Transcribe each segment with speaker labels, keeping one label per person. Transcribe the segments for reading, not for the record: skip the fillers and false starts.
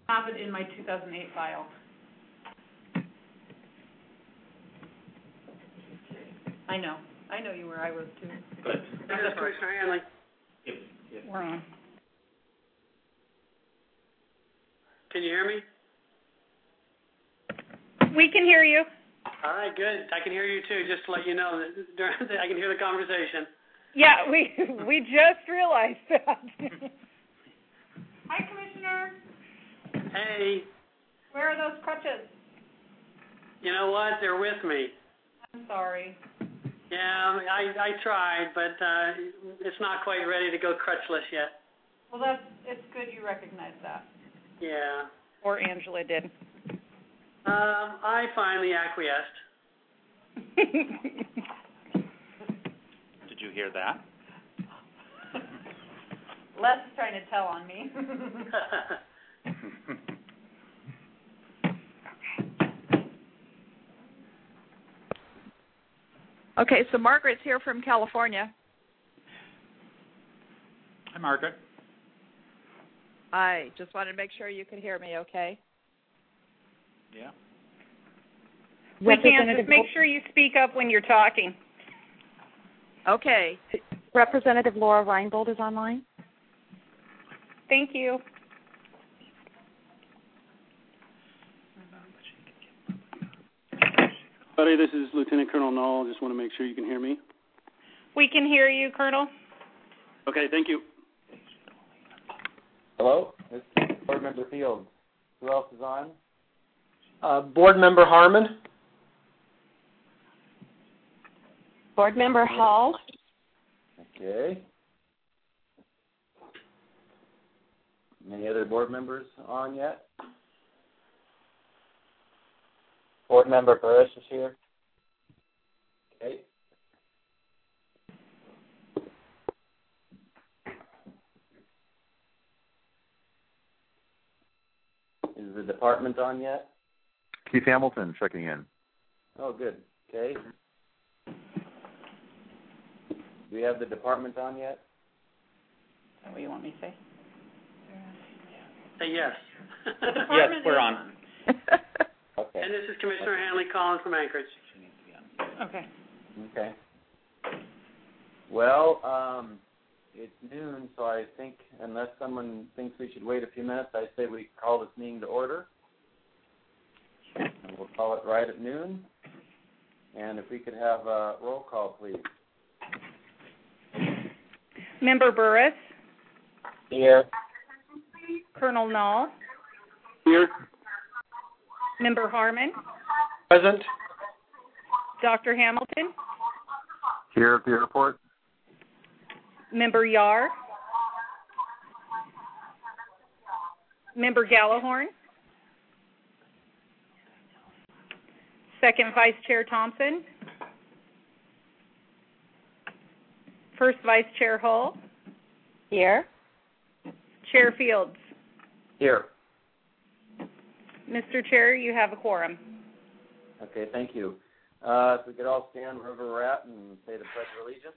Speaker 1: I have it in my 2008 file. I know you were. I was too.
Speaker 2: Good.
Speaker 3: This is Commissioner Hanley.
Speaker 1: We're on.
Speaker 3: Can you hear me?
Speaker 1: We can hear you.
Speaker 3: All right, good. I can hear you too. Just to let you know, I can hear the conversation.
Speaker 1: Yeah, we just realized that. Hi, Commissioner.
Speaker 3: Hey.
Speaker 1: Where are those crutches?
Speaker 3: You know what? They're with me.
Speaker 1: I'm sorry.
Speaker 3: Yeah, I tried, but it's not quite ready to go crutchless yet.
Speaker 1: Well, it's good you recognize that.
Speaker 3: Yeah.
Speaker 1: Or Angela did.
Speaker 3: I finally acquiesced.
Speaker 2: Did you hear that?
Speaker 1: Les is trying to tell on me.
Speaker 4: Okay, so Margaret's here from California.
Speaker 2: Hi, Margaret.
Speaker 4: I just wanted to make sure you could hear me okay.
Speaker 2: Yeah.
Speaker 1: We can't. Just make sure you speak up when you're talking.
Speaker 4: Okay.
Speaker 5: Representative Laura Reinbold is online.
Speaker 1: Thank you.
Speaker 6: Buddy, this is Lieutenant Colonel Null. Just want to make sure you can hear me.
Speaker 1: We can hear you, Colonel.
Speaker 6: Okay, thank you.
Speaker 7: Hello, this is Board Member Fields. Who else is on?
Speaker 3: Board Member Harmon.
Speaker 5: Board Member Hall.
Speaker 7: Okay. Any other board members on yet? Board Member Burris is here. Okay. Is the department on yet?
Speaker 8: Keith Hamilton checking in.
Speaker 7: Oh, good. Okay. Do we have the department on yet?
Speaker 1: Is that what you want me to say?
Speaker 3: Say yes.
Speaker 2: Yes, we're on.
Speaker 7: Okay.
Speaker 3: And this is Commissioner Hanley calling from Anchorage.
Speaker 1: Okay.
Speaker 7: Okay. Well, it's noon, so I think unless someone thinks we should wait a few minutes, I say we call this meeting to order. And we'll call it right at noon. And if we could have a roll call, please.
Speaker 1: Member Burris.
Speaker 7: Here.
Speaker 1: Colonel Null.
Speaker 6: Here.
Speaker 1: Member Harmon.
Speaker 3: Present.
Speaker 1: Dr. Hamilton.
Speaker 8: Here at the airport.
Speaker 1: Member Yar. Member Gallahorn. Second Vice Chair Thompson. First Vice Chair Hull.
Speaker 5: Here.
Speaker 1: Chair Fields.
Speaker 7: Here.
Speaker 1: Mr. Chair, you have a quorum.
Speaker 7: Okay, thank you. If we could all stand wherever we're at and say the Pledge of Allegiance.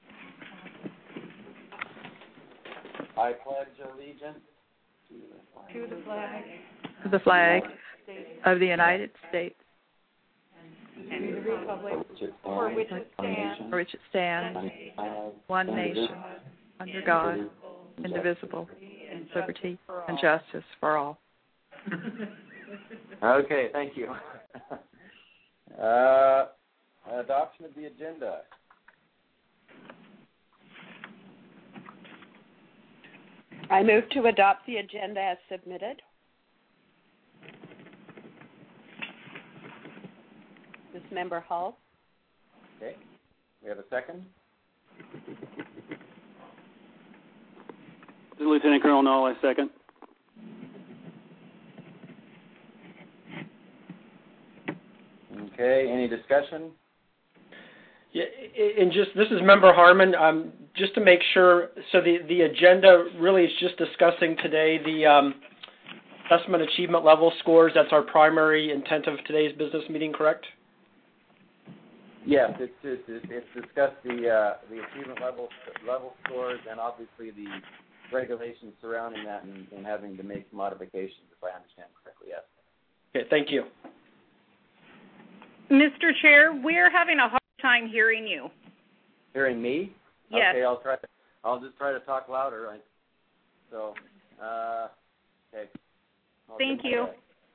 Speaker 7: I pledge allegiance
Speaker 1: To the flag.
Speaker 4: To the flag of the United States,
Speaker 1: And to the republic
Speaker 7: for
Speaker 1: which it stands,
Speaker 4: for which it stands, one nation, under God, indivisible, with liberty and justice for all.
Speaker 7: Okay, thank you. Adoption of the agenda.
Speaker 5: I move to adopt the agenda as submitted. This Member Hall.
Speaker 7: Okay. We have a second.
Speaker 6: This is Lieutenant Colonel Null. I second.
Speaker 7: Okay. Any discussion?
Speaker 3: Yeah, and this is Member Harmon. Just to make sure, so the agenda really is just discussing today the assessment achievement level scores. That's our primary intent of today's business meeting, correct?
Speaker 7: Yes, it's discussed the achievement level scores and obviously the regulations surrounding that and having to make modifications, if I understand correctly, yes.
Speaker 3: Okay, thank you.
Speaker 1: Mr. Chair, we're having a hard time hearing you.
Speaker 7: Hearing me?
Speaker 1: Yes.
Speaker 7: Okay, I'll just try to talk louder. Okay.
Speaker 1: Thank you.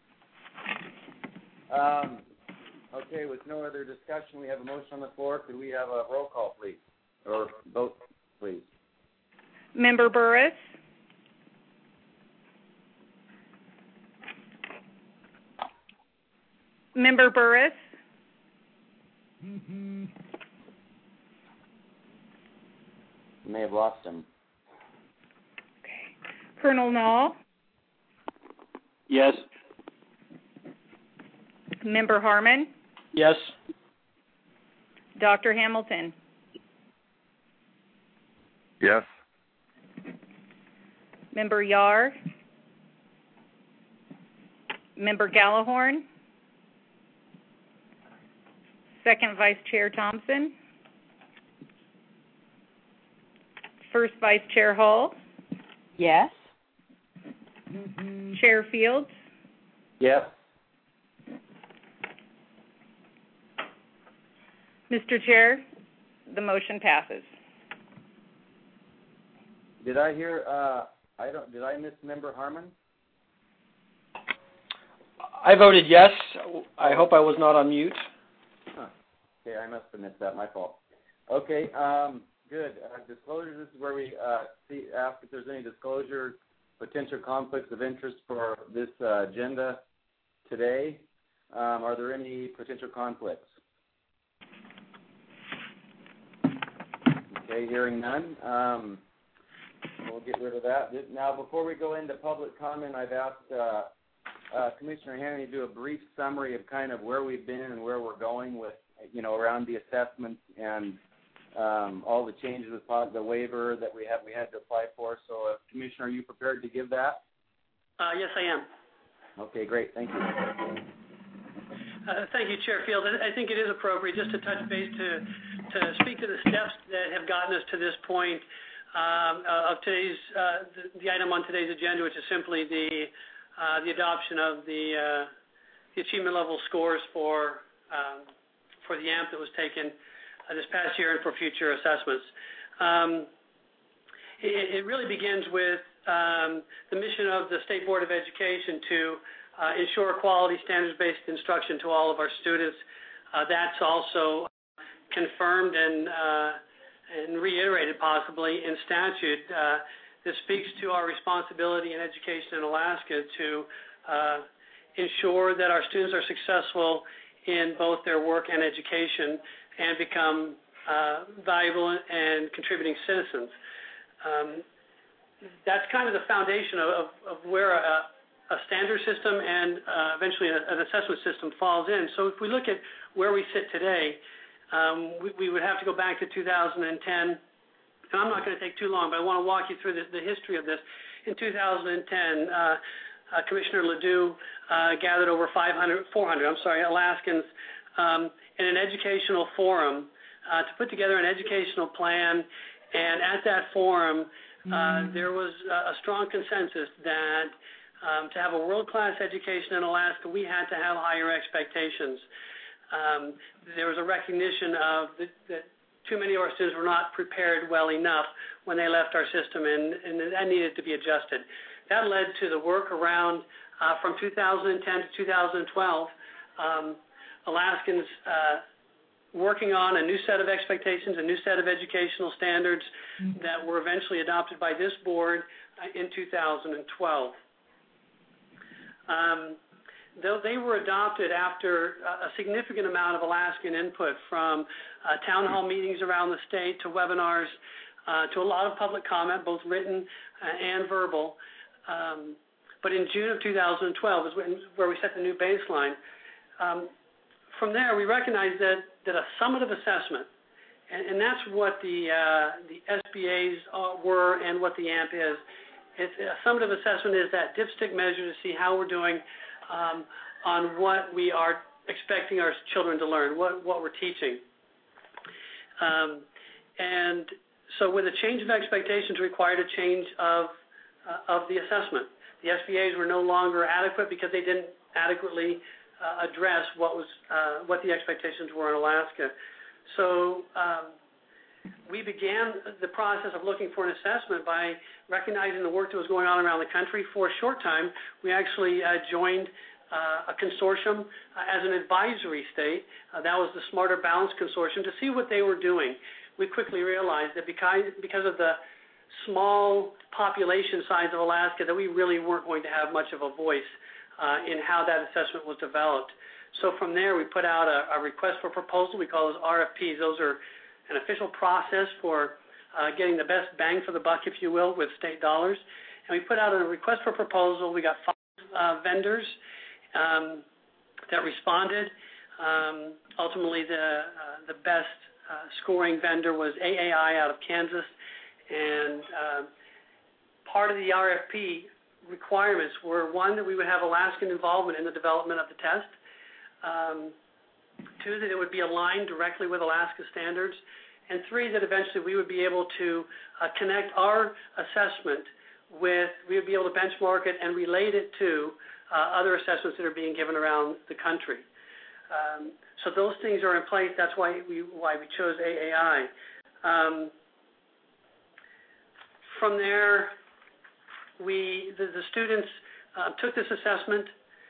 Speaker 7: Okay, with no other discussion, we have a motion on the floor. Could we have a roll call, please? Or vote, please?
Speaker 1: Member Burris? Member Burris?
Speaker 7: You may have lost him.
Speaker 1: Okay. Colonel Nall?
Speaker 6: Yes.
Speaker 1: Member Harmon?
Speaker 3: Yes.
Speaker 1: Dr. Hamilton?
Speaker 8: Yes.
Speaker 1: Member Yar? Member Gallahorn? Second Vice Chair Thompson? First Vice Chair Hall?
Speaker 5: Yes.
Speaker 1: Chair Fields?
Speaker 7: Yes.
Speaker 1: Mr. Chair, the motion passes.
Speaker 7: Did I hear? Did I miss Member Harmon?
Speaker 3: I voted yes. I hope I was not on mute.
Speaker 7: Okay, I must have missed that. My fault. Okay, good. Disclosure. This is where we ask if there's any disclosure, potential conflicts of interest for this agenda today. Are there any potential conflicts? Okay, hearing none. We'll get rid of that. Now, before we go into public comment, I've asked Commissioner Haney to do a brief summary of kind of where we've been and where we're going with, around the assessments and all the changes with the waiver that we had to apply for. So, Commissioner, are you prepared to give that?
Speaker 9: Yes, I am.
Speaker 7: Okay, great. Thank you.
Speaker 9: Thank you, Chair Field. I think it is appropriate just to touch base to speak to the steps that have gotten us to this point of today's the item on today's agenda, which is simply the adoption of the achievement level scores for the AMP that was taken this past year and for future assessments. It really begins with the mission of the State Board of Education to ensure quality standards-based instruction to all of our students. That's also confirmed and reiterated possibly in statute. This speaks to our responsibility in education in Alaska to ensure that our students are successful in both their work and education and become valuable and contributing citizens. That's kind of the foundation of where a standard system and eventually an assessment system falls in. So if we look at where we sit today, we would have to go back to 2010. And I'm not going to take too long, but I want to walk you through the history of this. In 2010, Commissioner Ledoux gathered over 400 Alaskans in an educational forum to put together an educational plan. And at that forum, there was a strong consensus that to have a world-class education in Alaska, we had to have higher expectations. There was a recognition of that too many of our students were not prepared well enough when they left our system, and that needed to be adjusted. That led to the work around from 2010 to 2012, Alaskans working on a new set of expectations, a new set of educational standards that were eventually adopted by this board in 2012. Though they were adopted after a significant amount of Alaskan input from town hall meetings around the state to webinars to a lot of public comment, both written and verbal. But in June of 2012 is where we set the new baseline. From there, we recognized that a summative assessment, and that's what the SBAs were and what the AMP is. A summative assessment is that dipstick measure to see how we're doing on what we are expecting our children to learn, what we're teaching. And So with a change of expectations required a change of the assessment. The SBAs were no longer adequate because they didn't adequately address what the expectations were in Alaska. So we began the process of looking for an assessment by recognizing the work that was going on around the country. For a short time, we actually joined a consortium as an advisory state. That was the Smarter Balance Consortium, to see what they were doing. We quickly realized that because of the small population size of Alaska, that we really weren't going to have much of a voice in how that assessment was developed. So from there, we put out a request for proposal. We call those RFPs. Those are an official process for getting the best bang for the buck, if you will, with state dollars. And we put out a request for proposal. We got 5 vendors that responded. Ultimately, the best scoring vendor was AAI out of Kansas. And part of the RFP requirements were, 1, that we would have Alaskan involvement in the development of the test. 2, that it would be aligned directly with Alaska standards. And 3, that eventually we would be able to connect our assessment with, we would be able to benchmark it and relate it to other assessments that are being given around the country. So those things are in place. That's why we chose AAI. From there, the students took this assessment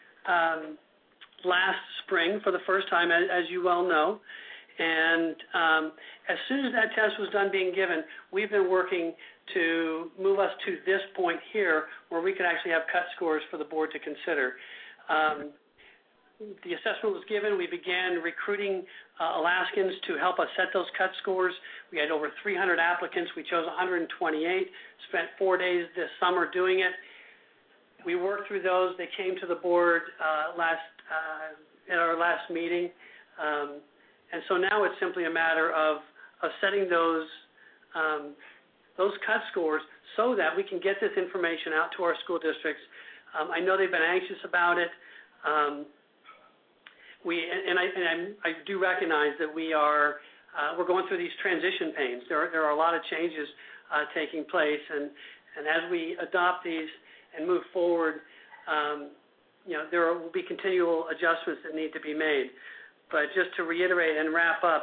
Speaker 9: last spring for the first time, as you well know. And as soon as that test was done being given, we've been working to move us to this point here where we could actually have cut scores for the board to consider. The assessment was given. We began recruiting Alaskans to help us set those cut scores. We had over 300 applicants. We chose 128, spent 4 days this summer doing it. We worked through those. They came to the board at our last meeting. And so now it's simply a matter of setting those cut scores so that we can get this information out to our school districts. I know they've been anxious about it. I do recognize that we're going through these transition pains. There are a lot of changes taking place, and as we adopt these and move forward, there will be continual adjustments that need to be made. But just to reiterate and wrap up,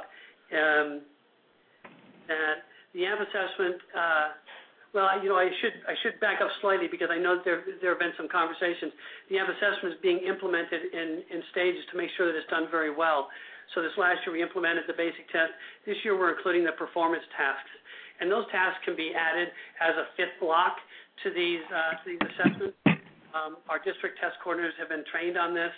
Speaker 9: that the AMP assessment, I should back up slightly because I know there have been some conversations. The AMP assessment is being implemented in stages to make sure that it's done very well. So this last year we implemented the basic test. This year we're including the performance tasks. And those tasks can be added as a 5th block to these assessments. Our district test coordinators have been trained on this.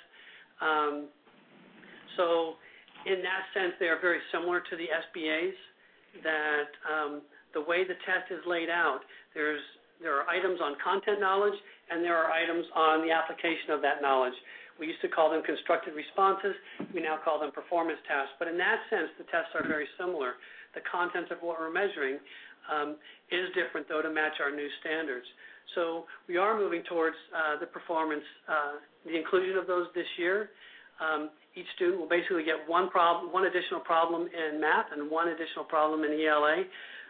Speaker 9: So in that sense, they are very similar to the SBAs, that the way the test is laid out, there are items on content knowledge and there are items on the application of that knowledge. We used to call them constructed responses. We now call them performance tasks. But in that sense, the tests are very similar. The content of what we're measuring is different, though, to match our new standards. So we are moving towards the performance, the inclusion of those this year. Each student will basically get one additional problem in math and one additional problem in ELA,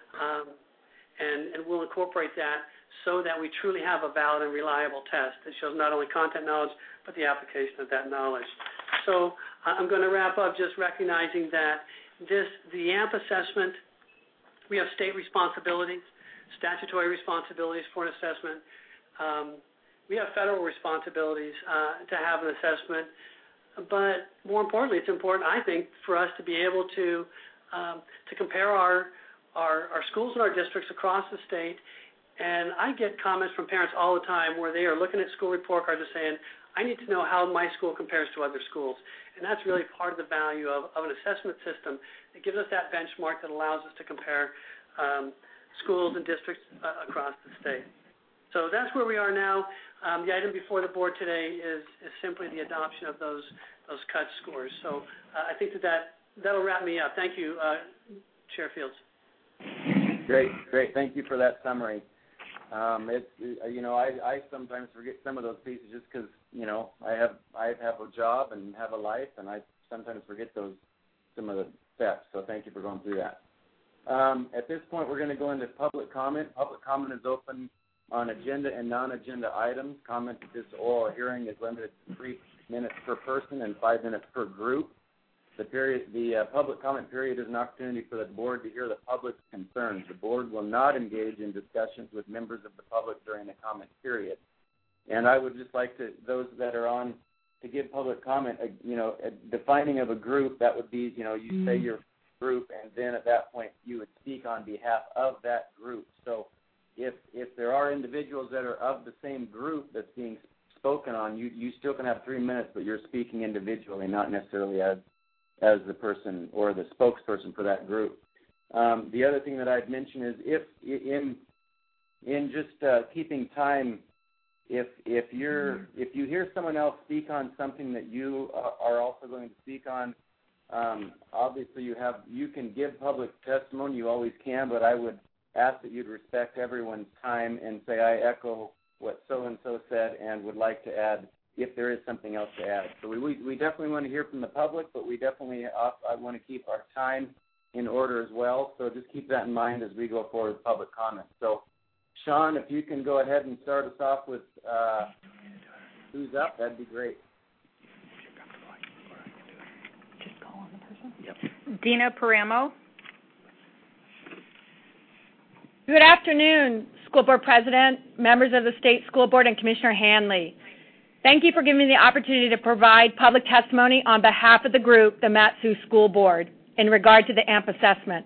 Speaker 9: and we'll incorporate that so that we truly have a valid and reliable test that shows not only content knowledge, but the application of that knowledge. So I'm going to wrap up just recognizing that the AMP assessment, we have state responsibilities, statutory responsibilities for an assessment. We have federal responsibilities to have an assessment. But more importantly, it's important, I think, for us to be able to compare our schools and our districts across the state. And I get comments from parents all the time where they are looking at school report cards and saying, I need to know how my school compares to other schools. And that's really part of the value of an assessment system. It gives us that benchmark that allows us to compare schools and districts across the state. So that's where we are now. The item before the board today is simply the adoption of those cut scores. So I think that'll wrap me up. Thank you, Chair Fields.
Speaker 7: Great. Thank you for that summary. I sometimes forget some of those pieces just because I have a job and have a life, and I sometimes forget some of the steps. So thank you for going through that. At this point, we're going to go into public comment. Public comment is open on agenda and non-agenda items. Comment at this oral hearing is limited to 3 minutes per person and 5 minutes per group. The public comment period is an opportunity for the board to hear the public's concerns. The board will not engage in discussions with members of the public during the comment period. And I would just like those that are on, to give public comment, a defining of a group. That would be, you say your group, and then at that point you would speak on behalf of that group. So if there are individuals that are of the same group that's being spoken on, you still can have 3 minutes, but you're speaking individually, not necessarily as the person or the spokesperson for that group. The other thing that I'd mention is if in just keeping time, if you hear someone else speak on something that you are also going to speak on, obviously you can give public testimony. You always can, but I would ask that you'd respect everyone's time and say, I echo what so-and-so said and would like to add if there is something else to add. So we definitely want to hear from the public, but we definitely I want to keep our time in order as well. So just keep that in mind as we go forward with public comment. So, Sean, if you can go ahead and start us off with who's up, that'd be great.
Speaker 1: Just call on the person? Yep. Dina Paramo.
Speaker 10: Good afternoon, School Board President, members of the State School Board, and Commissioner Hanley. Thank you for giving me the opportunity to provide public testimony on behalf of the group, the Mat-Su School Board, in regard to the AMP assessment.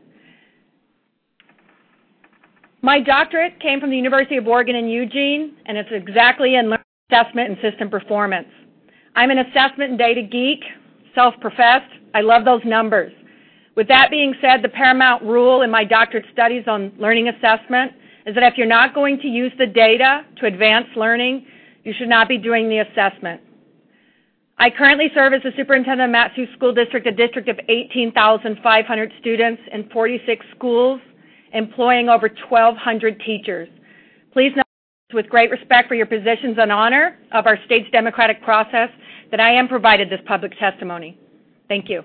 Speaker 10: My doctorate came from the University of Oregon in Eugene, and it's exactly in learning assessment and system performance. I'm an assessment and data geek, self-professed. I love those numbers. With that being said, the paramount rule in my doctorate studies on learning assessment is that if you're not going to use the data to advance learning, you should not be doing the assessment. I currently serve as the superintendent of Mat-Su School District, a district of 18,500 students in 46 schools, employing over 1,200 teachers. Please know, with great respect for your positions and honor of our state's democratic process, that I am provided this public testimony. Thank you.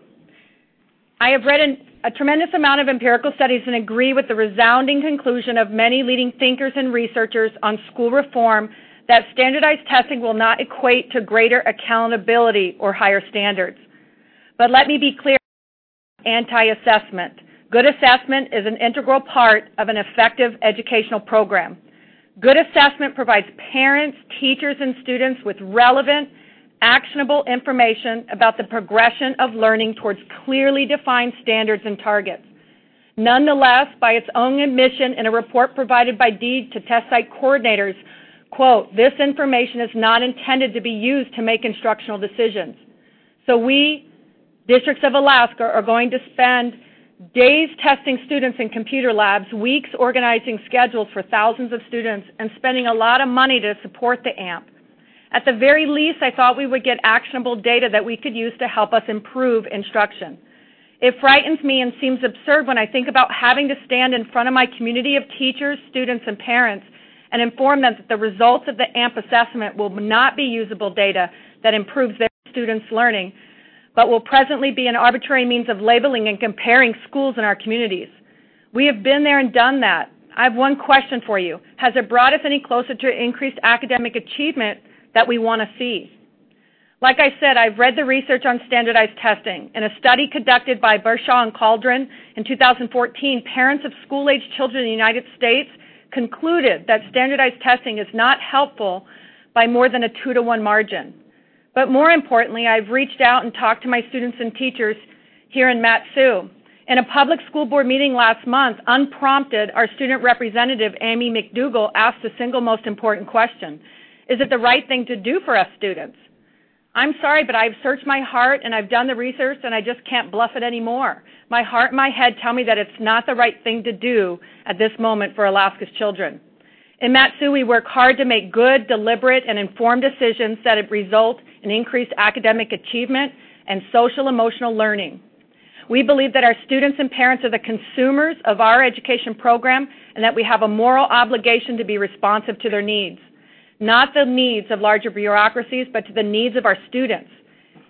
Speaker 10: I have read a tremendous amount of empirical studies and agree with the resounding conclusion of many leading thinkers and researchers on school reform that standardized testing will not equate to greater accountability or higher standards. But let me be clear, anti-assessment. Good assessment is an integral part of an effective educational program. Good assessment provides parents, teachers, and students with relevant, actionable information about the progression of learning towards clearly defined standards and targets. Nonetheless, by its own admission in a report provided by DEED to test site coordinators, quote, this information is not intended to be used to make instructional decisions. So we, Districts of Alaska, are going to spend days testing students in computer labs, weeks organizing schedules for thousands of students, and spending a lot of money to support the AMP. At the very least, I thought we would get actionable data that we could use to help us improve instruction. It frightens me and seems absurd when I think about having to stand in front of my community of teachers, students, and parents and inform them that the results of the AMP assessment will not be usable data that improves their students' learning, but will presently be an arbitrary means of labeling and comparing schools in our communities. We have been there and done that. I have one question for you. Has it brought us any closer to increased academic achievement that we want to see? Like I said, I've read the research on standardized testing. In a study conducted by Bershaw and Cauldron in 2014, parents of school-aged children in the United States concluded that standardized testing is not helpful by more than a 2-to-1 margin. But more importantly, I've reached out and talked to my students and teachers here in Mat-Su. In a public school board meeting last month, unprompted, our student representative, Amy McDougall, asked the single most important question: is it the right thing to do for us students? I'm sorry, but I've searched my heart and I've done the research and I just can't bluff it anymore. My heart and my head tell me that it's not the right thing to do at this moment for Alaska's children. In Mat-Su, we work hard to make good, deliberate, and informed decisions that result in increased academic achievement and social-emotional learning. We believe that our students and parents are the consumers of our education program and that we have a moral obligation to be responsive to their needs. Not the needs of larger bureaucracies, but to the needs of our students.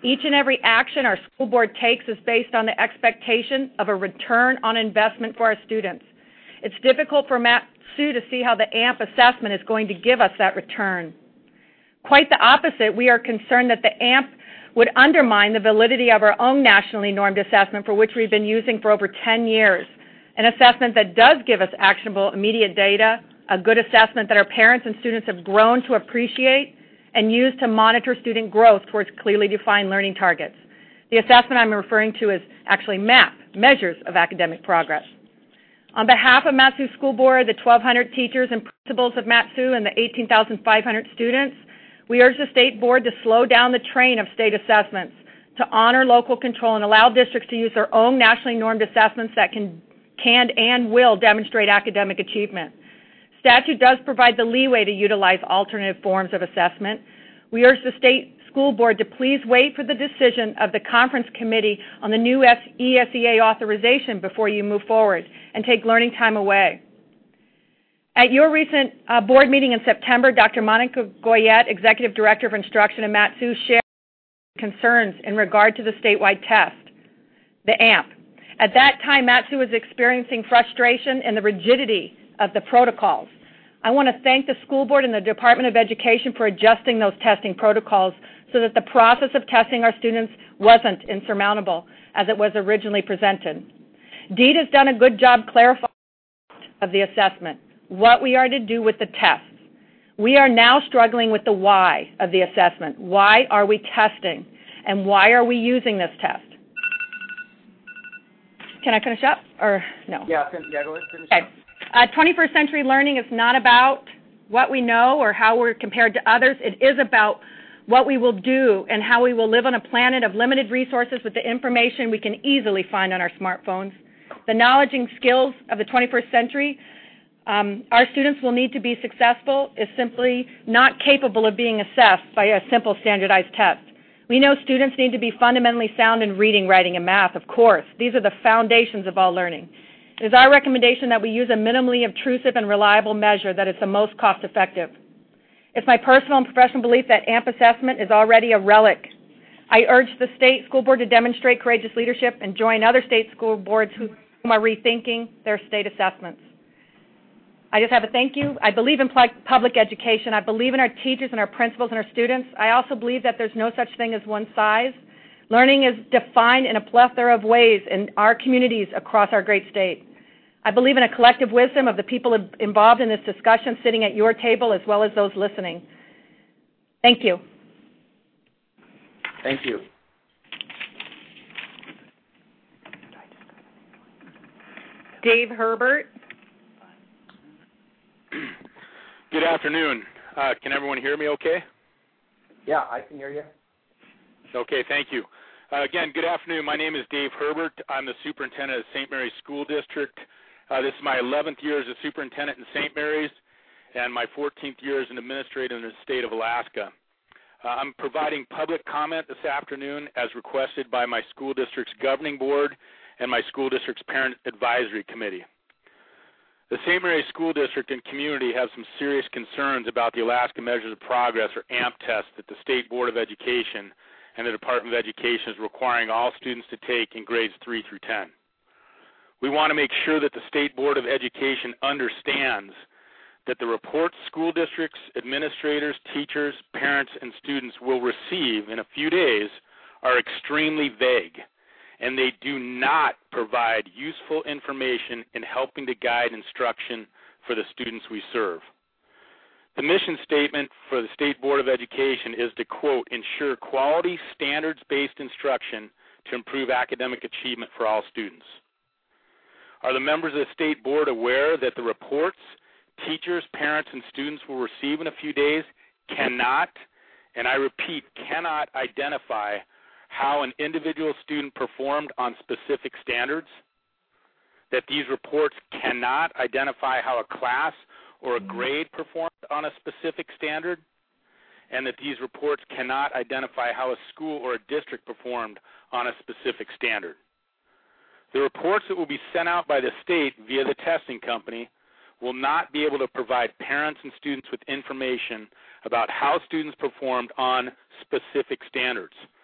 Speaker 10: Each and every action our school board takes is based on the expectation of a return on investment for our students. It's difficult for Mat-Su to see how the AMP assessment is going to give us that return. Quite the opposite, we are concerned that the AMP would undermine the validity of our own nationally normed assessment, for which we've been using for over 10 years, an assessment that does give us actionable, immediate data, a good assessment that our parents and students have grown to appreciate and use to monitor student growth towards clearly defined learning targets. The assessment I'm referring to is actually MAP, Measures of Academic Progress. On behalf of Mat-Su School Board, the 1,200 teachers and principals of Mat-Su, and the 18,500 students, we urge the State Board to slow down the train of state assessments, to honor local control and allow districts to use their own nationally normed assessments that can and will demonstrate academic achievement. Statute does provide the leeway to utilize alternative forms of assessment. We urge the State School Board to please wait for the decision of the Conference Committee on the new ESEA authorization before you move forward and take learning time away. At your recent board meeting in September, Dr. Monica Goyette, Executive Director of Instruction at Mat-Su, shared concerns in regard to the statewide test, the AMP. At that time, Mat-Su was experiencing frustration in the rigidity of the protocols. I want to thank the school board and the Department of Education for adjusting those testing protocols so that the process of testing our students wasn't insurmountable as it was originally presented. DEED has done a good job clarifying of the assessment, what we are to do with the tests. We are now struggling with the why of the assessment. Why are we testing? And why are we using this test? Can I finish up or no?
Speaker 7: Yeah, go ahead. Finish
Speaker 10: okay.
Speaker 7: up.
Speaker 10: 21st century learning is not about what we know or how we're compared to others. It is about what we will do and how we will live on a planet of limited resources with the information we can easily find on our smartphones. The knowledge and skills of the 21st century our students will need to be successful is simply not capable of being assessed by a simple standardized test. We know students need to be fundamentally sound in reading, writing, and math, of course. These are the foundations of all learning. It is our recommendation that we use a minimally obtrusive and reliable measure that is the most cost-effective. It's my personal and professional belief that AMP assessment is already a relic. I urge the state school board to demonstrate courageous leadership and join other state school boards who are rethinking their state assessments. I just have a thank you. I believe in public education. I believe in our teachers and our principals and our students. I also believe that there's no such thing as one size. Learning is defined in a plethora of ways in our communities across our great state. I believe in a collective wisdom of the people involved in this discussion sitting at your table as well as those listening. Thank you.
Speaker 7: Thank you.
Speaker 10: Dave Herbert.
Speaker 11: Good afternoon. Can everyone hear me okay?
Speaker 7: Yeah, I can hear you.
Speaker 11: Okay, thank you. Again, good afternoon. My name is Dave Herbert. I'm the superintendent of St. Mary's School District. This is my 11th year as a superintendent in St. Mary's and my 14th year as an administrator in the state of Alaska. I'm providing public comment this afternoon as requested by my school district's governing board and my school district's parent advisory committee. The St. Mary's School District and community have some serious concerns about the Alaska Measures of Progress, or AMP test, that the State Board of Education and the Department of Education is requiring all students to take in grades 3 through 10. We want to make sure that the State Board of Education understands that the reports school districts, administrators, teachers, parents, and students will receive in a few days are extremely vague, and they do not provide useful information in helping to guide instruction for the students we serve. The mission statement for the State Board of Education is to, quote, ensure quality, standards-based instruction to improve academic achievement for all students. Are the members of the State Board aware that the reports teachers, parents, and students will receive in a few days cannot, and I repeat, cannot identify how an individual student performed on specific standards? That these reports cannot identify how a class or a grade performed on a specific standard? And that these reports cannot identify how a school or a district performed on a specific standard? The reports that will be sent out by the state via the testing company will not be able to provide parents and students with information about how students performed on specific standards.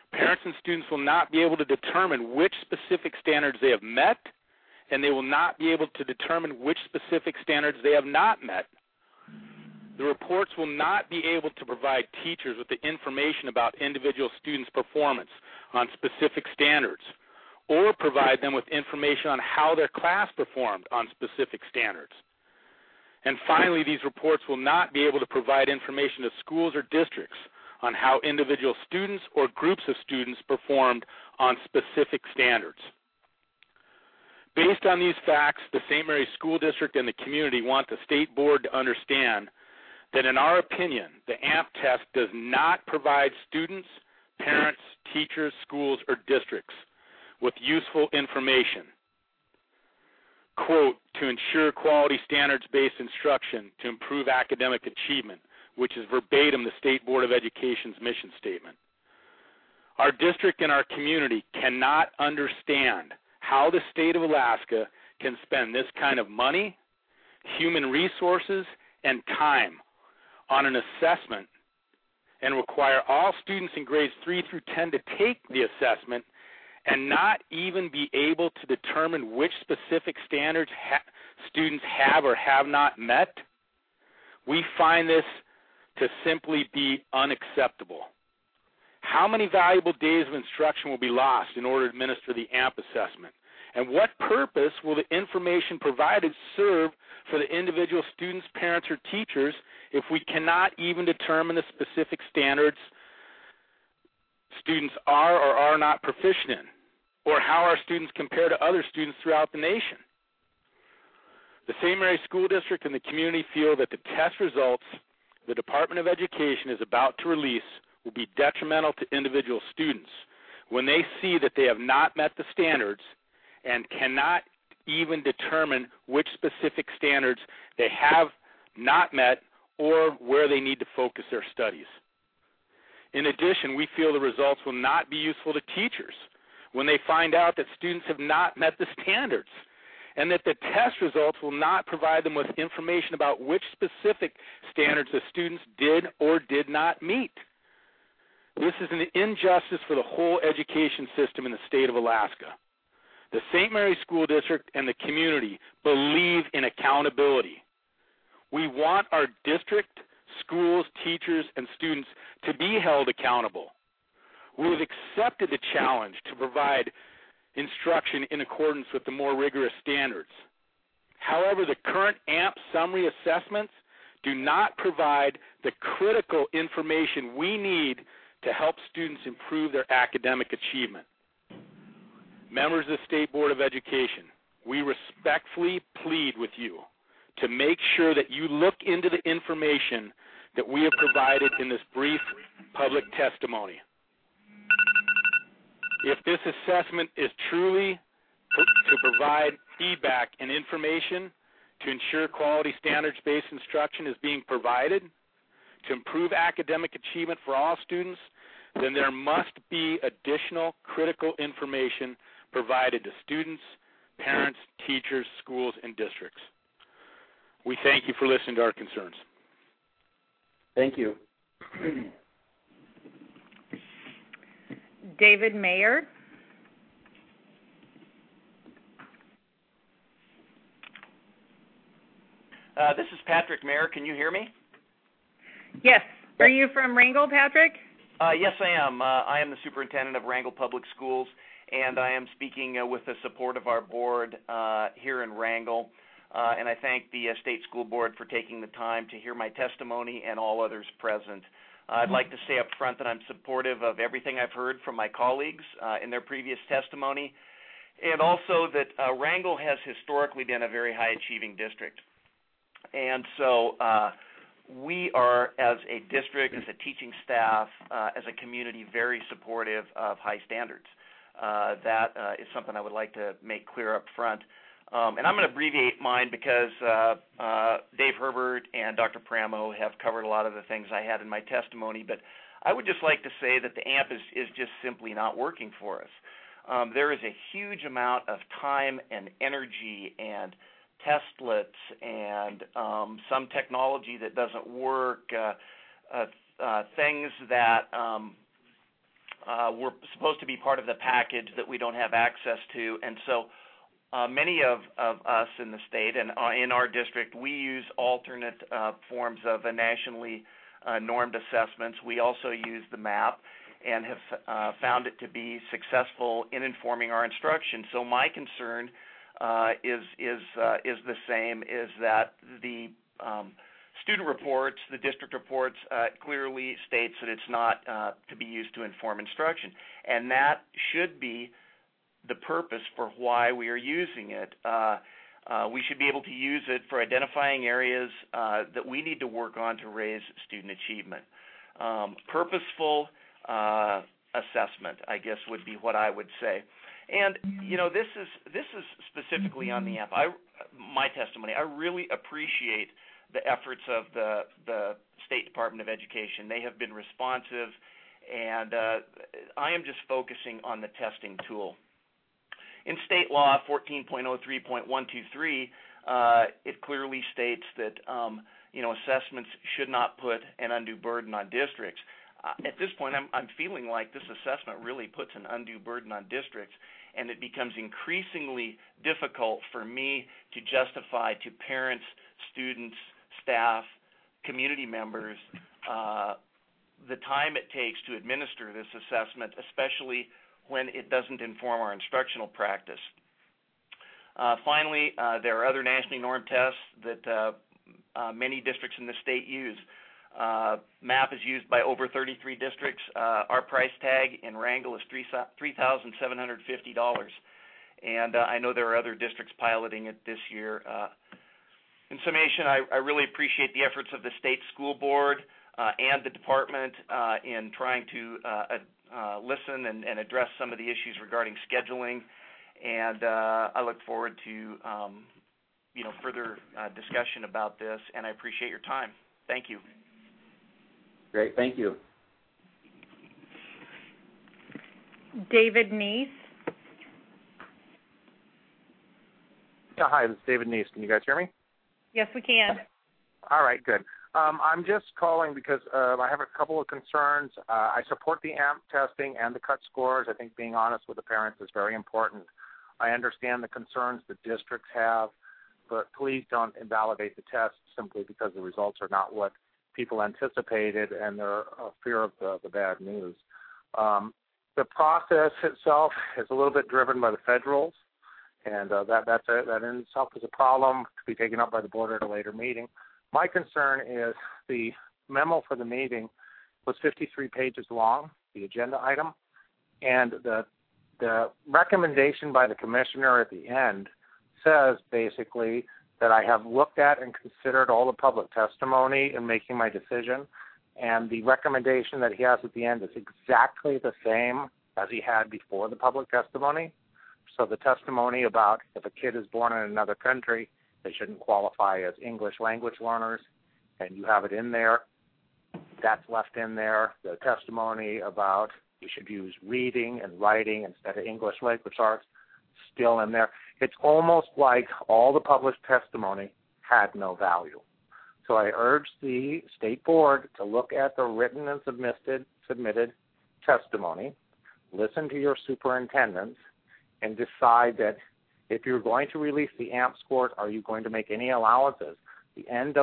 Speaker 11: Parents and students will not be able to determine which specific standards they have met, and they will not be able to determine which specific standards they have not met. The reports will not be able to provide teachers with the information about individual students' performance on specific standards, or provide them with information on how their class performed on specific standards. And finally, these reports will not be able to provide information to schools or districts on how individual students or groups of students performed on specific standards. Based on these facts, the St. Mary's School District and the community want the State Board to understand that, in our opinion, the AMP test does not provide students, parents, teachers, schools, or districts with useful information, quote, to ensure quality standards-based instruction to improve academic achievement, which is verbatim the State Board of Education's mission statement. Our district and our community cannot understand how the state of Alaska can spend this kind of money, human resources, and time on an assessment and require all students in grades 3 through 10 to take the assessment and not even be able to determine which specific standards students have or have not met. We find this to simply be unacceptable. How many valuable days of instruction will be lost in order to administer the AMP assessment? And what purpose will the information provided serve for the individual students, parents, or teachers if we cannot even determine the specific standards students are or are not proficient in, or how our students compare to other students throughout the nation? The St. Mary's School District and the community feel that the test results the Department of Education is about to release will be detrimental to individual students when they see that they have not met the standards and cannot even determine which specific standards they have not met or where they need to focus their studies. In addition, we feel the results will not be useful to teachers when they find out that students have not met the standards, and that the test results will not provide them with information about which specific standards the students did or did not meet. This is an injustice for the whole education system in the state of Alaska. The St. Mary's School District and the community believe in accountability. We want our district, schools, teachers, and students to be held accountable. We have accepted the challenge to provide instruction in accordance with the more rigorous standards. However, the current AMP summary assessments do not provide the critical information we need to help students improve their academic achievement. Members of the State Board of Education, we respectfully plead with you to make sure that you look into the information that we have provided in this brief public testimony. If this assessment is truly to provide feedback and information to ensure quality standards-based instruction is being provided, to improve academic achievement for all students, then there must be additional critical information provided to students, parents, teachers, schools, and districts. We thank you for listening to our concerns.
Speaker 7: Thank you.
Speaker 1: David Mayer.
Speaker 12: This is Patrick Mayer. Can you hear me?
Speaker 1: Yes. Are you from Wrangell, Patrick?
Speaker 12: Yes, I am. I am the superintendent of Wrangell Public Schools, and I am speaking with the support of our board here in Wrangell. And I thank the State School Board for taking the time to hear my testimony and all others present. I'd like to say up front that I'm supportive of everything I've heard from my colleagues in their previous testimony, and also that Wrangell has historically been a very high-achieving district. And so we are, as a district, as a teaching staff, as a community, very supportive of high standards. That is something I would like to make clear up front. And I'm going to abbreviate mine because Dave Herbert and Dr. Pramo have covered a lot of the things I had in my testimony, but I would just like to say that the AMP is just simply not working for us. There is a huge amount of time and energy and testlets and some technology that doesn't work, things that were supposed to be part of the package that we don't have access to. And so many of us in the state and in our district, we use alternate forms of nationally normed assessments. We also use the MAP and have found it to be successful in informing our instruction. So my concern is the same, is that the student reports, the district reports, clearly states that it's not to be used to inform instruction, and that should be the purpose for why we are using it. We should be able to use it for identifying areas that we need to work on to raise student achievement. Purposeful assessment, I guess, would be what I would say. And this is specifically on the app. My testimony. I really appreciate the efforts of the State Department of Education. They have been responsive, and I am just focusing on the testing tool. In state law 14.03.123, it clearly states that assessments should not put an undue burden on districts. At this point, I'm feeling like this assessment really puts an undue burden on districts, and it becomes increasingly difficult for me to justify to parents, students, staff, community members the time it takes to administer this assessment, especially when it doesn't inform our instructional practice. Finally, there are other nationally normed tests that many districts in the state use. MAP is used by over 33 districts. Our price tag in Wrangell is $3,750, and I know there are other districts piloting it this year. In summation, I really appreciate the efforts of the state school board and the department in trying to listen and address some of the issues regarding scheduling, and I look forward to further discussion about this, and I appreciate your time. Thank you.
Speaker 7: Great, thank you.
Speaker 1: David Neese.
Speaker 8: Yeah, hi, this is David Neese. Can you guys hear me?
Speaker 1: Yes, we can.
Speaker 8: All right, good. I'm just calling because I have a couple of concerns. I support the AMP testing and the cut scores. I think being honest with the parents is very important. I understand the concerns the districts have, but please don't invalidate the test simply because the results are not what people anticipated and they're a fear of the bad news. The process itself is a little bit driven by the federals, and that in itself is a problem to be taken up by the board at a later meeting. My concern is the memo for the meeting was 53 pages long, the agenda item, and the recommendation by the commissioner at the end says basically that I have looked at and considered all the public testimony in making my decision, and the recommendation that he has at the end is exactly the same as he had before the public testimony. So the testimony about if a kid is born in another country, they shouldn't qualify as English language learners, and you have it in there. That's left in there. The testimony about you should use reading and writing instead of English language arts, still in there. It's almost like all the published testimony had no value. So I urge the state board to look at the written and submitted testimony, listen to your superintendents, and decide that if you're going to release the AMP scores, are you going to make any allowances? The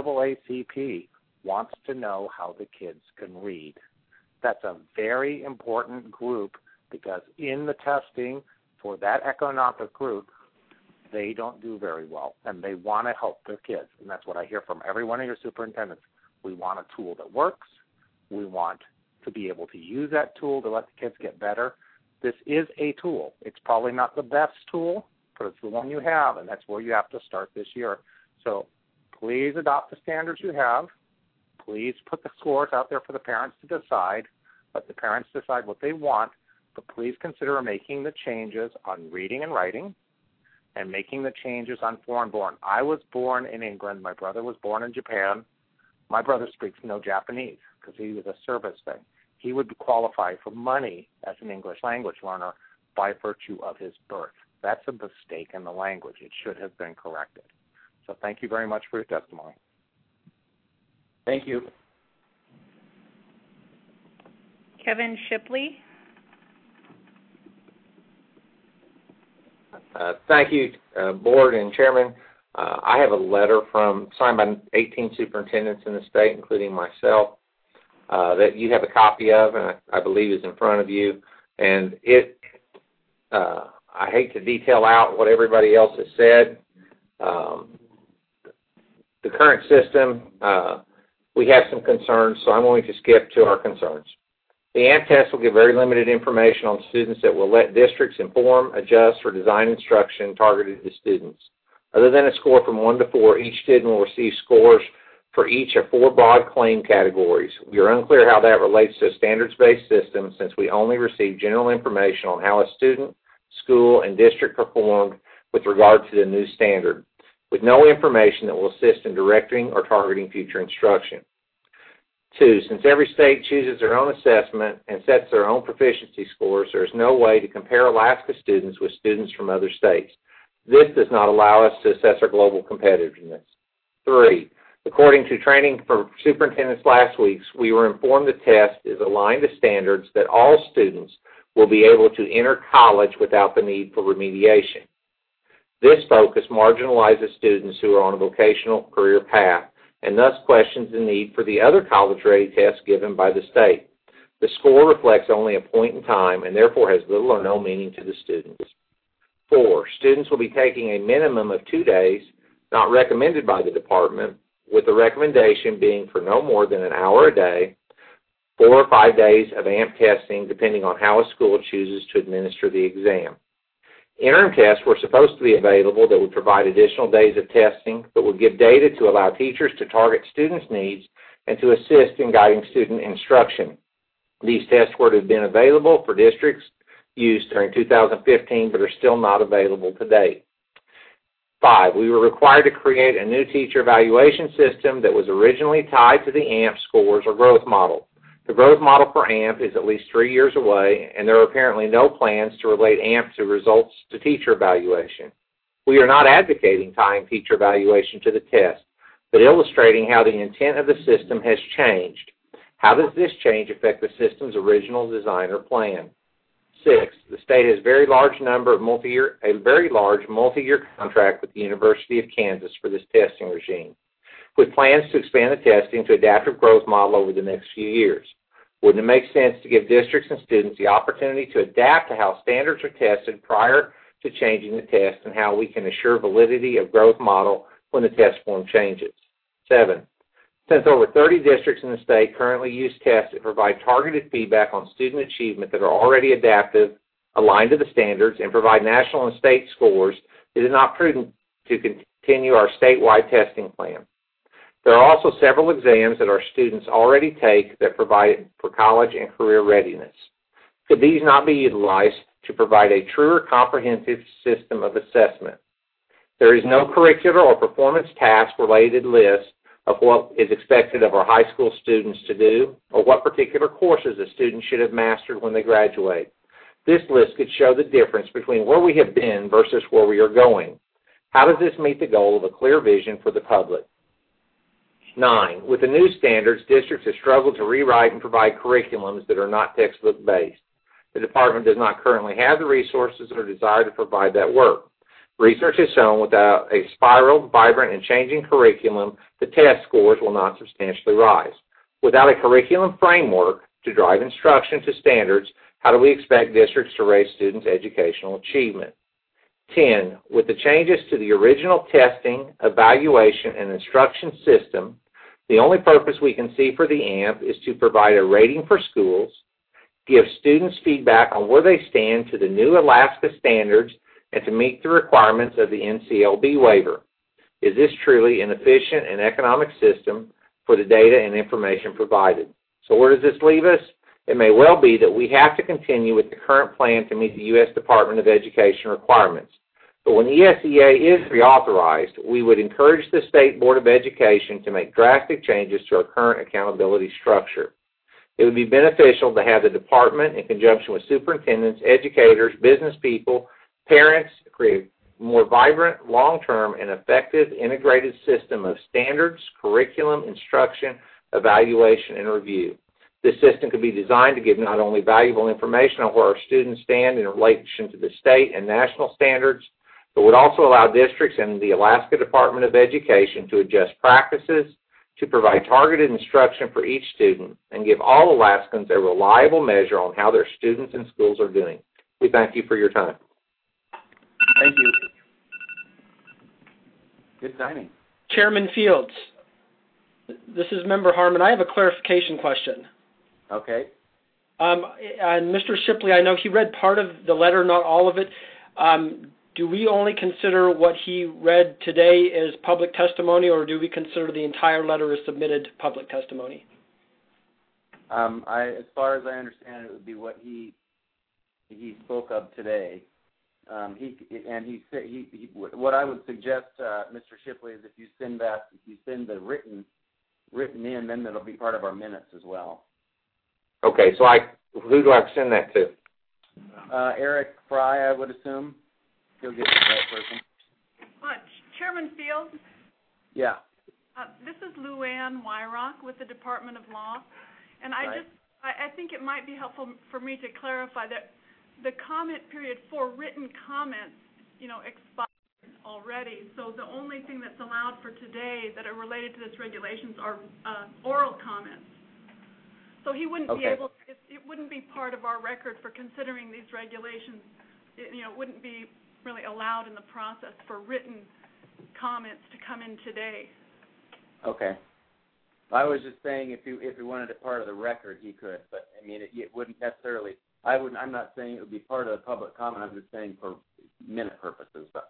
Speaker 8: NAACP wants to know how the kids can read. That's a very important group because in the testing for that economic group, they don't do very well, and they want to help their kids. And that's what I hear from every one of your superintendents. We want a tool that works. We want to be able to use that tool to let the kids get better. This is a tool. It's probably not the best tool, but it's the one you have, and that's where you have to start this year. So please adopt the standards you have. Please put the scores out there for the parents to decide. Let the parents decide what they want, but please consider making the changes on reading and writing and making the changes on foreign-born. I was born in England. My brother was born in Japan. My brother speaks no Japanese because he was a service thing. He would qualify for money as an English language learner by virtue of his birth. That's a mistake in the language. It should have been corrected. So thank you very much for your testimony.
Speaker 7: Thank you.
Speaker 1: Kevin Shipley.
Speaker 13: Thank you, Board and Chairman. I have a letter signed by 18 superintendents in the state, including myself, that you have a copy of, and I believe is in front of you. And I hate to detail out what everybody else has said. The current system, we have some concerns, so I'm going to skip to our concerns. The AMP test will give very limited information on students that will let districts inform, adjust, or design instruction targeted to students. Other than a score from 1 to 4, each student will receive scores for each of 4 broad claim categories. We are unclear how that relates to a standards-based system since we only receive general information on how a student, school, and district performed with regard to the new standard, with no information that will assist in directing or targeting future instruction. 2, since every state chooses their own assessment and sets their own proficiency scores, there is no way to compare Alaska students with students from other states. This does not allow us to assess our global competitiveness. 3, according to training for superintendents last week, we were informed the test is aligned to standards that all students will be able to enter college without the need for remediation. This focus marginalizes students who are on a vocational career path and thus questions the need for the other college-ready tests given by the state. The score reflects only a point in time and therefore has little or no meaning to the students. 4, students will be taking a minimum of 2 days, not recommended by the department, with the recommendation being for no more than an hour a day, 4 or 5 days of AMP testing, depending on how a school chooses to administer the exam. Interim tests were supposed to be available that would provide additional days of testing, but would give data to allow teachers to target students' needs and to assist in guiding student instruction. These tests would have been available for districts' use during 2015, but are still not available to date. 5, we were required to create a new teacher evaluation system that was originally tied to the AMP scores or growth model. The growth model for AMP is at least 3 years away, and there are apparently no plans to relate AMP to results to teacher evaluation. We are not advocating tying teacher evaluation to the test, but illustrating how the intent of the system has changed. How does this change affect the system's original design or plan? 6, the state has a very large multi-year contract with the University of Kansas for this testing regime, with plans to expand the testing to adaptive growth model over the next few years. Wouldn't it make sense to give districts and students the opportunity to adapt to how standards are tested prior to changing the test and how we can assure validity of growth model when the test form changes? 7, since over 30 districts in the state currently use tests that provide targeted feedback on student achievement that are already adaptive, aligned to the standards, and provide national and state scores, it is not prudent to continue our statewide testing plan. There are also several exams that our students already take that provide for college and career readiness. Could these not be utilized to provide a truer comprehensive system of assessment? There is no curricular or performance task-related list of what is expected of our high school students to do or what particular courses a student should have mastered when they graduate. This list could show the difference between where we have been versus where we are going. How does this meet the goal of a clear vision for the public? 9, with the new standards, districts have struggled to rewrite and provide curriculums that are not textbook-based. The department does not currently have the resources or desire to provide that work. Research has shown without a spiraled, vibrant, and changing curriculum, the test scores will not substantially rise. Without a curriculum framework to drive instruction to standards, how do we expect districts to raise students' educational achievement? 10, with the changes to the original testing, evaluation, and instruction system, the only purpose we can see for the AMP is to provide a rating for schools, give students feedback on where they stand to the new Alaska standards, and to meet the requirements of the NCLB waiver. Is this truly an efficient and economic system for the data and information provided? So where does this leave us? It may well be that we have to continue with the current plan to meet the U.S. Department of Education requirements. But when the ESEA is reauthorized, we would encourage the State Board of Education to make drastic changes to our current accountability structure. It would be beneficial to have the department, in conjunction with superintendents, educators, business people, parents, create a more vibrant, long-term, and effective integrated system of standards, curriculum, instruction, evaluation, and review. This system could be designed to give not only valuable information on where our students stand in relation to the state and national standards, but would also allow districts and the Alaska Department of Education to adjust practices, to provide targeted instruction for each student, and give all Alaskans a reliable measure on how their students and schools are doing. We thank you for your time.
Speaker 7: Thank you. Good timing.
Speaker 3: Chairman Fields, this is Member Harmon. I have a clarification question.
Speaker 7: Okay.
Speaker 3: And Mr. Shipley, I know he read part of the letter, not all of it. Do we only consider what he read today as public testimony, or do we consider the entire letter as submitted public testimony?
Speaker 7: As far as I understand, it would be what he spoke of today. What I would suggest, Mr. Shipley, is if you send the written in, then it'll be part of our minutes as well.
Speaker 13: Okay, so who do I send that to?
Speaker 7: Eric Fry, I would assume. He'll get the right person.
Speaker 14: Chairman Fields?
Speaker 7: Yeah.
Speaker 14: This is Lou Ann Wyrock with the Department of Law, and I think it might be helpful for me to clarify that the comment period for written comments, expired already. So the only thing that's allowed for today that are related to this regulations are oral comments. So he wouldn't be able. It wouldn't be part of our record for considering these regulations. It wouldn't be really allowed in the process for written comments to come in today.
Speaker 7: Okay. I was just saying if he wanted it part of the record, he could, but I mean it wouldn't necessarily. I'm not saying it would be part of the public comment. I'm just saying for minute purposes. But.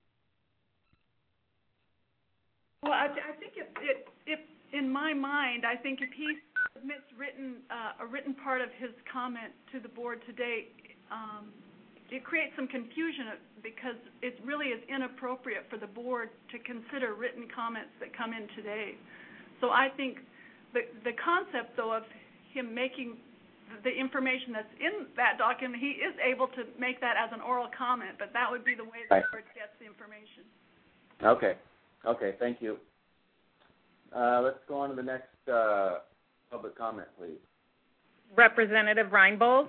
Speaker 14: Well, I think if in my mind, I think if he submits a written part of his comment to the board today, it creates some confusion because it really is inappropriate for the board to consider written comments that come in today. So I think the concept, though, of him making the information that's in that document, he is able to make that as an oral comment, but that would be the way the board gets the information.
Speaker 7: Okay, thank you. Let's go on to the next public comment, please.
Speaker 1: Representative Reinbold.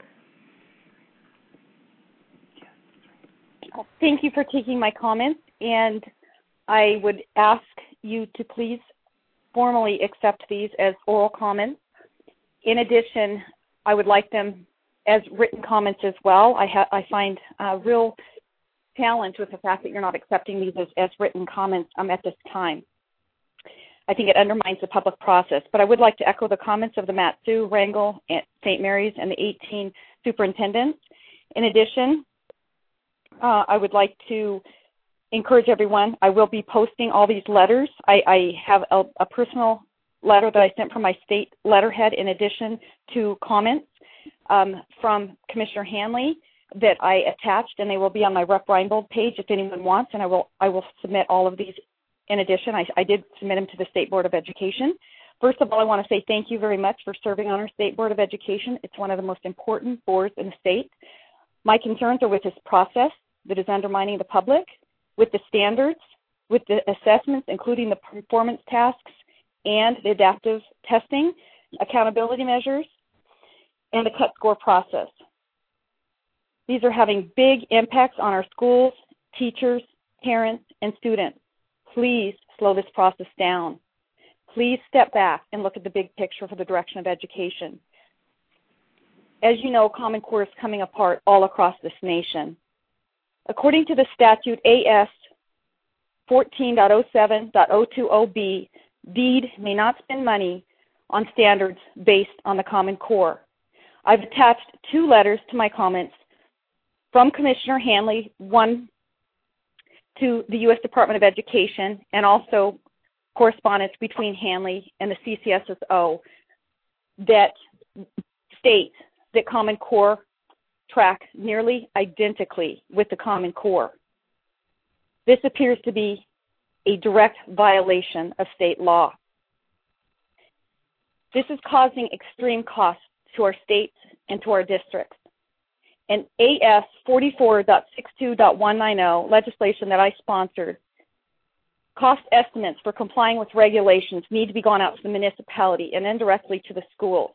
Speaker 5: Thank you for taking my comments, and I would ask you to please formally accept these as oral comments. In addition, I would like them as written comments as well. I find a real challenge with the fact that you're not accepting these as written comments at this time. I think it undermines the public process. But I would like to echo the comments of the Mat-Su, Wrangell, St. Mary's, and the 18 superintendents. In addition, I would like to encourage everyone. I will be posting all these letters. I have a personal letter that I sent from my state letterhead in addition to comments from Commissioner Hanley that I attached, and they will be on my Rep. Reinbold page if anyone wants, and I will submit all of these in addition. I did submit them to the State Board of Education. First of all, I want to say thank you very much for serving on our State Board of Education. It's one of the most important boards in the state. My concerns are with this process that is undermining the public, with the standards, with the assessments, including the performance tasks and the adaptive testing, accountability measures, and the cut score process. These are having big impacts on our schools, teachers, parents, and students. Please slow this process down. Please step back and look at the big picture for the direction of education. As you know, Common Core is coming apart all across this nation. According to the statute AS 14.07.020B, DEED may not spend money on standards based on the Common Core. I've attached 2 letters to my comments from Commissioner Hanley, one to the U.S. Department of Education, and also correspondence between Hanley and the CCSSO that state that Common Core track nearly identically with the Common Core. This appears to be a direct violation of state law. This is causing extreme costs to our states and to our districts. And AS 44.62.190, legislation that I sponsored, cost estimates for complying with regulations need to be gone out to the municipality and indirectly to the schools.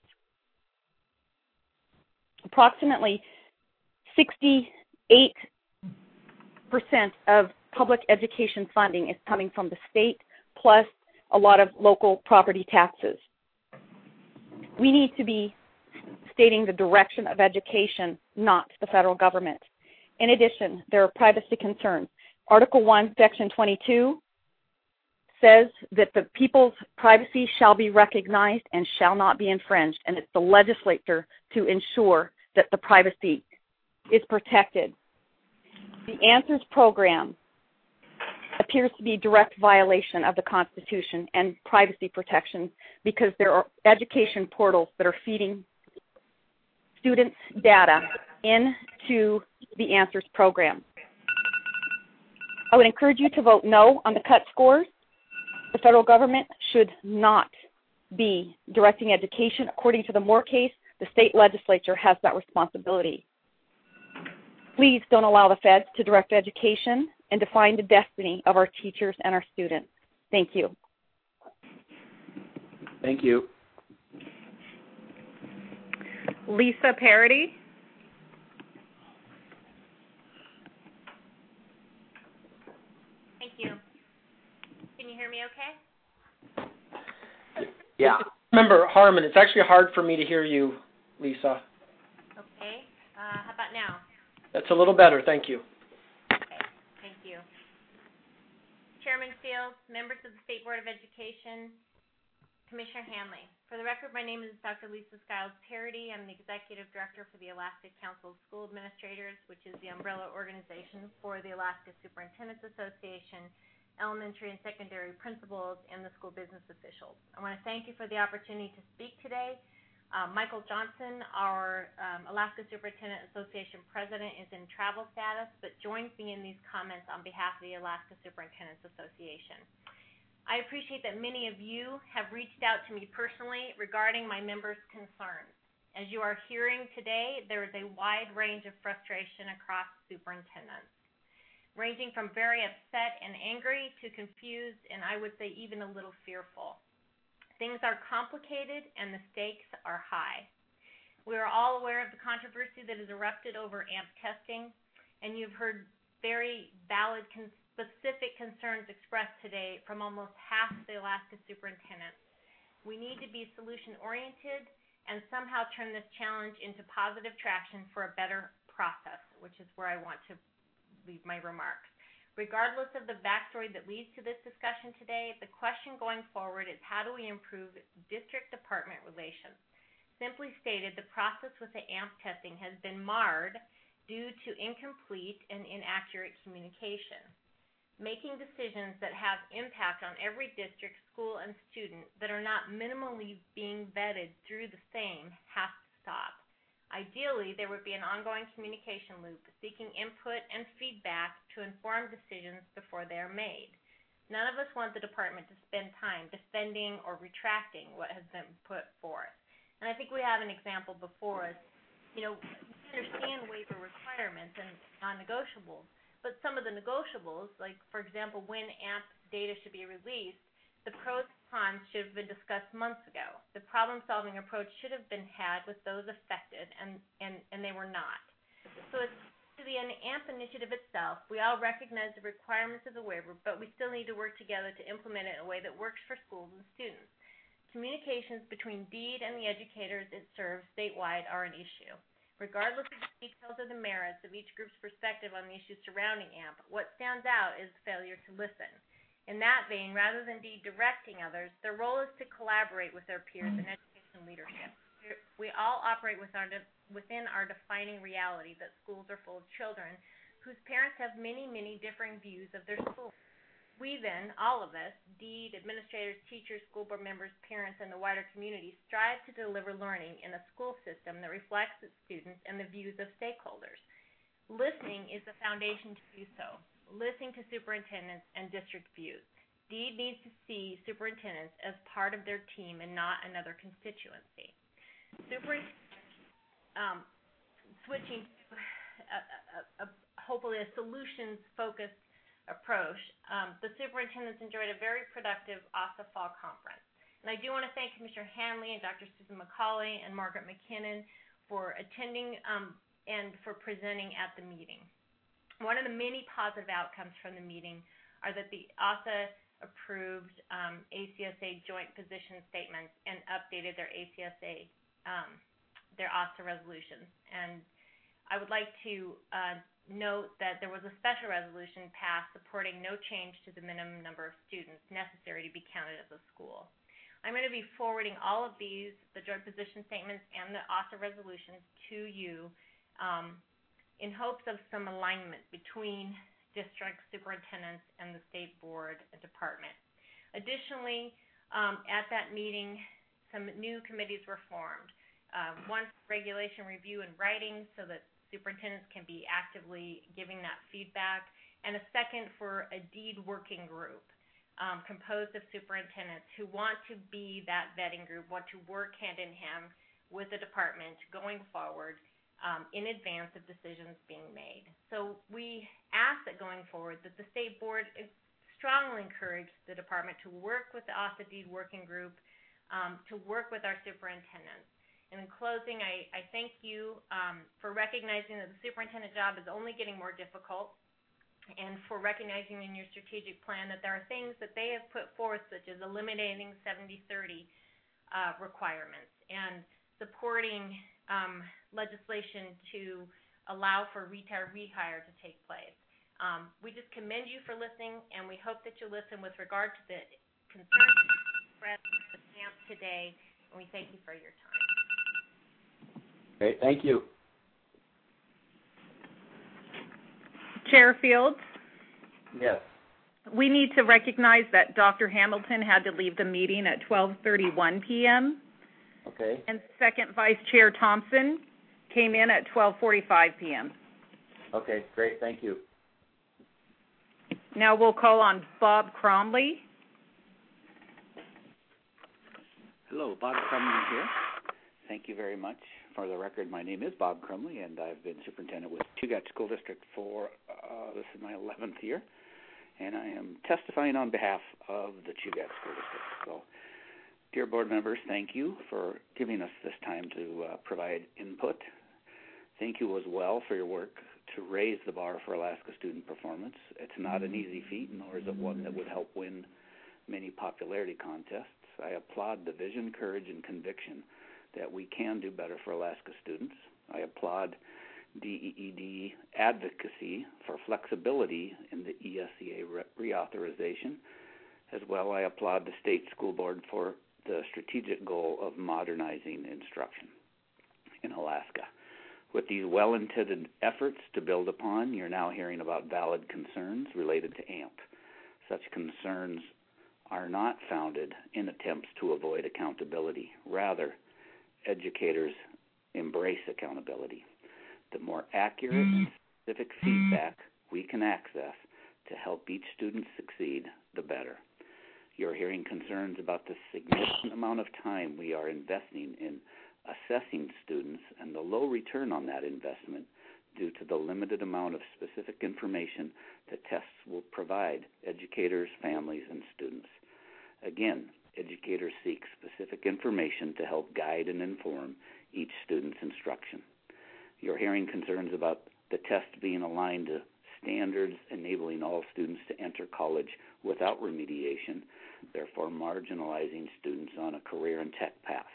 Speaker 5: Approximately 68 of public education funding is coming from the state, plus a lot of local property taxes. We need to be stating the direction of education, not the federal government. In addition, there are privacy concerns. Article 1, Section 22 says that the people's privacy shall be recognized and shall not be infringed, and it's the legislature to ensure that the privacy is protected. The Answers program appears to be a direct violation of the Constitution and privacy protections because there are education portals that are feeding students' data into the Answers program. I would encourage you to vote no on the cut scores. The federal government should not be directing education. According to the Moore case, the state legislature has that responsibility. Please don't allow the feds to direct education and define the destiny of our teachers and our students. Thank you.
Speaker 6: Thank you.
Speaker 1: Lisa Parody.
Speaker 15: Thank you. Can you hear me okay?
Speaker 3: Yeah. Remember, Harmon, it's actually hard for me to hear you, Lisa.
Speaker 15: Okay. How about now?
Speaker 3: That's a little better. Thank you.
Speaker 15: Okay. Thank you. Chairman Fields, members of the State Board of Education, Commissioner Hanley. For the record, my name is Dr. Lisa Skiles Parody. I'm the Executive Director for the Alaska Council of School Administrators, which is the umbrella organization for the Alaska Superintendents Association, elementary and secondary principals, and the school business officials. I want to thank you for the opportunity to speak today. Michael Johnson, our Alaska Superintendent Association president, is in travel status, but joins me in these comments on behalf of the Alaska Superintendents Association. I appreciate that many of you have reached out to me personally regarding my members' concerns. As you are hearing today, there is a wide range of frustration across superintendents, ranging from very upset and angry to confused and I would say even a little fearful. Things are complicated and the stakes are high. We are all aware of the controversy that has erupted over AMP testing, and you've heard very valid, specific concerns expressed today from almost half the Alaska superintendents. We need to be solution-oriented and somehow turn this challenge into positive traction for a better process, which is where I want to leave my remarks. Regardless of the backstory that leads to this discussion today, the question going forward is how do we improve district-department relations? Simply stated, the process with the AMP testing has been marred due to incomplete and inaccurate communication. Making decisions that have impact on every district, school, and student that are not minimally being vetted through the same has to stop. Ideally, there would be an ongoing communication loop seeking input and feedback to inform decisions before they are made. None of us want the department to spend time defending or retracting what has been put forth. And I think we have an example before us. You know, we understand waiver requirements and non-negotiables, but some of the negotiables, like, for example, when AMP data should be released, the pros and cons should have been discussed months ago. The problem-solving approach should have been had with those affected, and they were not. So it's to the AMP initiative itself. We all recognize the requirements of the waiver, but we still need to work together to implement it in a way that works for schools and students. Communications between DEED and the educators it serves statewide are an issue. Regardless of the details or the merits of each group's perspective on the issues surrounding AMP, what stands out is failure to listen. In that vein, rather than directing others, their role is to collaborate with their peers in education leadership. We all operate within our defining reality that schools are full of children whose parents have many, many differing views of their school. We then, all of us, DEED, administrators, teachers, school board members, parents, and the wider community, strive to deliver learning in a school system that reflects its students and the views of stakeholders. Listening is the foundation to do so. Listening to superintendents and district views. DEED needs to see superintendents as part of their team and not another constituency. Switching to hopefully a solutions-focused approach, the superintendents enjoyed a very productive OSSA Fall Conference. And I do want to thank Commissioner Hanley and Dr. Susan McCauley and Margaret McKinnon for attending and for presenting at the meeting. One of the many positive outcomes from the meeting are that the ASA approved ACSA joint position statements and updated their ACSA, their ASA resolutions. And I would like to note that there was a special resolution passed supporting no change to the minimum number of students necessary to be counted as a school. I'm going to be forwarding all of these, the joint position statements and the ASA resolutions, to you in hopes of some alignment between district superintendents and the state board and department. Additionally, at that meeting, some new committees were formed. One for regulation review and writing so that superintendents can be actively giving that feedback, and a second for a deed working group composed of superintendents who want to be that vetting group, want to work hand in hand with the department going forward in advance of decisions being made. So we ask that going forward that the state board strongly encourage the department to work with the ASA deed working group, to work with our superintendents. And in closing, I thank you for recognizing that the superintendent job is only getting more difficult, and for recognizing in your strategic plan that there are things that they have put forth, such as eliminating 70-30 requirements and supporting legislation to allow for retire-rehire to take place. We just commend you for listening, and we hope that you listen with regard to the concerns expressed in the camp today, and we thank you for your time.
Speaker 16: Great, thank you.
Speaker 1: Chair Fields?
Speaker 16: Yes.
Speaker 1: We need to recognize that Dr. Hamilton had to leave the meeting at 12:31 p.m.
Speaker 16: Okay.
Speaker 1: And Second Vice Chair Thompson came in at 12:45 p.m.
Speaker 16: Okay, great, thank you.
Speaker 1: Now we'll call on Bob Cromley.
Speaker 17: Hello, Bob Crumley here. Thank you very much. For the record, my name is Bob Crumley, and I've been superintendent with Chugach School District for, this is my 11th year, and I am testifying on behalf of the Chugach School District. So, dear board members, thank you for giving us this time to provide input. Thank you as well for your work to raise the bar for Alaska student performance. It's not an easy feat, nor is it one that would help win many popularity contests. I applaud the vision, courage, and conviction that we can do better for Alaska students. I applaud DEED advocacy for flexibility in the ESEA reauthorization. As well, I applaud the state school board for the strategic goal of modernizing instruction in Alaska. With these well-intended efforts to build upon, you're now hearing about valid concerns related to AMP. Such concerns are not founded in attempts to avoid accountability. Rather, educators embrace accountability. The more accurate and specific feedback we can access to help each student succeed, the better. You're hearing concerns about the significant amount of time we are investing in assessing students and the low return on that investment due to the limited amount of specific information that tests will provide educators, families, and students. Again, educators seek specific information to help guide and inform each student's instruction. You're hearing concerns about the test being aligned to standards enabling all students to enter college without remediation, therefore marginalizing students on a career and tech path.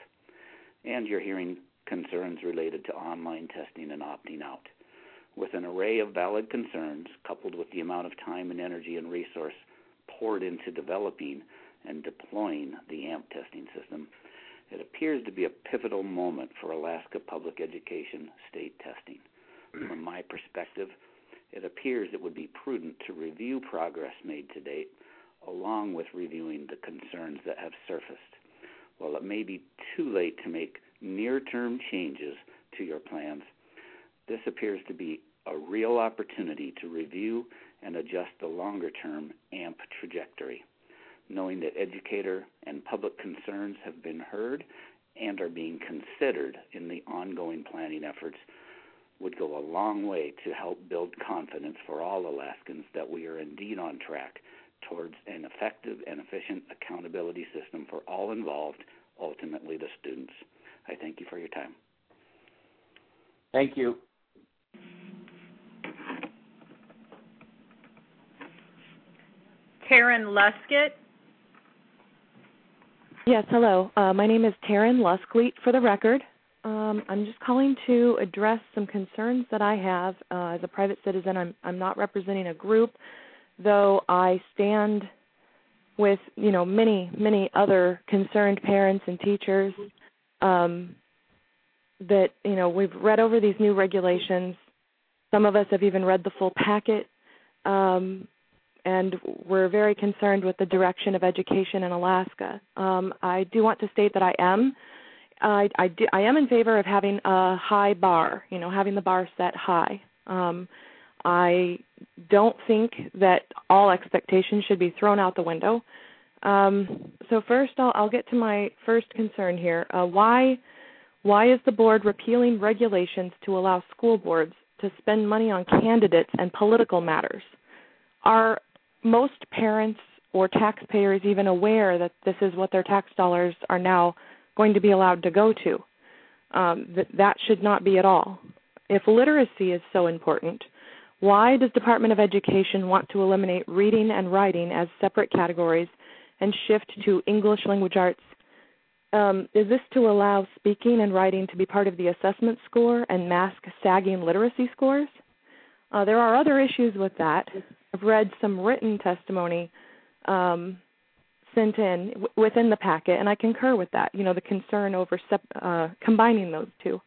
Speaker 17: And you're hearing concerns related to online testing and opting out. With an array of valid concerns, coupled with the amount of time and energy and resource poured into developing and deploying the AMP testing system, it appears to be a pivotal moment for Alaska public education state testing. From my perspective, it appears it would be prudent to review progress made to date, along with reviewing the concerns that have surfaced. While it may be too late to make near-term changes to your plans, this appears to be a real opportunity to review and adjust the longer-term AMP trajectory. Knowing that educator and public concerns have been heard and are being considered in the ongoing planning efforts would go a long way to help build confidence for all Alaskans that we are indeed on track towards an effective and efficient accountability system for all involved, ultimately the students. I thank you for your time.
Speaker 16: Thank you.
Speaker 1: Taryn Luskett.
Speaker 18: Yes, hello. My name is Taryn Luskleet for the record. I'm just calling to address some concerns that I have. As a private citizen, I'm not representing a group, though I stand with, many other concerned parents and teachers that, we've read over these new regulations. Some of us have even read the full packet, and we're very concerned with the direction of education in Alaska. I do want to state that I am in favor of having a high bar, having the bar set high. I don't think that all expectations should be thrown out the window. So first, I'll get to my first concern here. Why is the board repealing regulations to allow school boards to spend money on candidates and political matters? Are most parents or taxpayers even aware that this is what their tax dollars are now going to be allowed to go to? That should not be at all. If literacy is so important, why does Department of Education want to eliminate reading and writing as separate categories and shift to English language arts? Is this to allow speaking and writing to be part of the assessment score and mask sagging literacy scores? There are other issues with that. I've read some written testimony sent in within the packet, and I concur with that, the concern over combining those two.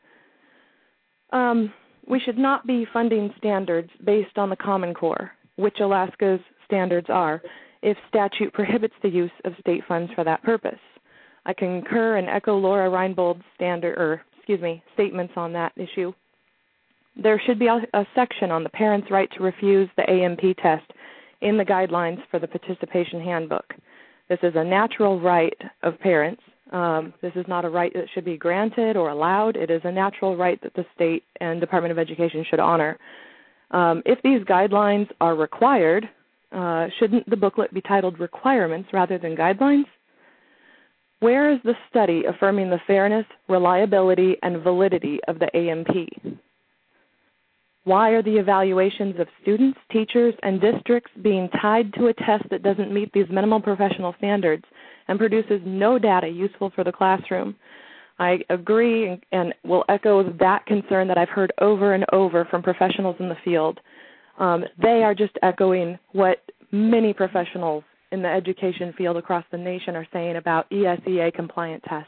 Speaker 18: We should not be funding standards based on the Common Core, which Alaska's standards are, if statute prohibits the use of state funds for that purpose. I concur and echo Laura Reinbold's statements on that issue. There should be a section on the parent's right to refuse the AMP test in the guidelines for the participation handbook. This is a natural right of parents. This is not a right that should be granted or allowed. It is a natural right that the state and Department of Education should honor. If these guidelines are required, shouldn't the booklet be titled Requirements rather than Guidelines? Where is the study affirming the fairness, reliability, and validity of the AMP? Why are the evaluations of students, teachers, and districts being tied to a test that doesn't meet these minimal professional standards and produces no data useful for the classroom? I agree and will echo that concern that I've heard over and over from professionals in the field. They are just echoing what many professionals in the education field across the nation are saying about ESEA compliant tests.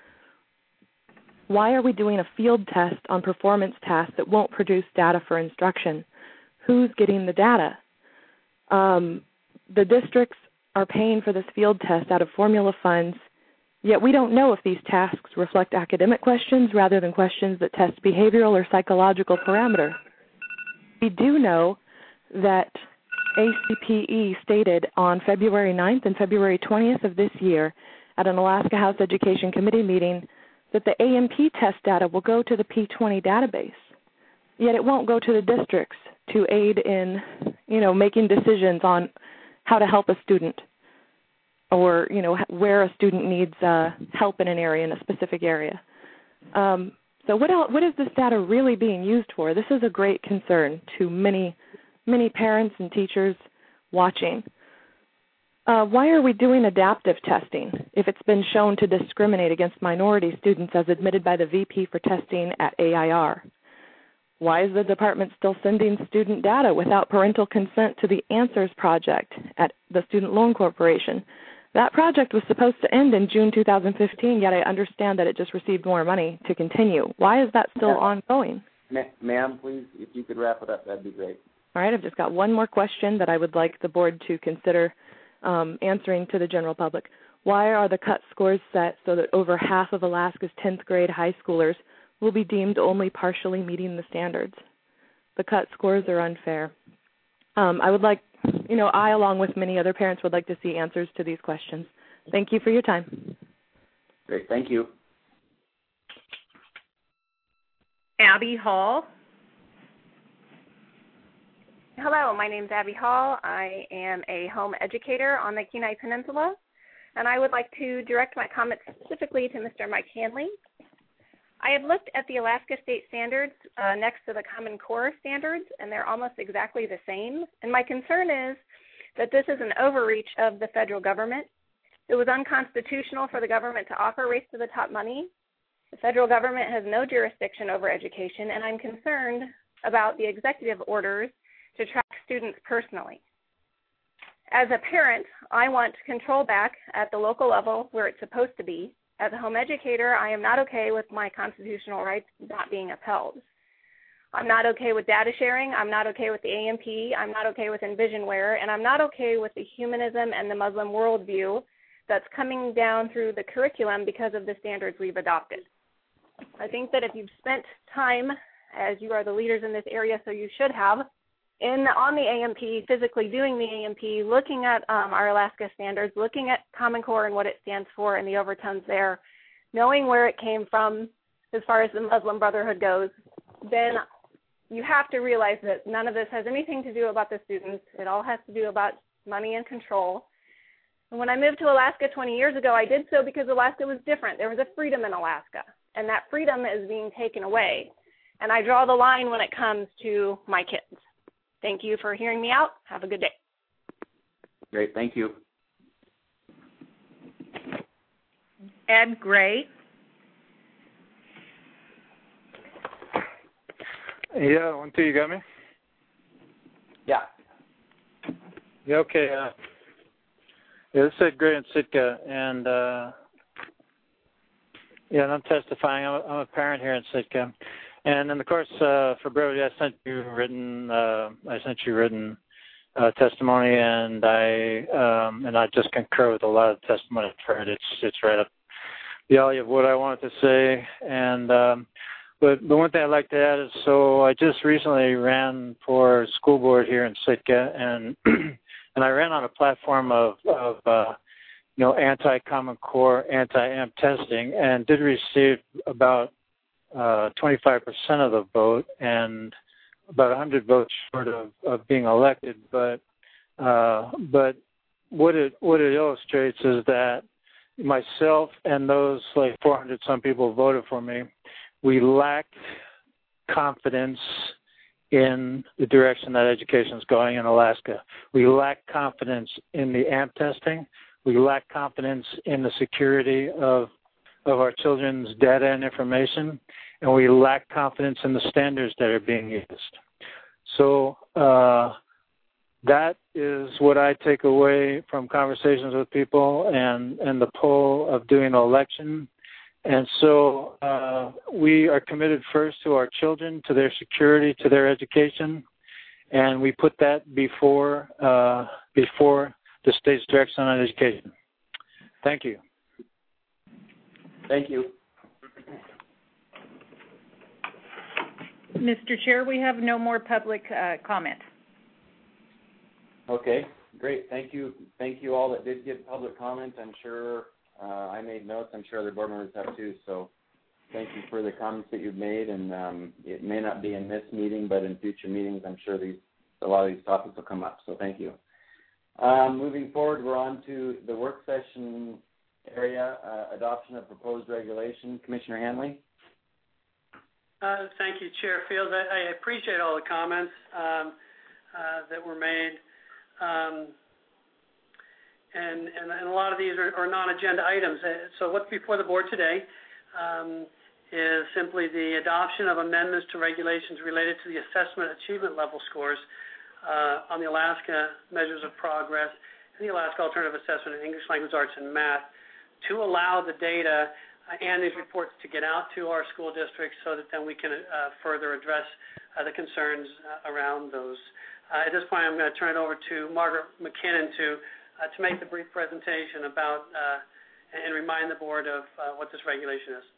Speaker 18: Why are we doing a field test on performance tasks that won't produce data for instruction? Who's getting the data? The districts are paying for this field test out of formula funds, yet we don't know if these tasks reflect academic questions rather than questions that test behavioral or psychological parameters. We do know that ACPE stated on February 9th and February 20th of this year at an Alaska House Education Committee meeting that the AMP test data will go to the P20 database, yet it won't go to the districts to aid in, making decisions on how to help a student or, where a student needs help in an area, in a specific area. So what is this data really being used for? This is a great concern to many parents and teachers watching. Why are we doing adaptive testing if it's been shown to discriminate against minority students as admitted by the VP for testing at AIR? Why is the department still sending student data without parental consent to the Answers Project at the Student Loan Corporation? That project was supposed to end in June 2015, yet I understand that it just received more money to continue. Why is that still ongoing?
Speaker 16: Ma'am, please, if you could wrap it up, that'd be great.
Speaker 18: All right, I've just got one more question that I would like the board to consider answering to the general public. Why are the cut scores set so that over half of Alaska's 10th grade high schoolers will be deemed only partially meeting the standards? The cut scores are unfair. I would like, I, along with many other parents, would like to see answers to these questions. Thank you for your time.
Speaker 16: Great, thank you.
Speaker 1: Abby Hall.
Speaker 19: Hello, my name is Abby Hall. I am a home educator on the Kenai Peninsula, and I would like to direct my comments specifically to Mr. Mike Hanley. I have looked at the Alaska State Standards next to the Common Core standards, and they're almost exactly the same. And my concern is that this is an overreach of the federal government. It was unconstitutional for the government to offer Race to the Top money. The federal government has no jurisdiction over education, and I'm concerned about the executive orders to track students personally. As a parent, I want control back at the local level where it's supposed to be. As a home educator, I am not okay with my constitutional rights not being upheld. I'm not okay with data sharing. I'm not okay with the AMP. I'm not okay with Envisionware. And I'm not okay with the humanism and the Muslim worldview that's coming down through the curriculum because of the standards we've adopted. I think that if you've spent time, as you are the leaders in this area, so you should have, on the AMP, physically doing the AMP, looking at our Alaska standards, looking at Common Core and what it stands for and the overtones there, knowing where it came from as far as the Muslim Brotherhood goes, then you have to realize that none of this has anything to do about the students. It all has to do about money and control. And when I moved to Alaska 20 years ago, I did so because Alaska was different. There was a freedom in Alaska, and that freedom is being taken away. And I draw the line when it comes to my kids. Thank you for hearing me out. Have a good day.
Speaker 16: Great. Thank you.
Speaker 1: Ed Gray.
Speaker 20: Yeah, 1, 2, you got me?
Speaker 16: Yeah.
Speaker 20: Yeah, okay. This is Ed Gray in Sitka, and and I'm testifying. I'm a parent here in Sitka. And then, of course, for brevity, I sent you written testimony, and I just concur with a lot of the testimony I've heard. It's right up the alley of what I wanted to say. And but one thing I'd like to add is, so I just recently ran for school board here in Sitka, and and I ran on a platform of anti-Common Core, anti-AMP testing, and did receive about 25% of the vote and about 100 votes short of being elected. But what it illustrates is that myself and those like 400 some people voted for me, we lack confidence in the direction that education is going in Alaska. We lack confidence in the AMP testing. We lack confidence in the security of our children's data and information, and we lack confidence in the standards that are being used. So that is what I take away from conversations with people and the poll of doing an election. And so we are committed first to our children, to their security, to their education, and we put that before the state's direction on education. Thank you.
Speaker 16: Thank you.
Speaker 1: Mr. Chair, we have no more public comment.
Speaker 7: Okay, great. Thank you. Thank you all that did give public comment. I'm sure I made notes. I'm sure other board members have too. So thank you for the comments that you've made. And it may not be in this meeting, but in future meetings, I'm sure a lot of these topics will come up. So thank you. Moving forward, we're on to the work session area, adoption of proposed regulation. Commissioner Hanley.
Speaker 9: Thank you, Chair Fields. I appreciate all the comments that were made. And a lot of these are non-agenda items. So what's before the board today is simply the adoption of amendments to regulations related to the assessment achievement level scores on the Alaska Measures of Progress and the Alaska Alternative Assessment in English Language Arts and Math to allow the data and these reports to get out to our school districts so that then we can further address the concerns around those. At this point, I'm going to turn it over to Margaret McKinnon to make the brief presentation about and remind the board of what this regulation is.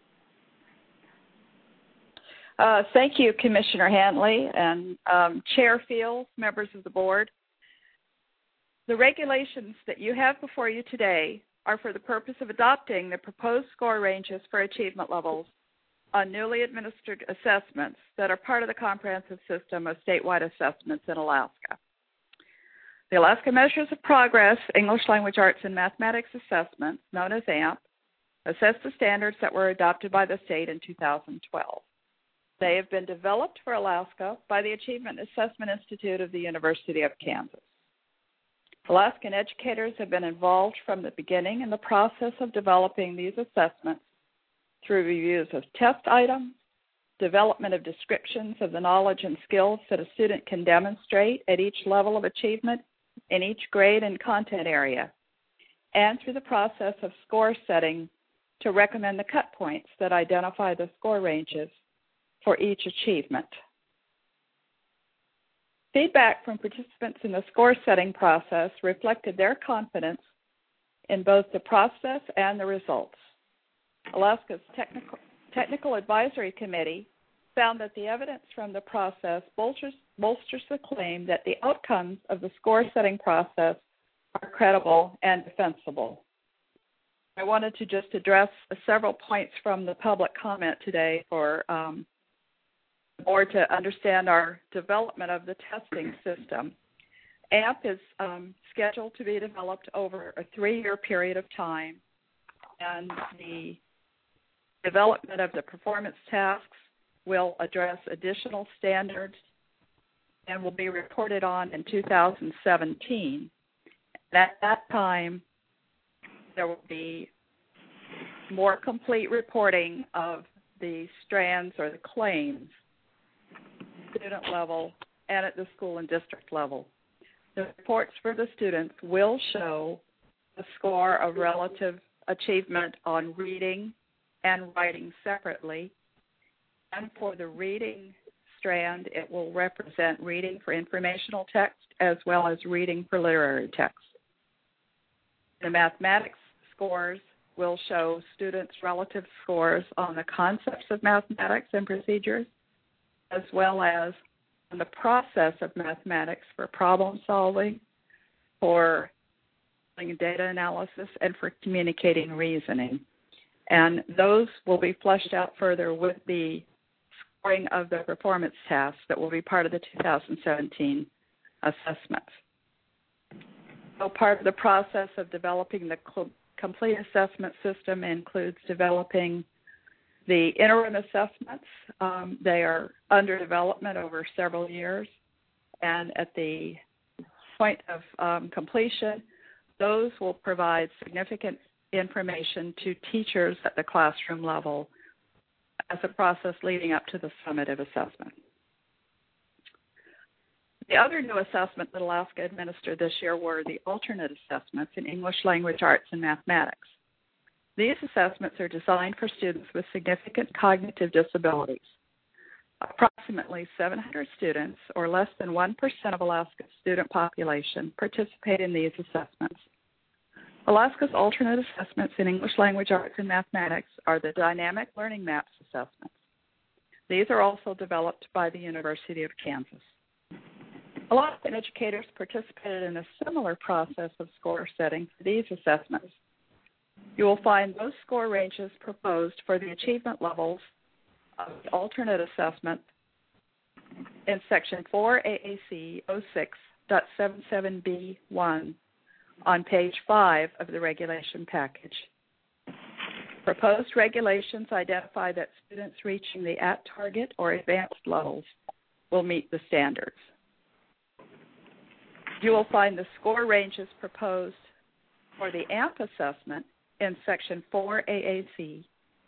Speaker 4: Thank you, Commissioner Hanley and Chair Fields, members of the board. The regulations that you have before you today are for the purpose of adopting the proposed score ranges for achievement levels on newly administered assessments that are part of the comprehensive system of statewide assessments in Alaska. The Alaska Measures of Progress English Language Arts and Mathematics Assessments, known as AMP, assess the standards that were adopted by the state in 2012. They have been developed for Alaska by the Achievement Assessment Institute of the University of Kansas. Alaskan educators have been involved from the beginning in the process of developing these assessments through reviews of test items, development of descriptions of the knowledge and skills that a student can demonstrate at each level of achievement in each grade and content area, and through the process of score setting to recommend the cut points that identify the score ranges for each achievement. Feedback from participants in the score setting process reflected their confidence in both the process and the results. Alaska's Technical Advisory Committee found that the evidence from the process bolsters the claim that the outcomes of the score setting process are credible and defensible. I wanted to just address several points from the public comment today for the board to understand our development of the testing system. AMP is scheduled to be developed over a 3-year period of time, and the development of the performance tasks will address additional standards and will be reported on in 2017. At that time, there will be more complete reporting of the strands or the claims, student level and at the school and district level. The reports for the students will show the score of relative achievement on reading and writing separately. And for the reading strand, it will represent reading for informational text as well as reading for literary text. The mathematics scores will show students' relative scores on the concepts of mathematics and procedures, as well as on the process of mathematics for problem solving, for data analysis, and for communicating reasoning. And those will be fleshed out further with the scoring of the performance tasks that will be part of the 2017 assessments. So part of the process of developing the complete assessment system includes developing the interim assessments. They are under development over several years, and at the point of completion, those will provide significant information to teachers at the classroom level as a process leading up to the summative assessment. The other new assessment that Alaska administered this year were the alternate assessments in English language arts and mathematics. These assessments are designed for students with significant cognitive disabilities. Approximately 700 students, or less than 1% of Alaska's student population, participate in these assessments. Alaska's alternate assessments in English language arts and mathematics are the Dynamic Learning Maps assessments. These are also developed by the University of Kansas. Alaskan educators participated in a similar process of score setting for these assessments. You will find those score ranges proposed for the achievement levels of the alternate assessment in Section 4 AAC 06.77B1 on page 5 of the regulation package. Proposed regulations identify that students reaching the at-target or advanced levels will meet the standards. You will find the score ranges proposed for the AMP assessment in Section 4 AAC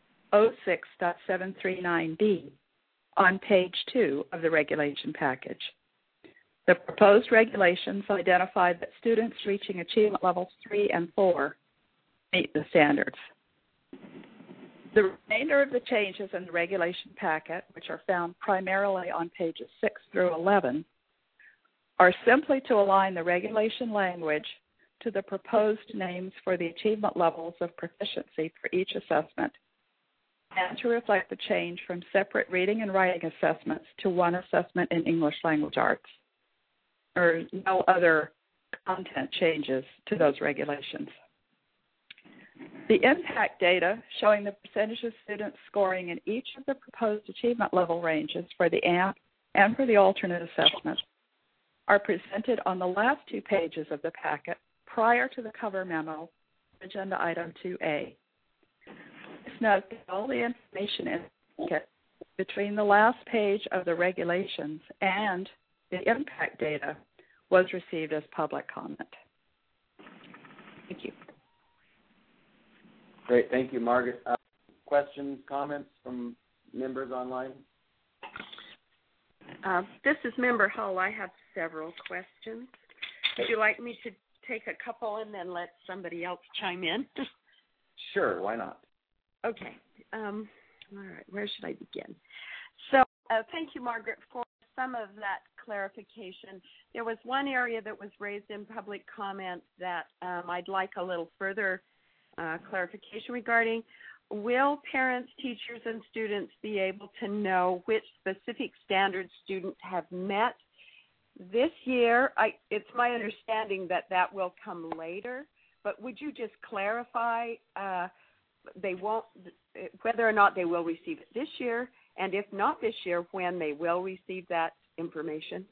Speaker 4: 06.739B on page 2 of the regulation package. The proposed regulations identify that students reaching achievement levels 3 and 4 meet the standards. The remainder of the changes in the regulation packet, which are found primarily on pages 6 through 11, are simply to align the regulation language to the proposed names for the achievement levels of proficiency for each assessment, and to reflect the change from separate reading and writing assessments to one assessment in English language arts. There are no other content changes to those regulations. The impact data showing the percentage of students scoring in each of the proposed achievement level ranges for the AMP and for the alternate assessments are presented on the last 2 pages of the packet prior to the cover memo, agenda item 2A. Please note that all the information in the packet between the last page of the regulations and the impact data was received as public comment. Thank you.
Speaker 16: Great. Thank you, Margaret. Questions, comments from members online?
Speaker 21: This is Member Hull. I have several questions. Would you like me to take a couple and then let somebody else chime in?
Speaker 16: Sure, why not?
Speaker 21: Okay. All right, where should I begin? So thank you, Margaret, for some of that clarification. There was one area that was raised in public comment that I'd like a little further clarification regarding. Will parents, teachers, and students be able to know which specific standards students have met this year? It's my understanding that will come later, but would you just clarify whether or not they will receive it this year, and if not this year, when they will receive that information?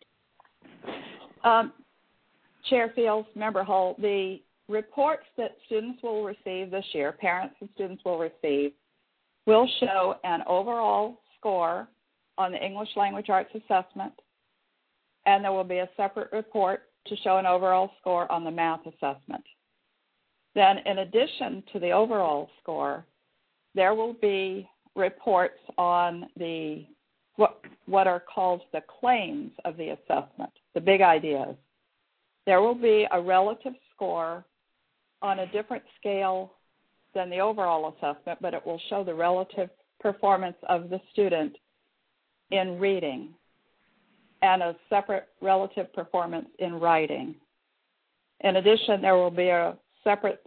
Speaker 4: Chair Fields, Member Hull, the reports that students will receive this year, parents and students will receive, will show an overall score on the English Language Arts Assessment, and there will be a separate report to show an overall score on the math assessment. Then, in addition to the overall score, there will be reports on the what are called the claims of the assessment, the big ideas. There will be a relative score on a different scale than the overall assessment, but it will show the relative performance of the student in reading and a separate relative performance in writing. In addition, there will be a separate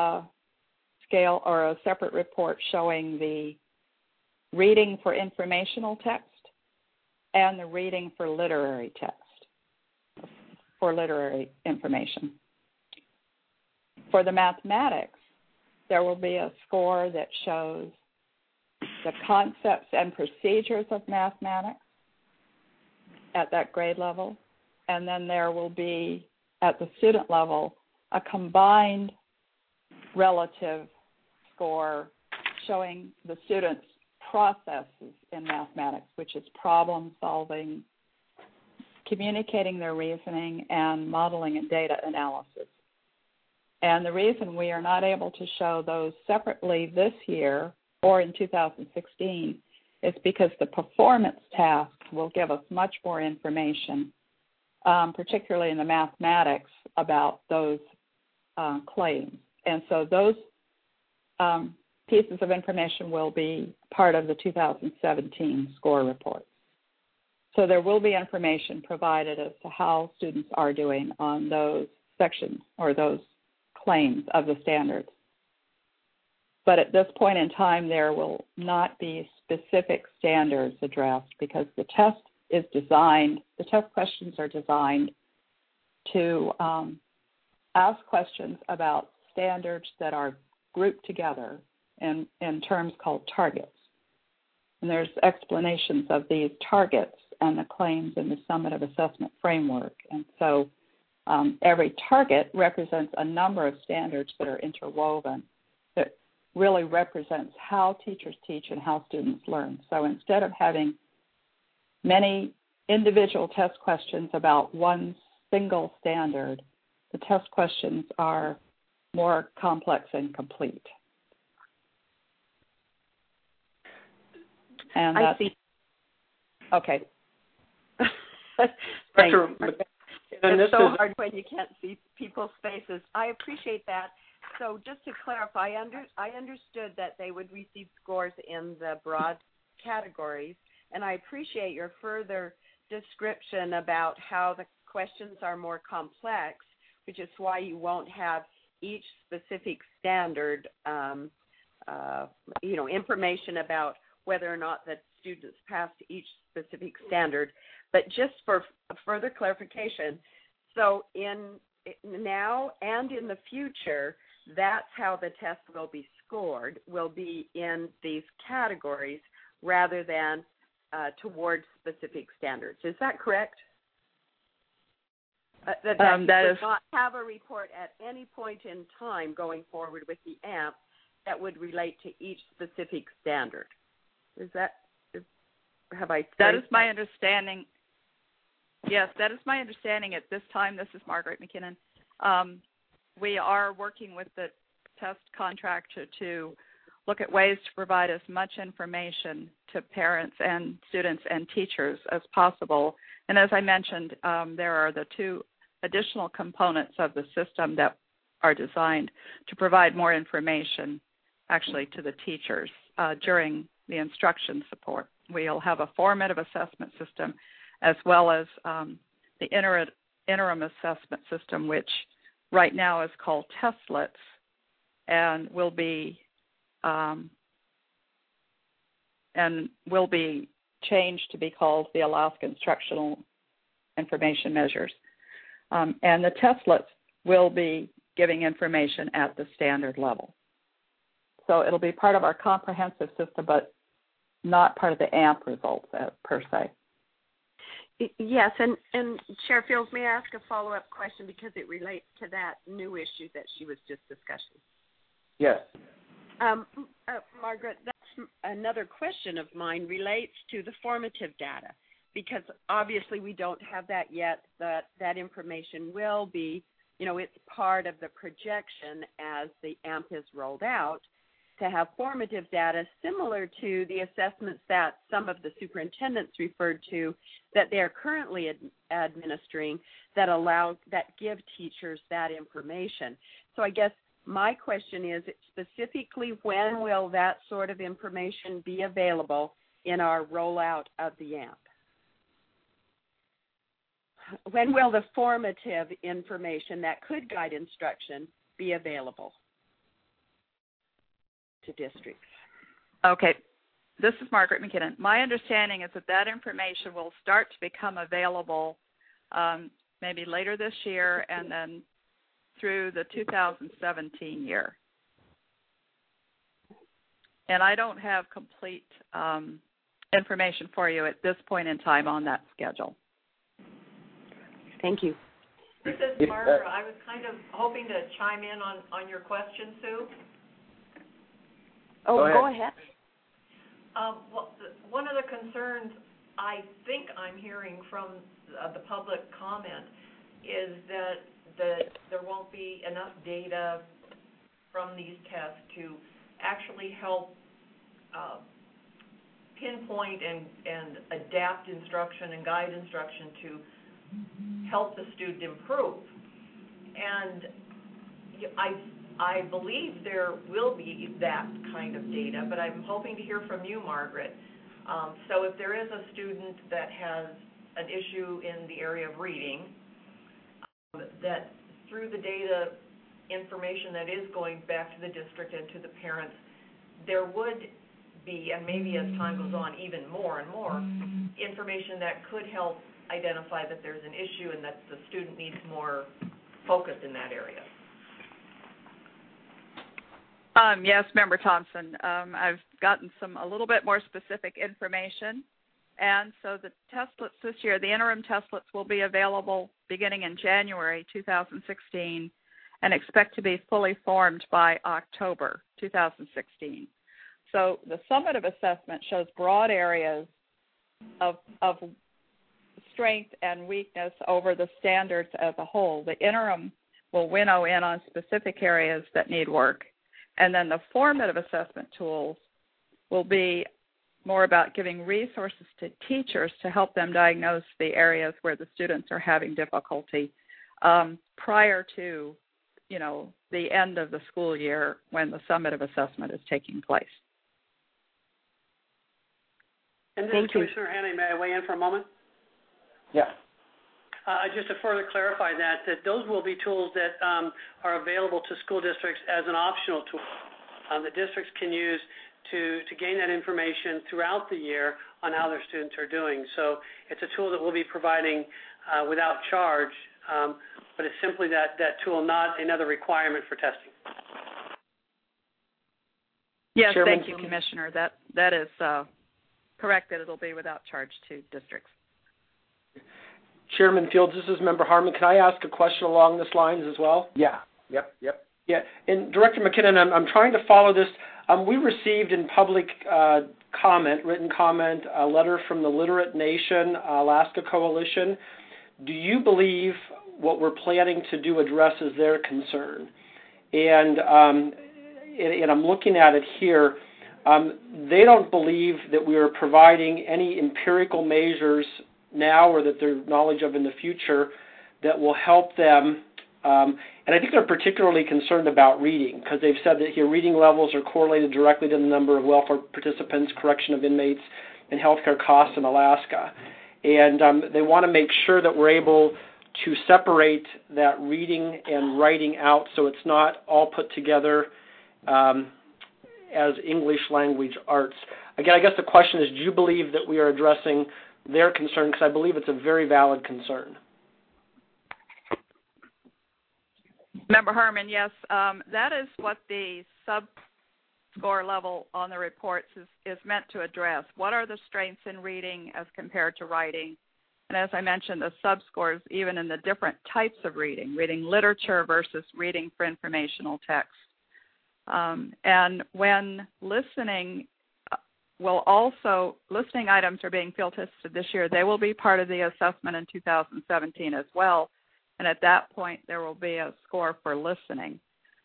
Speaker 4: scale or a separate report showing the reading for informational text and the reading for literary text, for literary information. For the mathematics, there will be a score that shows the concepts and procedures of mathematics at that grade level, and then there will be, at the student level, a combined relative score showing the students' processes in mathematics, which is problem solving, communicating their reasoning, and modeling and data analysis. And the reason we are not able to show those separately this year or in 2016 is because the performance task will give us much more information, particularly in the mathematics, about those claims. And so those pieces of information will be part of the 2017 score reports. So there will be information provided as to how students are doing on those sections or those claims of the standards. But at this point in time, there will not be specific standards addressed because the test is designed, the test questions are designed to ask questions about standards that are grouped together in terms called targets. And there's explanations of these targets and the claims in the summative assessment framework. And so every target represents a number of standards that are interwoven that really represents how teachers teach and how students learn. So instead of having many individual test questions about one single standard, the test questions are more complex and complete. And
Speaker 21: I see.
Speaker 4: Okay.
Speaker 21: Dr. It's so hard when you can't see people's faces. I appreciate that. So just to clarify, I understood that they would receive scores in the broad categories, and I appreciate your further description about how the questions are more complex, which is why you won't have each specific standard, information about whether or not the students passed each specific standard. But just for further clarification, so in now and in the future, that's how the test will be scored, will be in these categories rather than towards specific standards. Is that correct? That does not have a report at any point in time going forward with the AMP that would relate to each specific standard. Have I?
Speaker 4: That is my understanding. Yes, that is my understanding at this time. This is Margaret McKinnon. we are working with the test contractor to look at ways to provide as much information to parents and students and teachers as possible. And as I mentioned, there are the two additional components of the system that are designed to provide more information actually to the teachers during the instruction support. We'll have a formative assessment system as well as the interim assessment system, which right now is called Testlets, and will be changed to be called the Alaska Instructional Information Measures. And the Testlets will be giving information at the standard level. So it'll be part of our comprehensive system, but not part of the AMP results per se.
Speaker 21: Yes, and Chair Fields, may I ask a follow-up question because it relates to that new issue that she was just discussing?
Speaker 16: Yes.
Speaker 21: Margaret, that's another question of mine relates to the formative data, because obviously we don't have that yet. That information will be, it's part of the projection as the AMP is rolled out, to have formative data similar to the assessments that some of the superintendents referred to that they're currently administering that give teachers that information. So I guess my question is specifically when will that sort of information be available in our rollout of the AMP? When will the formative information that could guide instruction be available to districts?
Speaker 4: Okay. This is Margaret McKinnon. My understanding is that information will start to become available maybe later this year and then through the 2017 year. And I don't have complete information for you at this point in time on that schedule.
Speaker 21: Thank you.
Speaker 2: This is Barbara. I was kind of hoping to chime in on your question, Sue.
Speaker 21: Oh, go ahead.
Speaker 2: Well, one of the concerns I think I'm hearing from the public comment is that there won't be enough data from these tests to actually help pinpoint and adapt instruction and guide instruction to help the student improve. And I believe there will be that kind of data, but I'm hoping to hear from you, Margaret. So if there is a student that has an issue in the area of reading, that through the data information that is going back to the district and to the parents, there would be, and maybe as time goes on, even more and more information that could help identify that there's an issue and that the student needs more focus in that area.
Speaker 4: Yes, Member Thompson. I've gotten a little bit more specific information. And so the testlets this year, the interim testlets will be available beginning in January 2016 and expect to be fully formed by October 2016. So the summative assessment shows broad areas of strength and weakness over the standards as a whole. The interim will winnow in on specific areas that need work. And then the formative assessment tools will be more about giving resources to teachers to help them diagnose the areas where the students are having difficulty prior to, the end of the school year when the summative assessment is taking place.
Speaker 9: And this is Commissioner Hanley. May I weigh in for a moment?
Speaker 16: Yeah.
Speaker 9: Just to further clarify that those will be tools that are available to school districts as an optional tool that districts can use to gain that information throughout the year on how their students are doing. So it's a tool that we'll be providing without charge, but it's simply that tool, not another requirement for testing.
Speaker 4: Yes, Chairman, thank you, Commissioner. That is correct, that it'll be without charge to districts.
Speaker 3: Chairman Fields, this is Member Harmon. Can I ask a question along this lines as well?
Speaker 16: Yeah. Yep.
Speaker 3: Yeah, and Director McKinnon, I'm trying to follow this. We received in public written comment, a letter from the Literate Nation Alaska Coalition. Do you believe what we're planning to do addresses their concern. And I'm looking at it here. They don't believe that we are providing any empirical measures now or that they're knowledge of in the future that will help them. And I think they're particularly concerned about reading because they've said that here reading levels are correlated directly to the number of welfare participants, correction of inmates, and healthcare costs in Alaska. And they want to make sure that we're able to separate that reading and writing out so it's not all put together as English language arts. Again, I guess the question is, do you believe that we are addressing their concern? Because I believe it's a very valid concern.
Speaker 4: Member Harmon, yes, that is what the sub-score level on the reports is meant to address. What are the strengths in reading as compared to writing? And as I mentioned, the sub-scores even in the different types of reading literature versus reading for informational text. And when listening listening items are being field tested this year, they will be part of the assessment in 2017 as well. And at that point, there will be a score for listening.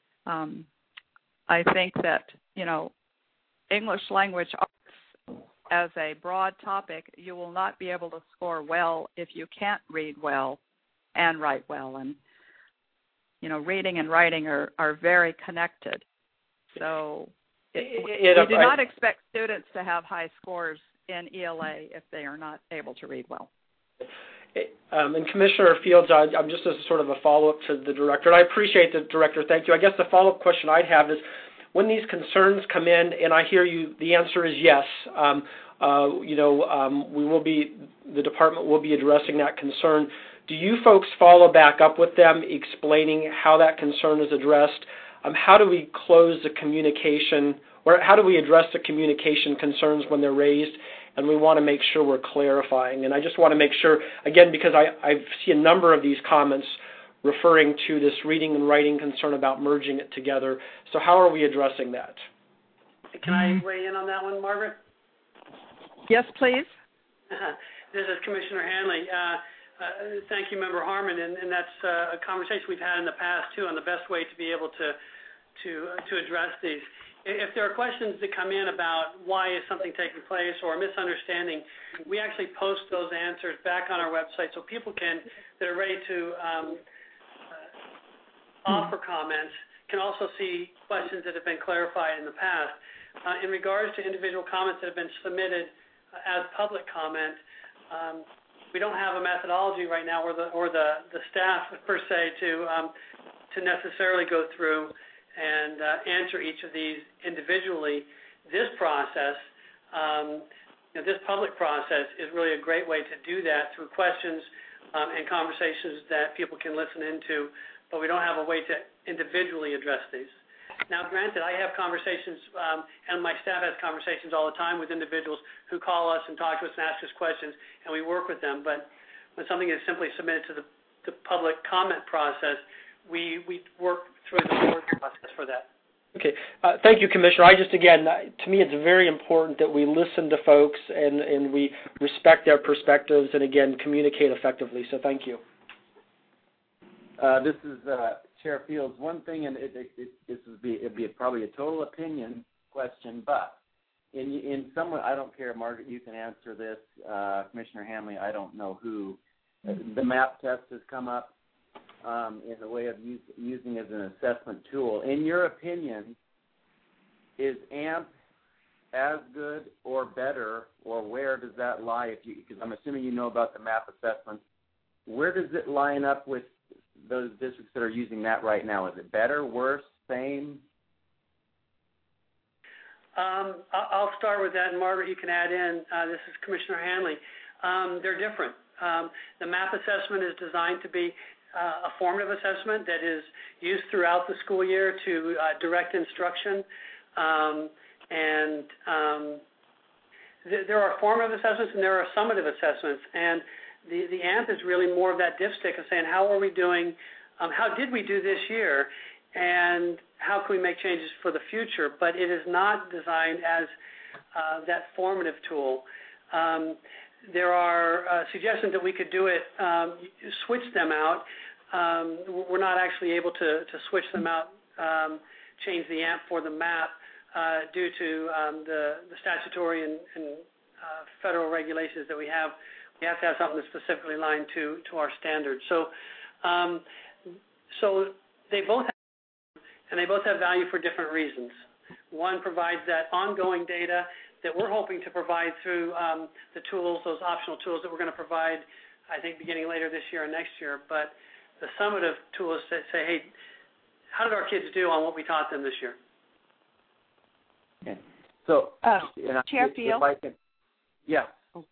Speaker 4: I think that, English language arts as a broad topic, you will not be able to score well if you can't read well and write well. And, reading and writing are very connected. So we do not expect students to have high scores in ELA if they are not able to read well.
Speaker 3: And Commissioner Fields, I'm just as sort of a follow-up to the Director, and I appreciate the Director, thank you. I guess the follow-up question I'd have is, when these concerns come in, and I hear you, the answer is yes, the Department will be addressing that concern. Do you folks follow back up with them, explaining how that concern is addressed? How do we close the communication, or how do we address the communication concerns when they're raised? And we want to make sure we're clarifying. And I just want to make sure, again, because I see a number of these comments referring to this reading and writing concern about merging it together. So how are we addressing that?
Speaker 9: Can I weigh in on that one, Margaret?
Speaker 4: Yes, please.
Speaker 9: This is Commissioner Hanley. Thank you, Member Harmon, and that's a conversation we've had in the past, too, on the best way to be able to address these. If there are questions that come in about why is something taking place or a misunderstanding, we actually post those answers back on our website so people that are ready to offer comments can also see questions that have been clarified in the past. In regards to individual comments that have been submitted as public comment, we don't have a methodology right now or the staff per se to necessarily go through and answer each of these individually. This process, this public process, is really a great way to do that through questions and conversations that people can listen into, but we don't have a way to individually address these. Now, granted, I have conversations, and my staff has conversations all the time with individuals who call us and talk to us and ask us questions, and we work with them, but when something is simply submitted to the public comment process, we work through the board process for that.
Speaker 3: Okay. Thank you, Commissioner. To me, it's very important that we listen to folks and we respect their perspectives and, again, communicate effectively. So thank you.
Speaker 16: This is Chair Fields. One thing, and it'd be probably a total opinion question, but in some way, I don't care, Margaret, you can answer this. Commissioner Hanley, I don't know who. The MAP test has come up in the way of using as an assessment tool. In your opinion, is AMP as good or better, or where does that lie? Because I'm assuming you know about the MAP assessment. Where does it line up with those districts that are using that right now? Is it better, worse, same?
Speaker 9: I'll start with that, and Margaret, you can add in. This is Commissioner Hanley. They're different. The MAP assessment is designed to be a formative assessment that is used throughout the school year to direct instruction. There are formative assessments and there are summative assessments. And the AMP is really more of that dipstick of saying, how are we doing, how did we do this year, and how can we make changes for the future? But it is not designed as that formative tool. There are suggestions that we could do it, switch them out. we're not actually able to switch them out, change the AMP for the MAP due to the statutory and federal regulations that we have. We have to have something that's specifically aligned to our standards. So they both have value for different reasons. One provides that ongoing data that we're hoping to provide through the tools, those optional tools that we're going to provide, I think, beginning later this year and next year. But the summative tools that say, hey, how did our kids do on what we taught them this year?
Speaker 16: Okay. So,
Speaker 21: Chair Field?
Speaker 16: If I can, yeah.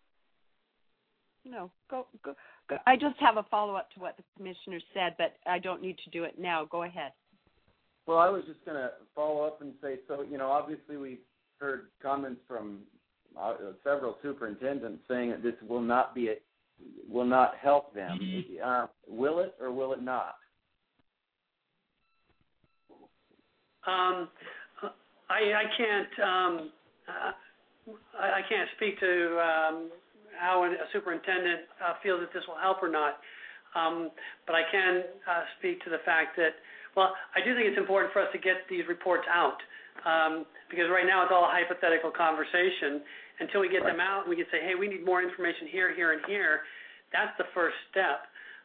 Speaker 21: No, go. I just have a follow-up to what the commissioner said, but I don't need to do it now. Go ahead.
Speaker 16: Well, I was just going to follow up and say, so, obviously we've heard comments from several superintendents saying that this will not help them. Will it or will it not?
Speaker 9: I can't speak to how a superintendent feels that this will help or not, but I can speak to the fact that, well, I do think it's important for us to get these reports out because right now it's all a hypothetical conversation. Until we get them out, we can say, hey, we need more information here, here, and here. That's the first step.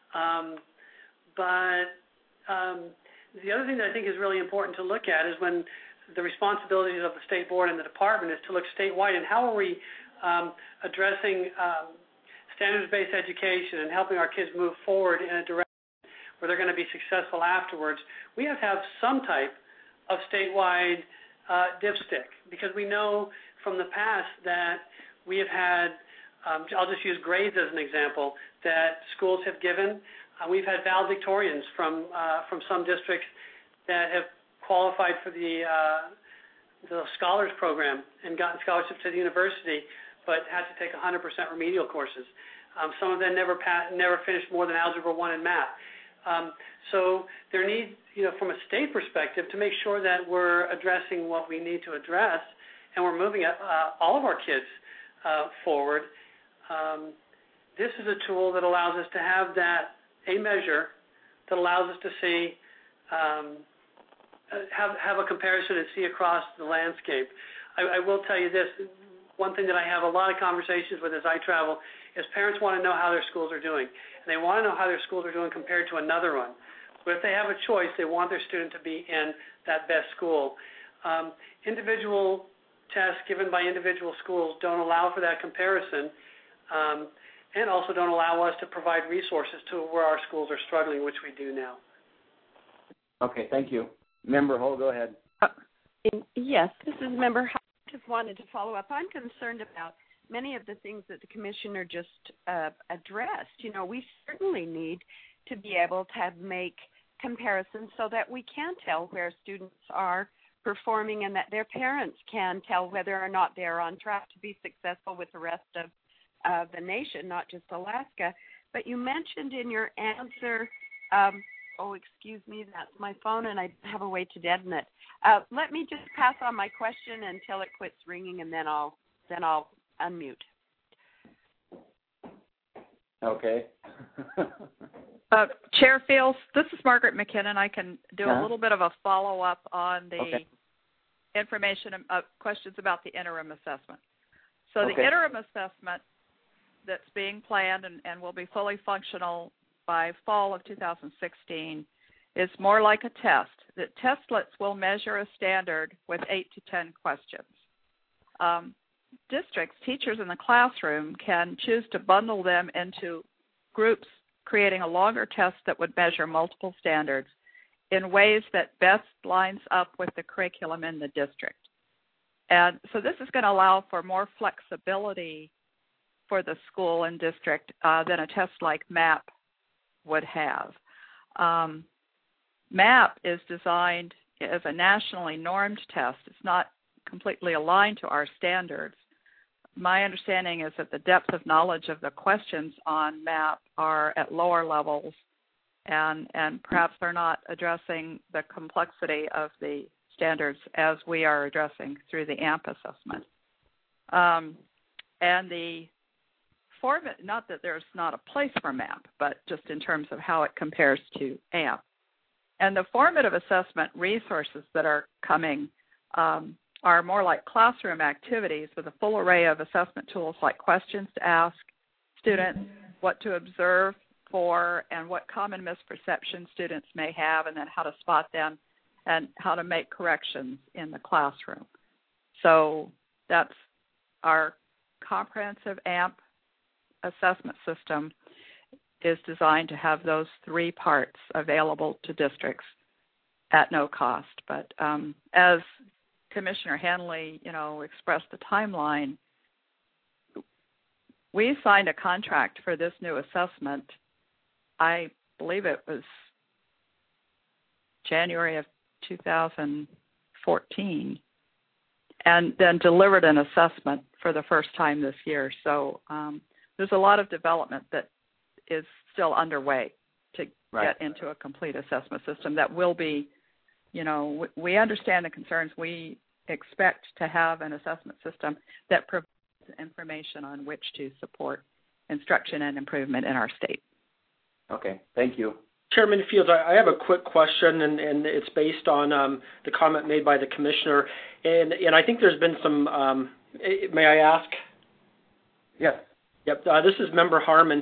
Speaker 9: But the other thing that I think is really important to look at is when the responsibilities of the state board and the department is to look statewide and how are we addressing standards-based education and helping our kids move forward in a direction where they're going to be successful afterwards. We have to have some type of statewide dipstick because we know from the past that we have had, I'll just use grades as an example, that schools have given. We've had valedictorians from some districts that have qualified for the Scholars Program and gotten scholarships to the university, but had to take 100% remedial courses. Some of them never finished more than Algebra 1 and Math. So there needs, from a state perspective, to make sure that we're addressing what we need to address, and we're moving all of our kids forward. This is a tool that allows us to have a measure that allows us to see, have a comparison and see across the landscape. I will tell you this, one thing that I have a lot of conversations with as I travel is parents want to know how their schools are doing. And they want to know how their schools are doing compared to another one. But if they have a choice, they want their student to be in that best school. Individual tests given by individual schools don't allow for that comparison and also don't allow us to provide resources to where our schools are struggling, which we do now.
Speaker 16: Okay, thank you. Member Hull, go ahead.
Speaker 21: Yes, this is Member Hull. Just wanted to follow up. I'm concerned about many of the things that the commissioner just addressed. We certainly need to be able to make comparisons so that we can tell where students are performing and that their parents can tell whether or not they're on track to be successful with the rest of the nation, not just Alaska. But you mentioned in your answer, excuse me, that's my phone and I have a way to deaden it. Let me just pass on my question until it quits ringing and then I'll unmute.
Speaker 16: Okay.
Speaker 4: Chair Fields, this is Margaret McKinnon. I can do a little bit of a follow-up on the information questions about the interim assessment. So the interim assessment that's being planned and will be fully functional by fall of 2016 is more like a test. The testlets will measure a standard with 8 to 10 questions. Districts, teachers in the classroom can choose to bundle them into groups, creating a longer test that would measure multiple standards in ways that best lines up with the curriculum in the district. And so this is going to allow for more flexibility for the school and district than a test like MAP would have. MAP is designed as a nationally normed test. It's not completely aligned to our standards. My understanding is that the depth of knowledge of the questions on MAP are at lower levels and perhaps are not addressing the complexity of the standards as we are addressing through the AMP assessment. And the not that there's not a place for MAP, but just in terms of how it compares to AMP. And the formative assessment resources that are coming are more like classroom activities with a full array of assessment tools like questions to ask students, what to observe for, and what common misperceptions students may have, and then how to spot them and how to make corrections in the classroom. So that's our comprehensive AMP assessment system is designed to have those three parts available to districts at no cost. But as Commissioner Hanley, expressed the timeline, we signed a contract for this new assessment. I believe it was January of 2014, and then delivered an assessment for the first time this year. So there's a lot of development that is still underway to get into a complete assessment system that will be, we understand the concerns. We expect to have an assessment system that provides information on which to support instruction and improvement in our state.
Speaker 16: Okay, thank you.
Speaker 3: Chairman Fields, I have a quick question, and it's based on the comment made by the commissioner. And I think there's been some, may I ask?
Speaker 16: Yes.
Speaker 3: Yep, this is Member Harmon.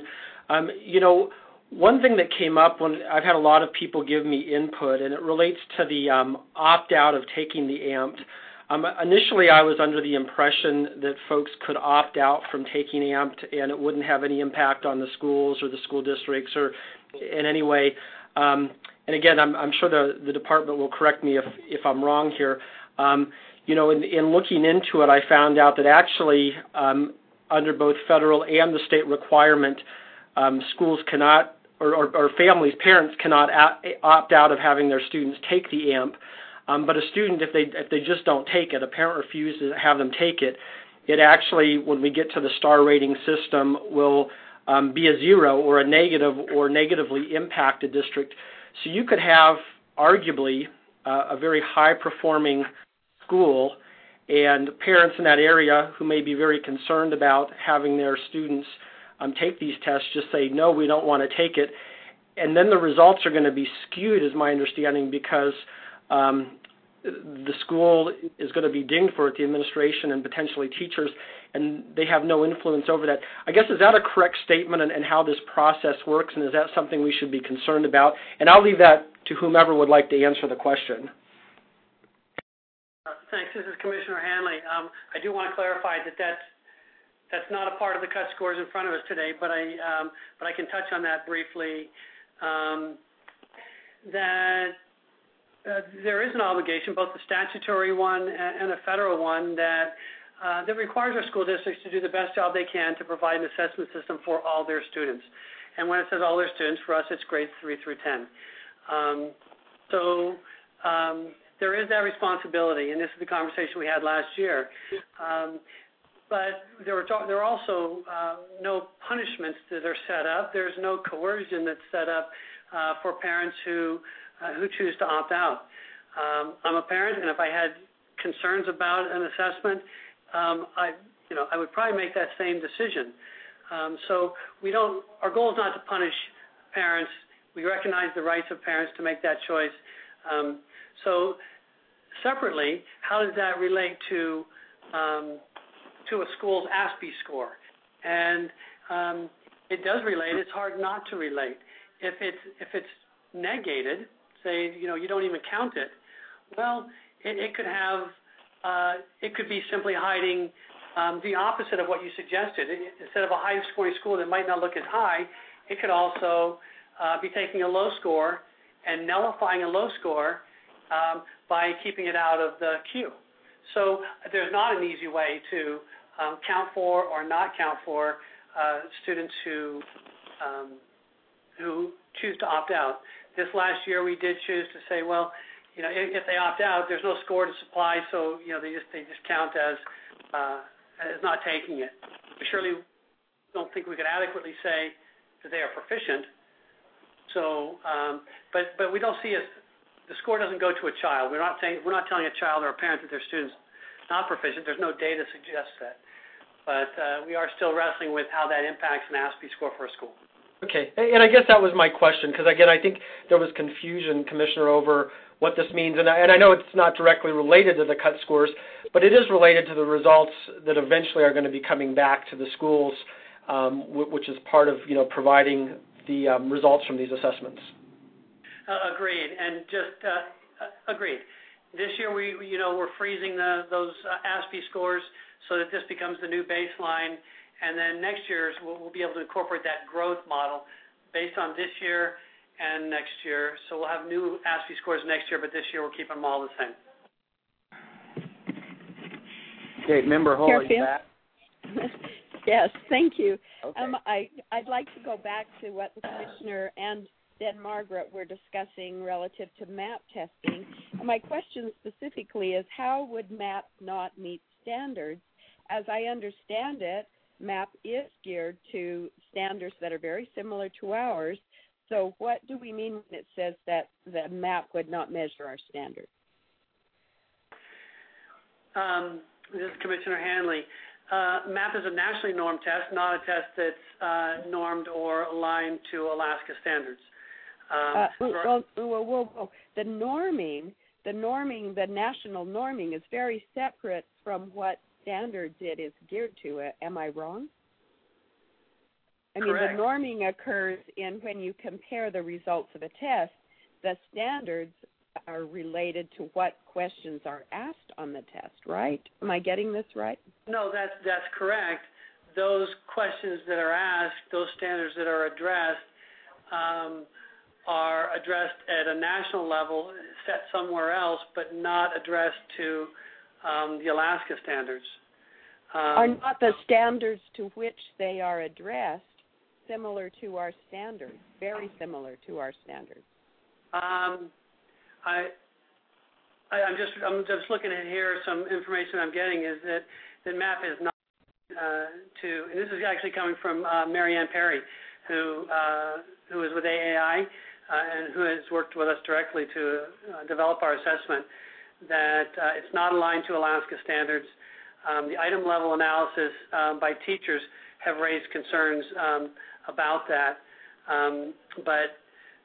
Speaker 3: One thing that came up when I've had a lot of people give me input, and it relates to the opt-out of taking the AMP. Initially, I was under the impression that folks could opt out from taking AMP, and it wouldn't have any impact on the schools or the school districts or in any way. And again, I'm sure the department will correct me if I'm wrong here. In looking into it, I found out that actually under both federal and the state requirement, schools cannot, or families, parents cannot opt out of having their students take the AMP. But a student, if they just don't take it, a parent refuses to have them take it, it actually, when we get to the star rating system, will be a 0 or a negative or negatively impact a district. So you could have, arguably, a very high-performing school, and parents in that area who may be very concerned about having their students take these tests just say, no, we don't want to take it. And then the results are going to be skewed, is my understanding, because the school is going to be dinged for it, the administration and potentially teachers, and they have no influence over that. I guess, is that a correct statement and how this process works, and is that something we should be concerned about? And I'll leave that to whomever would like to answer the question.
Speaker 9: Thanks. This is Commissioner Hanley. I do want to clarify that's not a part of the cut scores in front of us today, but I can touch on that briefly. There is an obligation, both the statutory one and a federal one, that requires our school districts to do the best job they can to provide an assessment system for all their students. And when it says all their students, for us it's grades 3 through 10. There is that responsibility, and this is the conversation we had last year. But there are also no punishments that are set up. There's no coercion that's set up for parents who choose to opt out. I'm a parent, and if I had concerns about an assessment, I would probably make that same decision. So our goal is not to punish parents. We recognize the rights of parents to make that choice. So separately, how does that relate to a school's ASPE score? And it does relate. It's hard not to relate. If it's negated, say you don't even count it, well, it could be simply hiding the opposite of what you suggested. Instead of a high-scoring school that might not look as high, it could also be taking a low score and nullifying a low score by keeping it out of the queue. So there's not an easy way to count for or not count for students who choose to opt out. This last year, we did choose to say, well, if they opt out, there's no score to supply, so they just count as not taking it. We surely don't think we could adequately say that they are proficient. So, but we don't see the score doesn't go to a child. We're not telling a child or a parent that their student's not proficient. There's no data to suggest that. but we are still wrestling with how that impacts an ASPE score for a school.
Speaker 3: Okay, and I guess that was my question, because again, I think there was confusion, Commissioner, over what this means, and I know it's not directly related to the cut scores, but it is related to the results that eventually are going to be coming back to the schools, which is part of providing the results from these assessments.
Speaker 9: Agreed, and just agreed. This year we're freezing those ASPE scores so that this becomes the new baseline. And then next year we'll be able to incorporate that growth model based on this year and next year. So we'll have new ASPE scores next year, but this year we're keeping them all the same.
Speaker 16: Okay, Member Hall, are you back?
Speaker 21: Yes, thank you.
Speaker 16: Okay.
Speaker 21: I'd like to go back to what the Commissioner and then Margaret were discussing relative to MAP testing. My question specifically is, how would MAP not meet standards? As I understand it, MAP is geared to standards that are very similar to ours. So what do we mean when it says that the MAP would not measure our standards?
Speaker 9: This is Commissioner Hanley. MAP is a nationally normed test, not a test that's normed or aligned to Alaska standards.
Speaker 21: Whoa. The national norming is very separate from what standards it is geared to. Am I wrong?
Speaker 9: Correct.
Speaker 21: The norming occurs in when you compare the results of a test. The standards are related to what questions are asked on the test, right? Am I getting this right?
Speaker 9: No, that's correct. Those questions that are asked, those standards that are addressed at a national level, set somewhere else, but not addressed to the Alaska standards.
Speaker 21: Are not the standards to which they are addressed similar to our standards, very similar to our standards?
Speaker 9: I'm just looking at here. Some information I'm getting is that MAP is not and this is actually coming from Mary Ann Perry, who is with AAI and who has worked with us directly to develop our assessment, that it's not aligned to Alaska standards. The item level analysis by teachers have raised concerns about that, but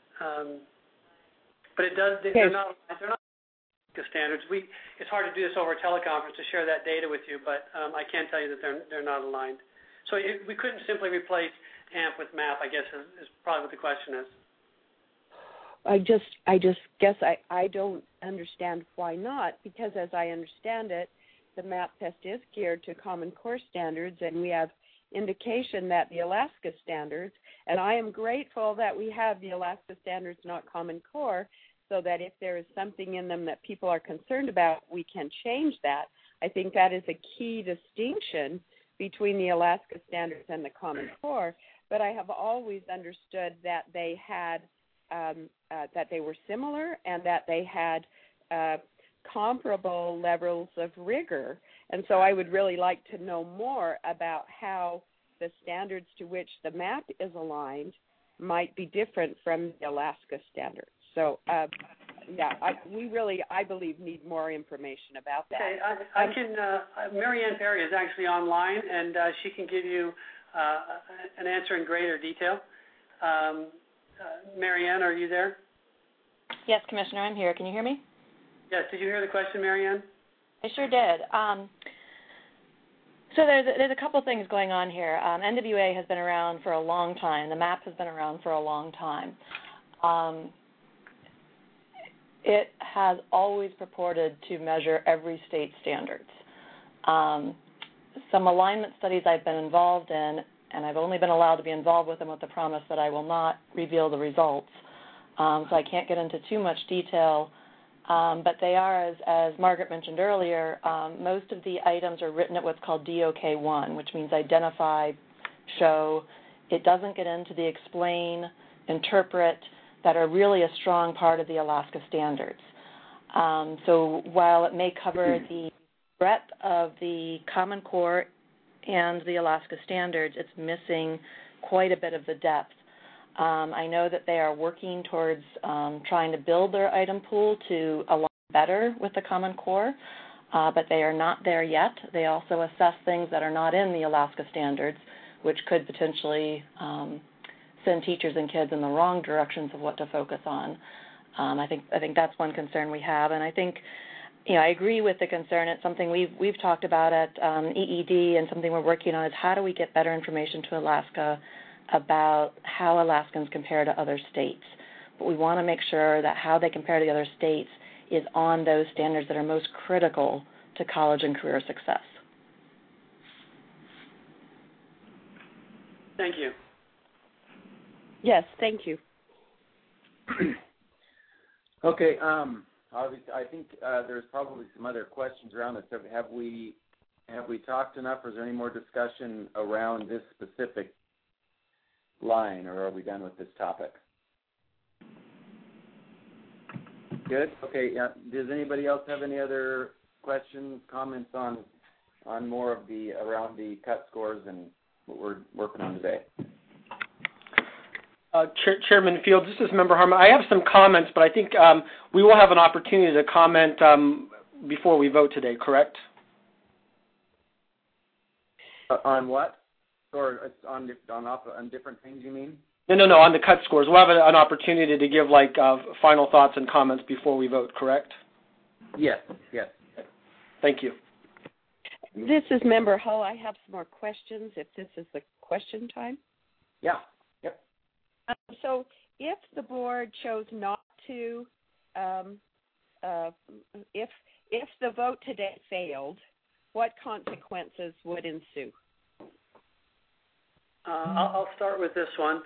Speaker 9: it does. They're not Alaska standards. It's hard to do this over a teleconference to share that data with you, but I can tell you that they're not aligned. So we couldn't simply replace AMP with MAP, I guess, is probably what the question is.
Speaker 21: I just guess I don't understand why not, because as I understand it, the MAP test is geared to Common Core standards, and we have indication that the Alaska standards, and I am grateful that we have the Alaska standards, not Common Core, so that if there is something in them that people are concerned about, we can change that. I think that is a key distinction between the Alaska standards and the Common Core, but I have always understood that they had that they were similar and that they had comparable levels of rigor. And so I would really like to know more about how the standards to which the MAP is aligned might be different from the Alaska standards. So, we really, I believe, need more information about that.
Speaker 9: Okay, I can. Mary Ann Perry is actually online, and she can give you an answer in greater detail. Mary Ann, are you there?
Speaker 10: Yes, Commissioner, I'm here. Can you hear me?
Speaker 9: Yes. Did you hear the question, Mary Ann?
Speaker 10: I sure did. So there's a couple things going on here. NWA has been around for a long time. The MAP has been around for a long time. It has always purported to measure every state's standards. Some alignment studies I've been involved in, and I've only been allowed to be involved with them with the promise that I will not reveal the results. So I can't get into too much detail, but they are, as Margaret mentioned earlier, most of the items are written at what's called DOK1, which means identify, show. It doesn't get into the explain, interpret, that are really a strong part of the Alaska standards. So while it may cover the breadth of the Common Core and the Alaska standards, it's missing quite a bit of the depth. I know that they are working towards trying to build their item pool to align better with the Common Core, but they are not there yet. They also assess things that are not in the Alaska standards, which could potentially send teachers and kids in the wrong directions of what to focus on. I think that's one concern we have, and I think, I agree with the concern. It's something we've talked about at EED, and something we're working on is how do we get better information to Alaska about how Alaskans compare to other states. But we want to make sure that how they compare to the other states is on those standards that are most critical to college and career success.
Speaker 9: Thank you.
Speaker 21: Yes, thank you.
Speaker 16: Okay, obviously, I think there's probably some other questions around this. Have we talked enough, or is there any more discussion around this specific line, or are we done with this topic? Good. Okay. Does anybody else have any other questions, comments on more of around the cut scores and what we're working on today?
Speaker 3: Chairman Fields, this is Member Harmon. I have some comments, but I think we will have an opportunity to comment before we vote today, correct?
Speaker 16: On what? Or on different things, you mean?
Speaker 3: No, on the cut scores. We'll have an opportunity to give final thoughts and comments before we vote, correct?
Speaker 16: Yes.
Speaker 3: Thank you.
Speaker 21: This is Member Hull. I have some more questions if this is the question time.
Speaker 16: Yeah. Yep.
Speaker 21: So if the board chose not to, if the vote today failed, what consequences would ensue?
Speaker 9: I'll start with this one.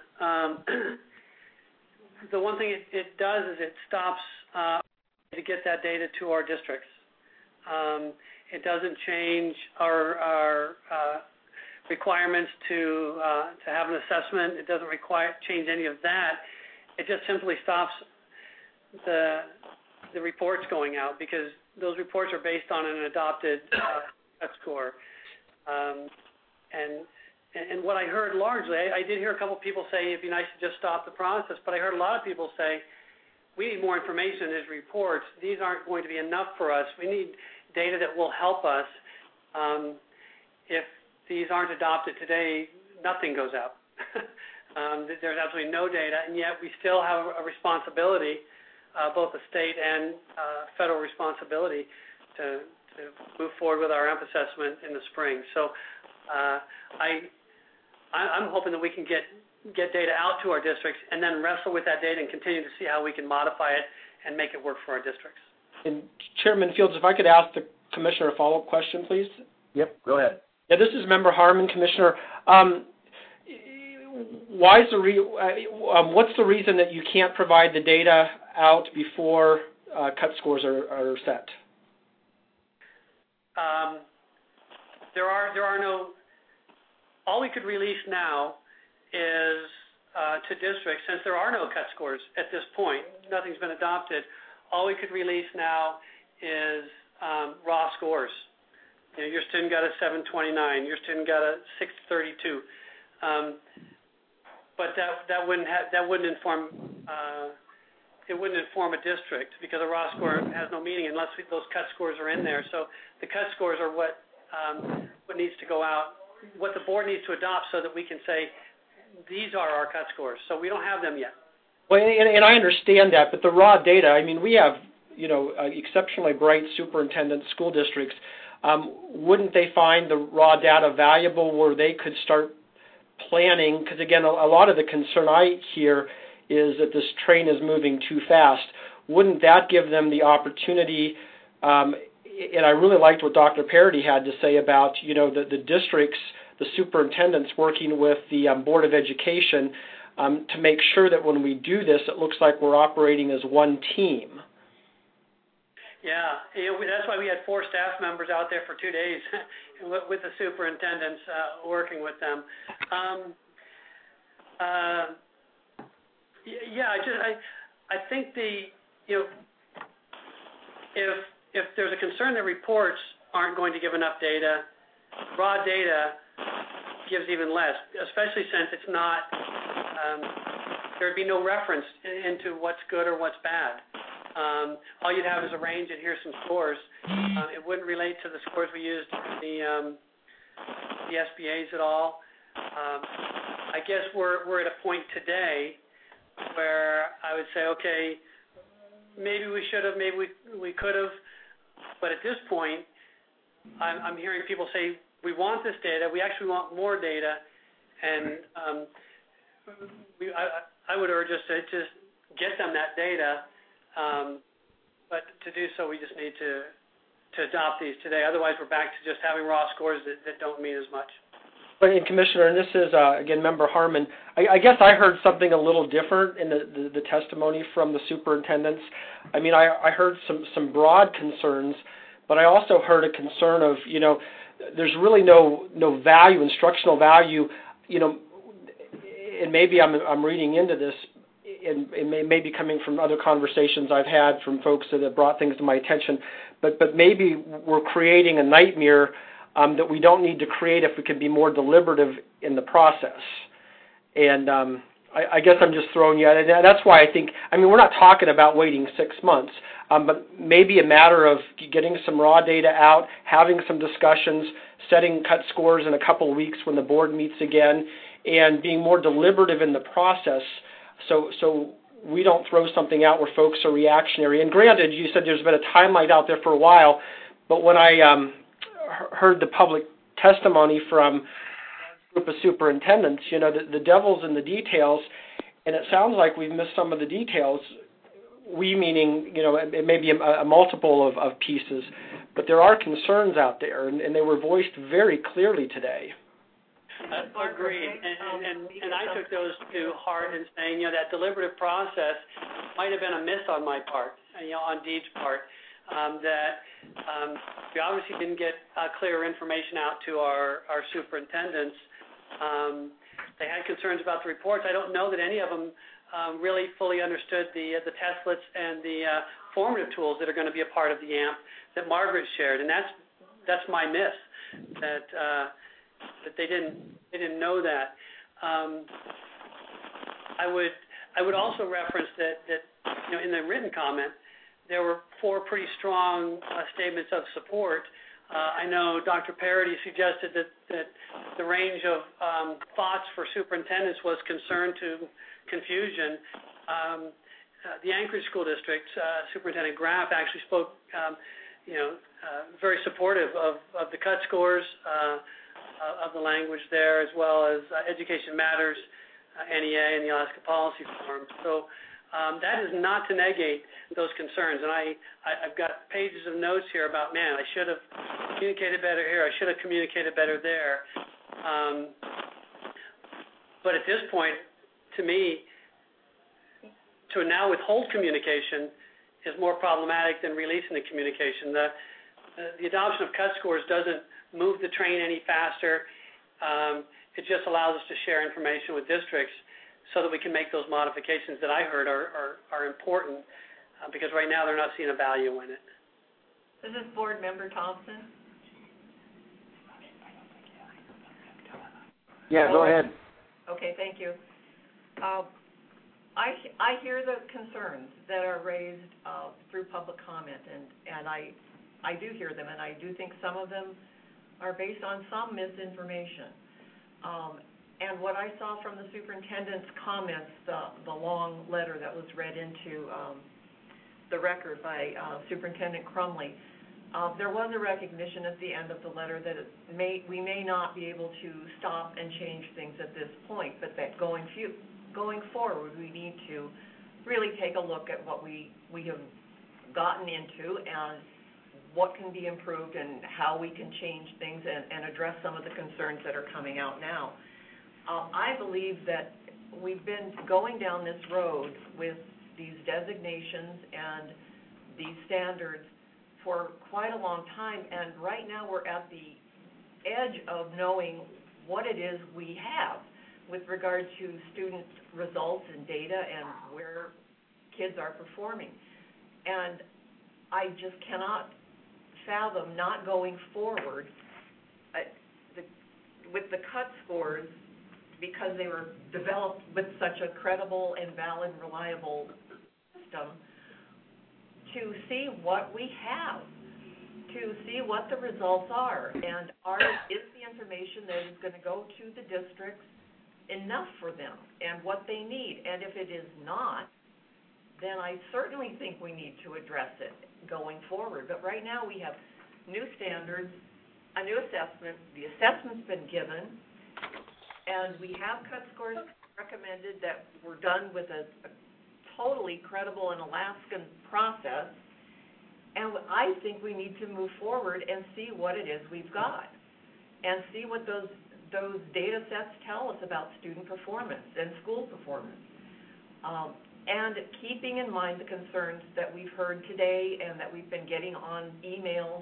Speaker 9: The one thing it does is it stops to get that data to our districts. It doesn't change our requirements to have an assessment. It doesn't change any of that. It just simply stops the reports going out, because those reports are based on an adopted cut score. And what I heard largely, I did hear a couple people say it'd be nice to just stop the process, but I heard a lot of people say we need more information in these reports. These aren't going to be enough for us. We need data that will help us. If these aren't adopted today, nothing goes out. There's absolutely no data, and yet we still have a responsibility, both a state and federal responsibility, to move forward with our AMP assessment in the spring. So I'm hoping that we can get data out to our districts and then wrestle with that data and continue to see how we can modify it and make it work for our districts. And
Speaker 3: Chairman Fields, if I could ask the Commissioner a follow-up question, please.
Speaker 16: Yep, go ahead.
Speaker 3: Yeah, this is Member Harmon, Commissioner. What's the reason that you can't provide the data out before cut scores are set?
Speaker 9: There are no. All we could release now is to districts, since there are no cut scores at this point. Nothing's been adopted. All we could release now is raw scores. Your student got a 729. Your student got a 632. But that wouldn't inform. It wouldn't inform a district, because a raw score has no meaning unless those cut scores are in there. So the cut scores are what needs to go out, what the board needs to adopt, so that we can say these are our cut scores. So we don't have them yet.
Speaker 3: Well, and I understand that, but the raw data. I mean, we have exceptionally bright superintendent school districts. Wouldn't they find the raw data valuable, where they could start planning? Because again, a lot of the concern I hear is that this train is moving too fast. Wouldn't that give them the opportunity? And I really liked what Dr. Parity had to say about the districts, the superintendents working with the Board of Education to make sure that when we do this, it looks like we're operating as one team.
Speaker 9: Yeah, that's why we had 4 staff members out there for 2 days with the superintendents working with them. I think if there's a concern that reports aren't going to give enough data, raw data gives even less, especially since it's not, there'd be no reference into what's good or what's bad. all you'd have is a range and here's some scores. It wouldn't relate to the scores we used in the SBAs at all. I guess we're at a point today where I would say, okay, maybe we should have, maybe we could have, but at this point, I'm hearing people say, we want this data, we actually want more data, and I would urge us to just get them that data, but to do so, we just need to adopt these today. Otherwise, we're back to just having raw scores that don't mean as much.
Speaker 3: And Commissioner, and this is, again, Member Harmon, I guess I heard something a little different in the testimony from the superintendents. I mean, I heard some broad concerns, but I also heard a concern of, there's really no value, instructional value, and maybe I'm reading into this, and it may be coming from other conversations I've had from folks that have brought things to my attention, but maybe we're creating a nightmare that we don't need to create if we can be more deliberative in the process. And I guess I'm just throwing you out. And that's why I think, we're not talking about waiting 6 months, but maybe a matter of getting some raw data out, having some discussions, setting cut scores in a couple of weeks when the board meets again, and being more deliberative in the process so we don't throw something out where folks are reactionary. And granted, you said there's been a timeline out there for a while, but when I heard the public testimony from a group of superintendents, the devil's in the details, and it sounds like we've missed some of the details. We meaning, it may be a multiple of pieces, but there are concerns out there, and they were voiced very clearly today.
Speaker 9: Agreed, and I took those to heart in saying, that deliberative process might have been a miss on my part, on Dee's part, that we obviously didn't get clear information out to our superintendents. They had concerns about the reports. I don't know that any of them really fully understood the testlets and the formative tools that are going to be a part of the AMP that Margaret shared, and that's my miss, that they didn't know that. I would also reference that in the written comment there were 4 pretty strong statements of support. I know Dr. Parity suggested that the range of thoughts for superintendents was concern to confusion. The Anchorage School District Superintendent Graff actually spoke, very supportive of the cut scores, of the language there, as well as Education Matters, NEA, and the Alaska Policy Forum. So that is not to negate those concerns. And I've got pages of notes here about, I should have communicated better here, I should have communicated better there. But at this point, to me, to now withhold communication is more problematic than releasing the communication. The adoption of cut scores doesn't move the train any faster. It just allows us to share information with districts so that we can make those modifications that I heard are important, because right now they're not seeing a value in it.
Speaker 2: This is Board Member Thompson.
Speaker 16: Yeah, go ahead.
Speaker 2: Okay, thank you. I hear the concerns that are raised through public comment, and I do hear them, and I do think some of them are based on some misinformation. And what I saw from the superintendent's comments, the long letter that was read into the record by Superintendent Crumley, there was a recognition at the end of the letter that we may not be able to stop and change things at this point, but that going forward, we need to really take a look at what we have gotten into and what can be improved and how we can change things and address some of the concerns that are coming out now. I believe that we've been going down this road with these designations and these standards for quite a long time, and right now we're at the edge of knowing what it is we have with regard to student results and data and where kids are performing. And I just cannot fathom not going forward with the cut scores, because they were developed with such a credible and valid, reliable system. to see what we have, to see what the results are, and is the information that is going to go to the districts enough for them and what they need. And if it is not, then I certainly think we need to address it going forward. But right now we have new standards, a new assessment, the assessment's been given, and we have cut scores recommended that were done with a totally credible and Alaskan process. And I think we need to move forward and see what it is we've got and see what those data sets tell us about student performance and school performance. And keeping in mind the concerns that we've heard today and that we've been getting on emails,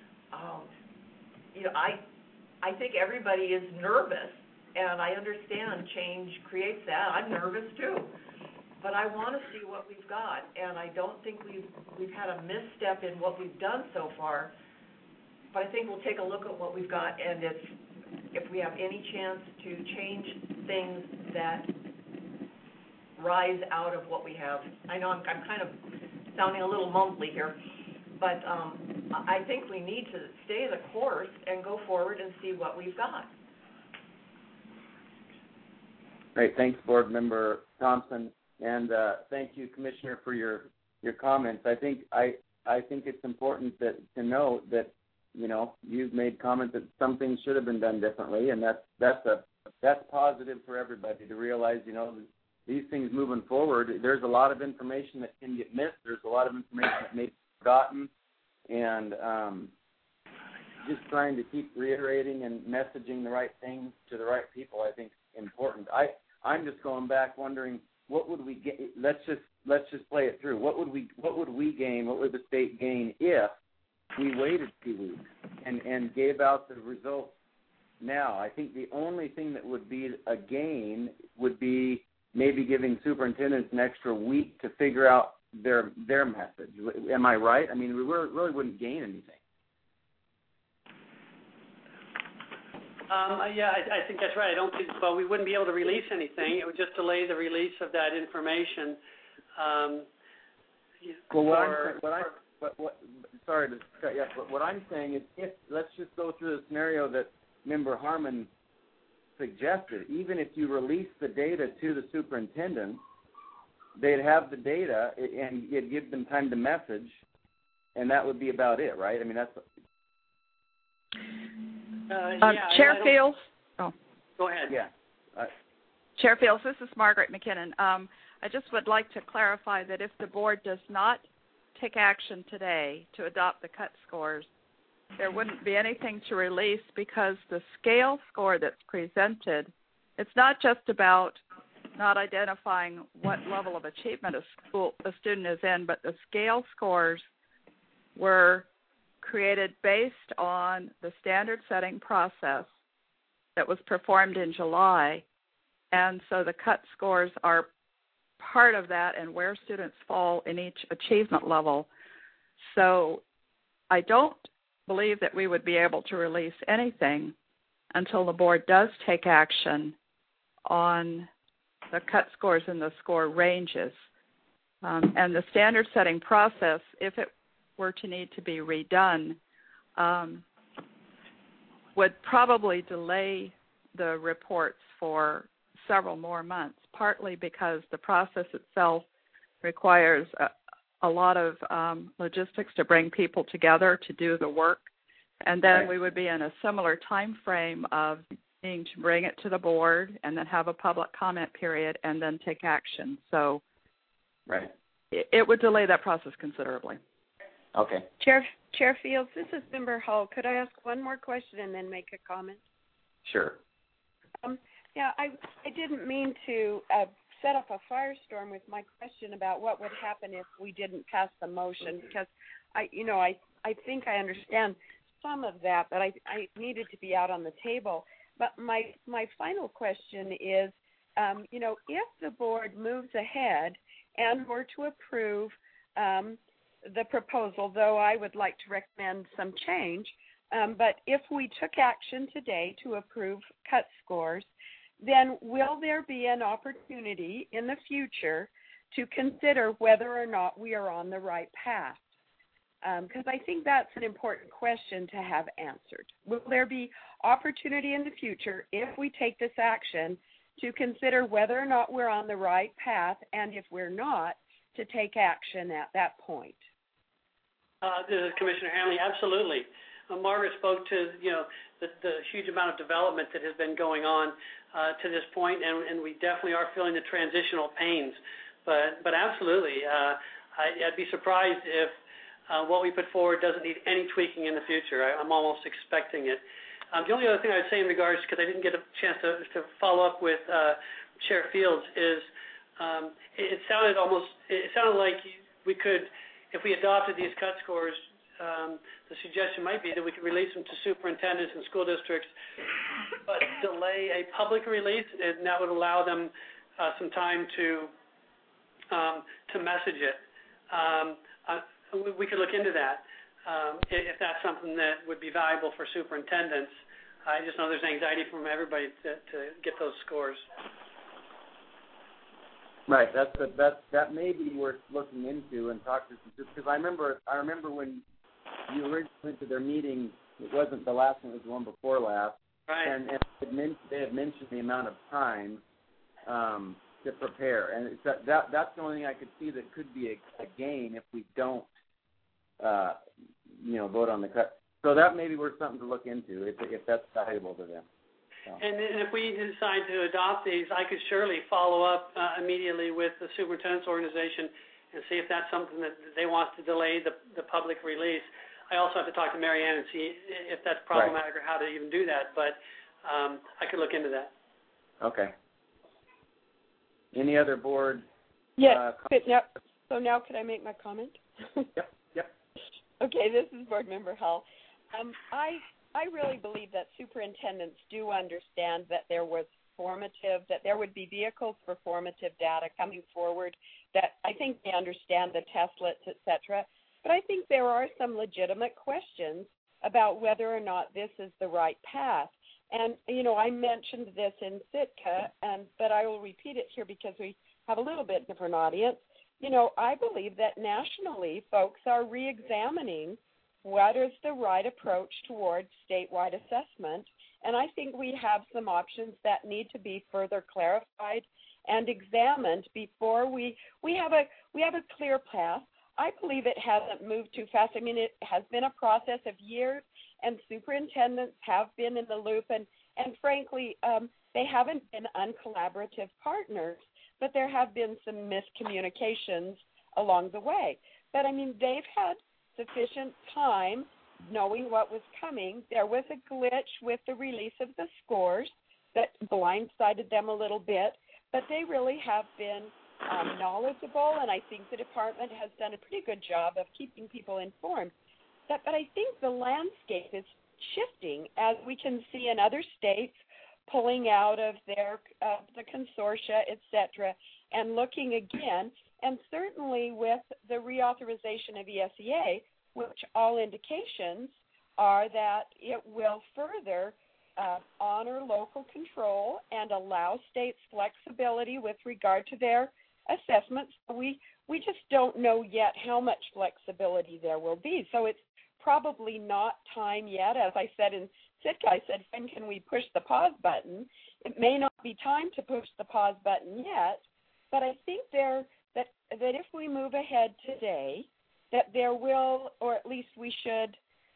Speaker 2: I think everybody is nervous, and I understand change creates that. I'm nervous too. But I want to see what we've got, and I don't think we've had a misstep in what we've done so far. But I think we'll take a look at what we've got, and if we have any chance to change things that rise out of what we have. I know I'm kind of sounding a little mumbly here, but I think we need to stay the course and go forward and see what we've got.
Speaker 16: Great. Thanks, Board Member Thompson. And thank you, Commissioner, for your comments. I think it's important to note that you've made comments that some things should have been done differently, and that's positive for everybody to realize. These things moving forward. There's a lot of information that can get missed. There's a lot of information that may be forgotten, and just trying to keep reiterating and messaging the right things to the right people, I think, is important. I'm just going back wondering, what would we get? Let's just play it through. What would we gain? What would the state gain if we waited 2 weeks and gave out the results now? I think the only thing that would be a gain would be maybe giving superintendents an extra week to figure out their message. Am I right? I mean, we really wouldn't gain anything.
Speaker 9: Yeah, I think that's right. I don't think, we wouldn't be able to release anything. It would just delay the release of that information.
Speaker 16: Sorry to cut you off, but what I'm saying is, let's just go through the scenario that Member Harmon suggested. Even if you release the data to the superintendent, they'd have the data and you'd give them time to message, and that would be about it, right? I mean, that's...
Speaker 4: Chair Fields. Oh.
Speaker 9: Go ahead.
Speaker 16: Yeah.
Speaker 4: Chair Fields, this is Margaret McKinnon. I just would like to clarify that if the board does not take action today to adopt the cut scores, there wouldn't be anything to release, because the scale score that's presented, it's not just about not identifying what level of achievement a student is in, but the scale scores were created based on the standard setting process that was performed in July. And so the cut scores are part of that and where students fall in each achievement level. So I don't believe that we would be able to release anything until the board does take action on the cut scores and the score ranges. And the standard setting process, if it were to need to be redone, would probably delay the reports for several more months, partly because the process itself requires a lot of logistics to bring people together to do the work. And then we would be in a similar time frame of needing to bring it to the board and then have a public comment period and then take action. So it would delay that process considerably.
Speaker 16: Okay.
Speaker 21: Chair Fields, this is Member Hall. Could I ask one more question and then make a comment?
Speaker 16: Sure.
Speaker 21: Yeah, I didn't mean to set up a firestorm with my question about what would happen if we didn't pass the motion, because I think I understand some of that, but I needed to be out on the table. But my final question is, if the board moves ahead and were to approve the proposal, though I would like to recommend some change, but if we took action today to approve cut scores, then will there be an opportunity in the future to consider whether or not we are on the right path. Because I think that's an important question to have answered. Will there be opportunity in the future, if we take this action, to consider whether or not we're on the right path, and if we're not, to take action at that point?
Speaker 9: This is Commissioner Hanley. Absolutely. Margaret spoke to the huge amount of development that has been going on to this point, and we definitely are feeling the transitional pains. But absolutely, I'd be surprised if what we put forward doesn't need any tweaking in the future. I'm almost expecting it. The only other thing I'd say in regards, because I didn't get a chance to follow up with Chair Fields, is it sounded like we could, if we adopted these cut scores, the suggestion might be that we could release them to superintendents and school districts, but delay a public release, and that would allow them some time to message it. We could look into that if that's something that would be valuable for superintendents. I just know there's anxiety from everybody to get those scores.
Speaker 16: Right. That may be worth looking into and talk to some, because I remember when you originally went to their meeting, it wasn't the last one, it was the one before last.
Speaker 9: Right.
Speaker 16: And they had mentioned the amount of time to prepare, and that's the only thing I could see that could be a gain if we don't, vote on the cut. So that may be worth something to look into if that's valuable to them. So.
Speaker 9: And if we decide to adopt these, I could surely follow up immediately with the superintendent's organization and see if that's something that they want to delay the public release. I also have to talk to Mary Ann and see if that's problematic or how to even do that, but I could look into that.
Speaker 16: Okay. Any other board?
Speaker 21: Yes. So now could I make my comment?
Speaker 16: Yep.
Speaker 21: Okay, this is Board Member Hull. I really believe that superintendents do understand that there would be vehicles for formative data coming forward, that I think they understand the testlets, et cetera. But I think there are some legitimate questions about whether or not this is the right path. And, I mentioned this in Sitka, but I will repeat it here because we have a little bit different audience. I believe that nationally folks are reexamining what is the right approach towards statewide assessment. And I think we have some options that need to be further clarified and examined before we have a clear path. I believe it hasn't moved too fast. I mean, it has been a process of years, and superintendents have been in the loop, and frankly, they haven't been uncollaborative partners, but there have been some miscommunications along the way. But, I mean, they've had sufficient time knowing what was coming. There was a glitch with the release of the scores that blindsided them a little bit, but they really have been knowledgeable, and I think the department has done a pretty good job of keeping people informed. But I think the landscape is shifting, as we can see in other states pulling out of their the consortia, et cetera, and looking again. And certainly with the reauthorization of ESEA, which all indications are that it will further honor local control and allow states flexibility with regard to their assessments. We just don't know yet how much flexibility there will be. So it's probably not time yet. As I said in Sitka, I said, when can we push the pause button? It may not be time to push the pause button yet, but I think that if we move ahead today, that there will, or at least we should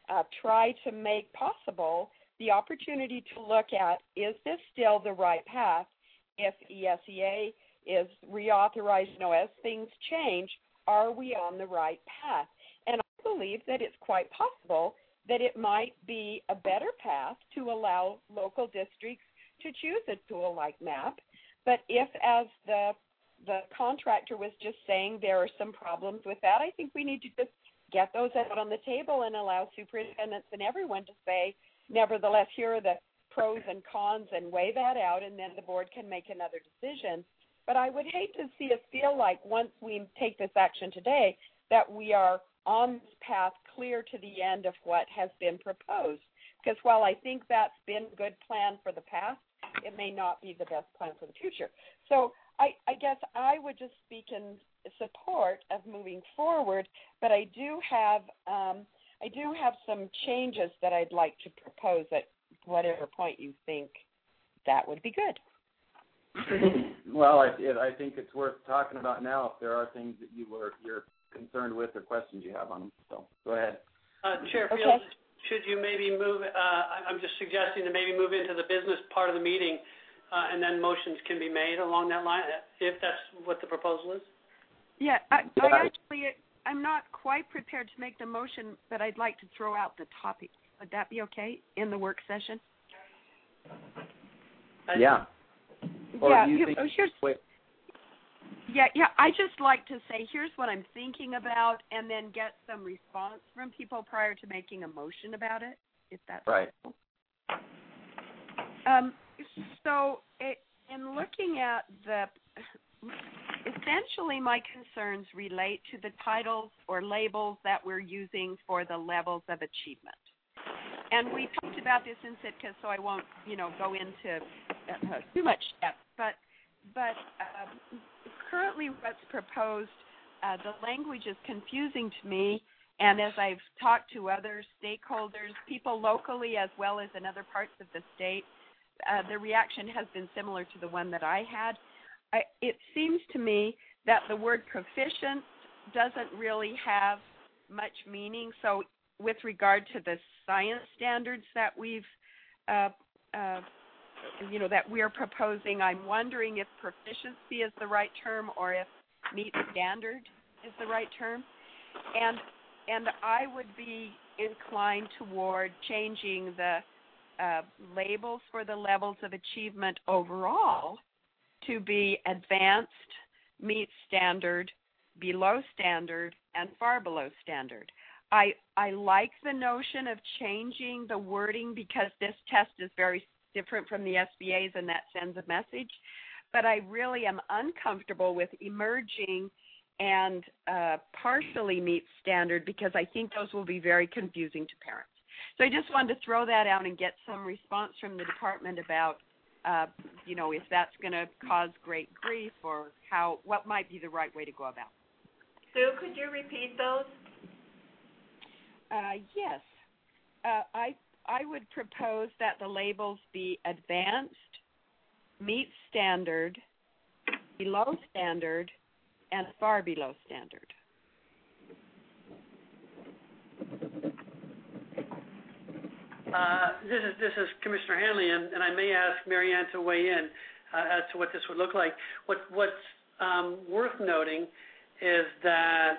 Speaker 21: try to make possible the opportunity to look at, is this still the right path? If ESEA is reauthorized, as things change, are we on the right path? And I believe that it's quite possible that it might be a better path to allow local districts to choose a tool like MAP. But if, as the contractor was just saying, there are some problems with that, I think we need to just get those out on the table and allow superintendents and everyone to say, nevertheless, here are the pros and cons, and weigh that out, and then the board can make another decision. But I would hate to see us feel like once we take this action today that we are on this path clear to the end of what has been proposed. Because while I think that's been a good plan for the past, it may not be the best plan for the future. So I guess I would just speak in support of moving forward, but I do have some changes that I'd like to propose at whatever point you think that would be good.
Speaker 16: Well, I think it's worth talking about now if there are things that you're concerned with or questions you have on them. So go ahead.
Speaker 9: Chair Fields, should you maybe move, I'm just suggesting to maybe move into the business part of the meeting, and then motions can be made along that line, if that's what the proposal is?
Speaker 21: Yeah, I'm not quite prepared to make the motion, but I'd like to throw out the topic. Would that be okay in the work session?
Speaker 16: Yeah.
Speaker 21: I just like to say, here's what I'm thinking about, and then get some response from people prior to making a motion about it, if that's
Speaker 16: right.
Speaker 21: So, in looking at essentially my concerns relate to the titles or labels that we're using for the levels of achievement. And we talked about this in Sitka, so I won't, go into too much depth. But currently what's proposed, the language is confusing to me. And as I've talked to other stakeholders, people locally as well as in other parts of the state, the reaction has been similar to the one that I had. It seems to me that the word proficient doesn't really have much meaning. So with regard to the science standards that that we're proposing, I'm wondering if proficiency is the right term or if meet standard is the right term. And I would be inclined toward changing the labels for the levels of achievement overall to be advanced, meet standard, below standard, and far below standard. I like the notion of changing the wording because this test is very different from the SBA's and that sends a message, but I really am uncomfortable with emerging and partially meet standard because I think those will be very confusing to parents. So I just wanted to throw that out and get some response from the department about, if that's going to cause great grief or what might be the right way to go about it.
Speaker 2: Sue, could you repeat those?
Speaker 21: Yes. I would propose that the labels be advanced, meet standard, below standard, and far below standard.
Speaker 9: This is Commissioner Hanley, and I may ask Marianne to weigh in as to what this would look like. What's worth noting is that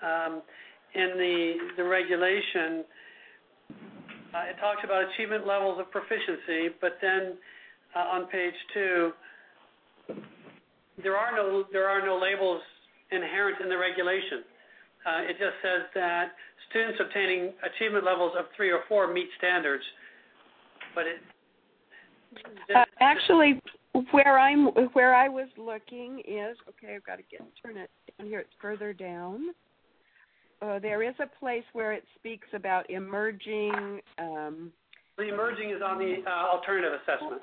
Speaker 9: in the regulation, it talks about achievement levels of proficiency, but then on page 2, there are no labels inherent in the regulation. It just says that students obtaining achievement levels of 3 or 4 meet standards, but
Speaker 21: actually, where I was looking is I've got to turn it down here. It's further down. There is a place where it speaks about emerging.
Speaker 9: The emerging is on the alternative assessment.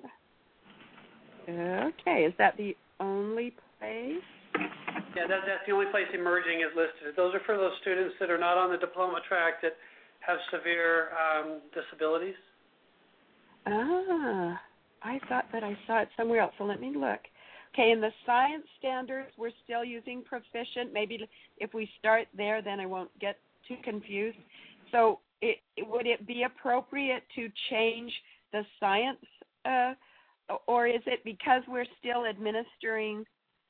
Speaker 21: Okay, is that the only place?
Speaker 9: Yeah, that's the only place emerging is listed. Those are for those students that are not on the diploma track that have severe disabilities.
Speaker 21: I thought that I saw it somewhere else, so let me look. Okay, in the science standards, we're still using proficient. Maybe if we start there, then I won't get too confused. So would it be appropriate to change the science, or is it because we're still administering,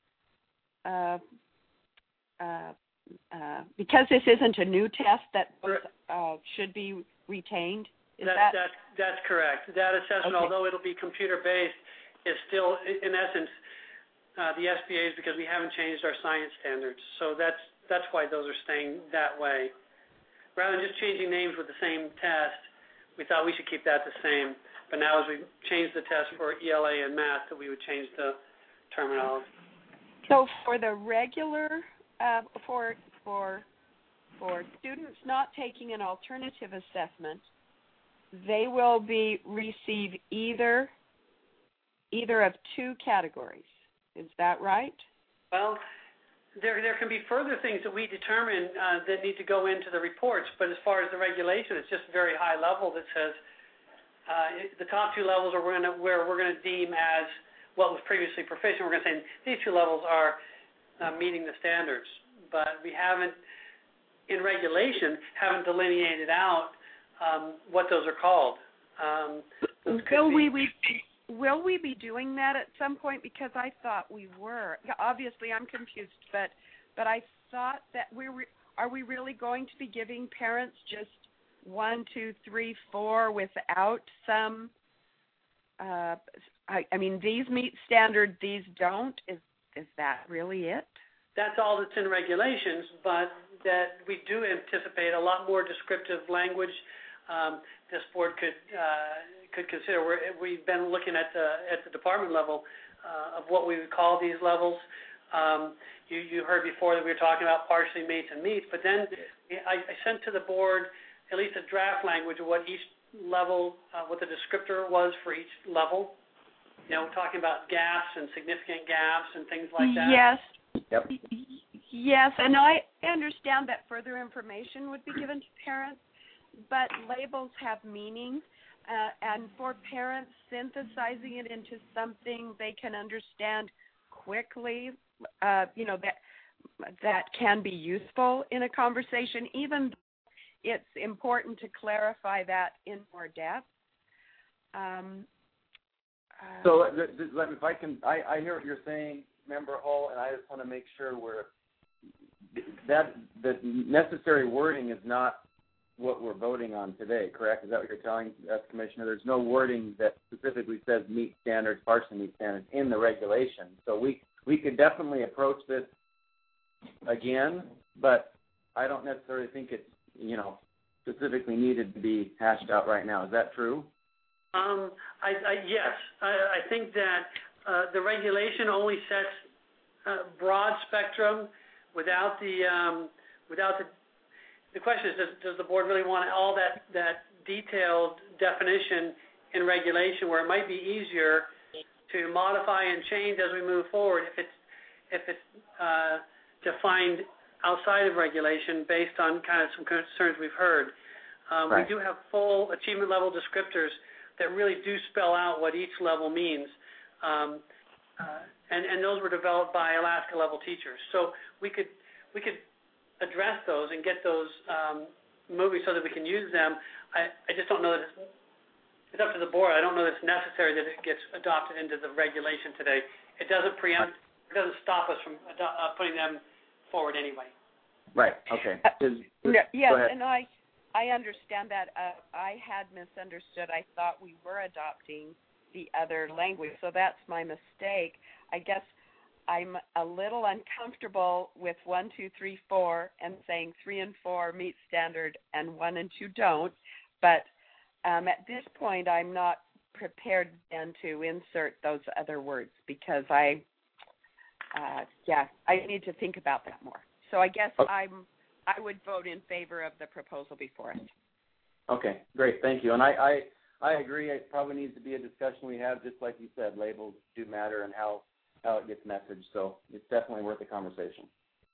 Speaker 21: because this isn't a new test that should be retained?
Speaker 9: That's correct. That assessment, although it'll be computer-based, is still, in essence, the SBA's because we haven't changed our science standards. So that's why those are staying that way. Rather than just changing names with the same test, we thought we should keep that the same. But now as we change the test for ELA and math, that we would change the terminology.
Speaker 21: So for the regular, for students not taking an alternative assessment, they will receive either of 2 categories. Is that right?
Speaker 9: Well, there can be further things that we determine that need to go into the reports, but as far as the regulation, it's just very high level that says the top two levels are where we're going to deem as what was previously proficient. We're going to say these two levels are meeting the standards, but we haven't, in regulation, delineated out what those are called.
Speaker 21: Will we be doing that at some point? Because I thought we were. Obviously, I'm confused, but I thought that are we really going to be giving parents just 1, 2, 3, 4 without some? I mean, these meet standard, these don't. Is that really it?
Speaker 9: That's all that's in regulations, but that we do anticipate a lot more descriptive language. This board could consider. We've been looking at the department level of what we would call these levels. You heard before that we were talking about partially meets and meets, but then I sent to the board at least a draft language of what each level, what the descriptor was for each level. You know, talking about gaps and significant gaps and things like that.
Speaker 21: Yes.
Speaker 13: Yep.
Speaker 21: Yes, and I understand that further information would be given to parents, but labels have meaning, and for parents, synthesizing it into something they can understand quickly, that can be useful in a conversation, even though it's important to clarify that in more depth.
Speaker 16: So if I can, I hear what you're saying, Member Hall, and I just want to make sure the necessary wording is not what we're voting on today, correct? Is that what you're telling us, Commissioner? There's no wording that specifically says meet standards, partially meet standards in the regulation. So we could definitely approach this again, but I don't necessarily think it's, specifically needed to be hashed out right now. Is that true?
Speaker 9: Yes. I think that the regulation only sets broad spectrum without the question is, does the board really want all that detailed definition in regulation, where it might be easier to modify and change as we move forward if it's defined outside of regulation based on kind of some concerns we've heard. Right. We do have full achievement level descriptors that really do spell out what each level means, and those were developed by Alaska level teachers. So we could address those and get those moving so that we can use them. I just don't know that it's up to the board. I don't know that it's necessary that it gets adopted into the regulation today. It doesn't preempt. It doesn't stop us from putting them forward anyway.
Speaker 16: Right. Okay.
Speaker 21: Yes, and I understand that. I had misunderstood. I thought we were adopting the other language, so that's my mistake. I guess I'm a little uncomfortable with 1, 2, 3, 4, and saying 3 and 4 meet standard and 1 and 2 don't. But at this point, I'm not prepared then to insert those other words because I need to think about that more. So I guess I would vote in favor of the proposal before us.
Speaker 16: Okay, great, thank you. And I agree. It probably needs to be a discussion we have, just like you said. Labels do matter and how it gets messaged. So it's definitely worth a conversation.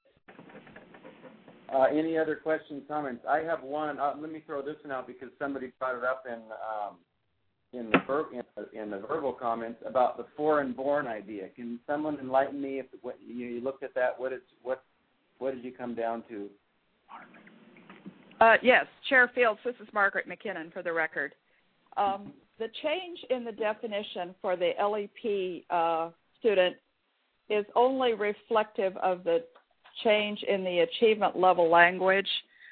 Speaker 16: Any other questions, comments? I have one. Let me throw this one out because somebody brought it up in the verbal comments about the foreign born idea. Can someone enlighten me if you looked at that? What did you come down to?
Speaker 4: Yes, Chair Fields, this is Margaret McKinnon for the record. The change in the definition for the LEP student is only reflective of the change in the achievement level language.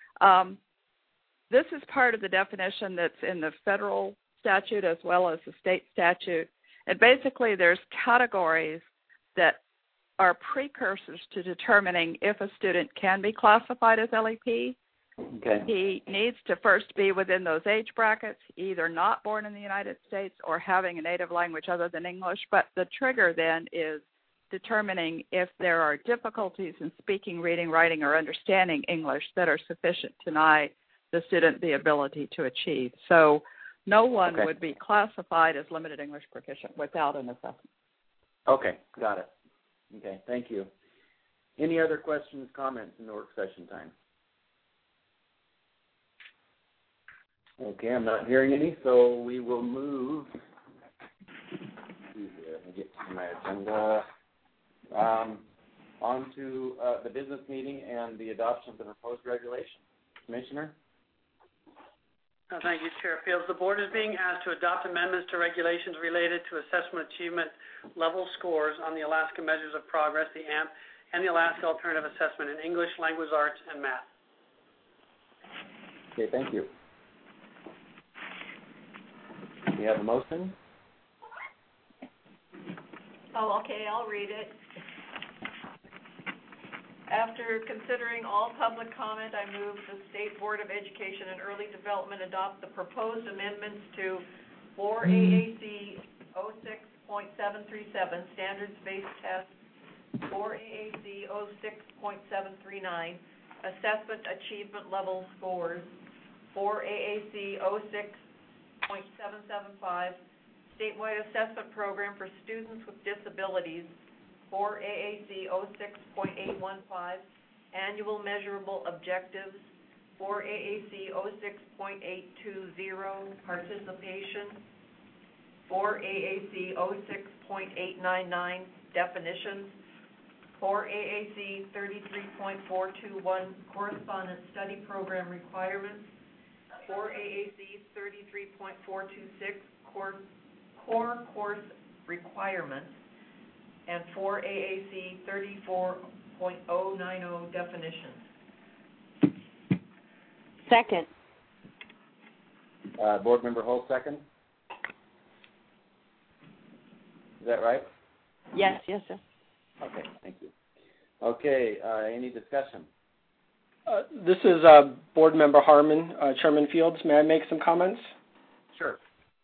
Speaker 4: This is part of the definition that's in the federal statute as well as the state statute. And basically there's categories that are precursors to determining if a student can be classified as LEP. Okay. He needs to first be within those age brackets, either not born in the United States or having a native language other than English. But the trigger then is determining if there are difficulties in speaking, reading, writing, or understanding English that are sufficient to deny the student the ability to achieve. So no one would be classified as limited English proficient without an assessment.
Speaker 16: Okay, got it. Okay, thank you. Any other questions, comments in the work session time? Okay, I'm not hearing any, so we will move. Let me get to my agenda. On to the business meeting and the adoption of the proposed regulation. Commissioner?
Speaker 9: Thank you, Chair Fields. The Board is being asked to adopt amendments to regulations related to assessment achievement level scores on the Alaska Measures of Progress, the AMP, and the Alaska Alternative Assessment in English, Language Arts, and Math.
Speaker 16: Okay, thank you. We have a motion?
Speaker 2: Oh, okay, I'll read it. After considering all public comment, I move the State Board of Education and Early Development adopt the proposed amendments to 4 AAC 06.737 Standards-Based Test, 4 AAC 06.739 Assessment Achievement Level Scores, 4 AAC 06.775 Statewide Assessment Program for Students with Disabilities, 4 AAC 06.815 Annual Measurable Objectives, 4 AAC 06.820 Participation, 4 AAC 06.899 Definitions, 4 AAC 33.421 Correspondence Study Program Requirements, 4 AAC 33.426 Core Course Requirements, and 4 AAC 34.090 Definitions.
Speaker 21: Second.
Speaker 16: Board Member Hull, second. Is that right?
Speaker 21: Yes, sir.
Speaker 16: Okay, thank you. Okay, any discussion?
Speaker 3: This is Board Member Harmon, Chairman Fields. May I make some comments?
Speaker 16: Sure.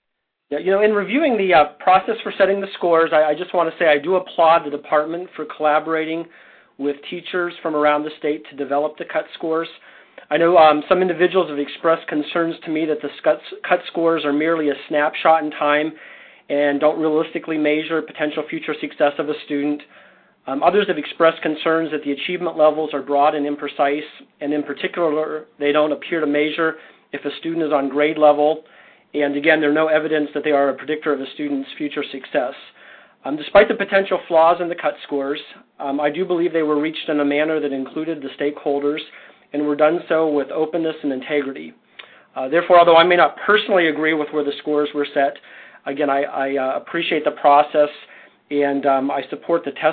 Speaker 3: Yeah, in reviewing the process for setting the scores, I just want to say I do applaud the department for collaborating with teachers from around the state to develop the cut scores. I know some individuals have expressed concerns to me that the cut scores are merely a snapshot in time and don't realistically measure potential future success of a student. Others have expressed concerns that the achievement levels are broad and imprecise, and in particular, they don't appear to measure if a student is on grade level. And again, there's no evidence that they are a predictor of a student's future success. Despite the potential flaws in the cut scores, I do believe they were reached in a manner that included the stakeholders and were done so with openness and integrity. Therefore, although I may not personally agree with where the scores were set, again, I appreciate the process and I support the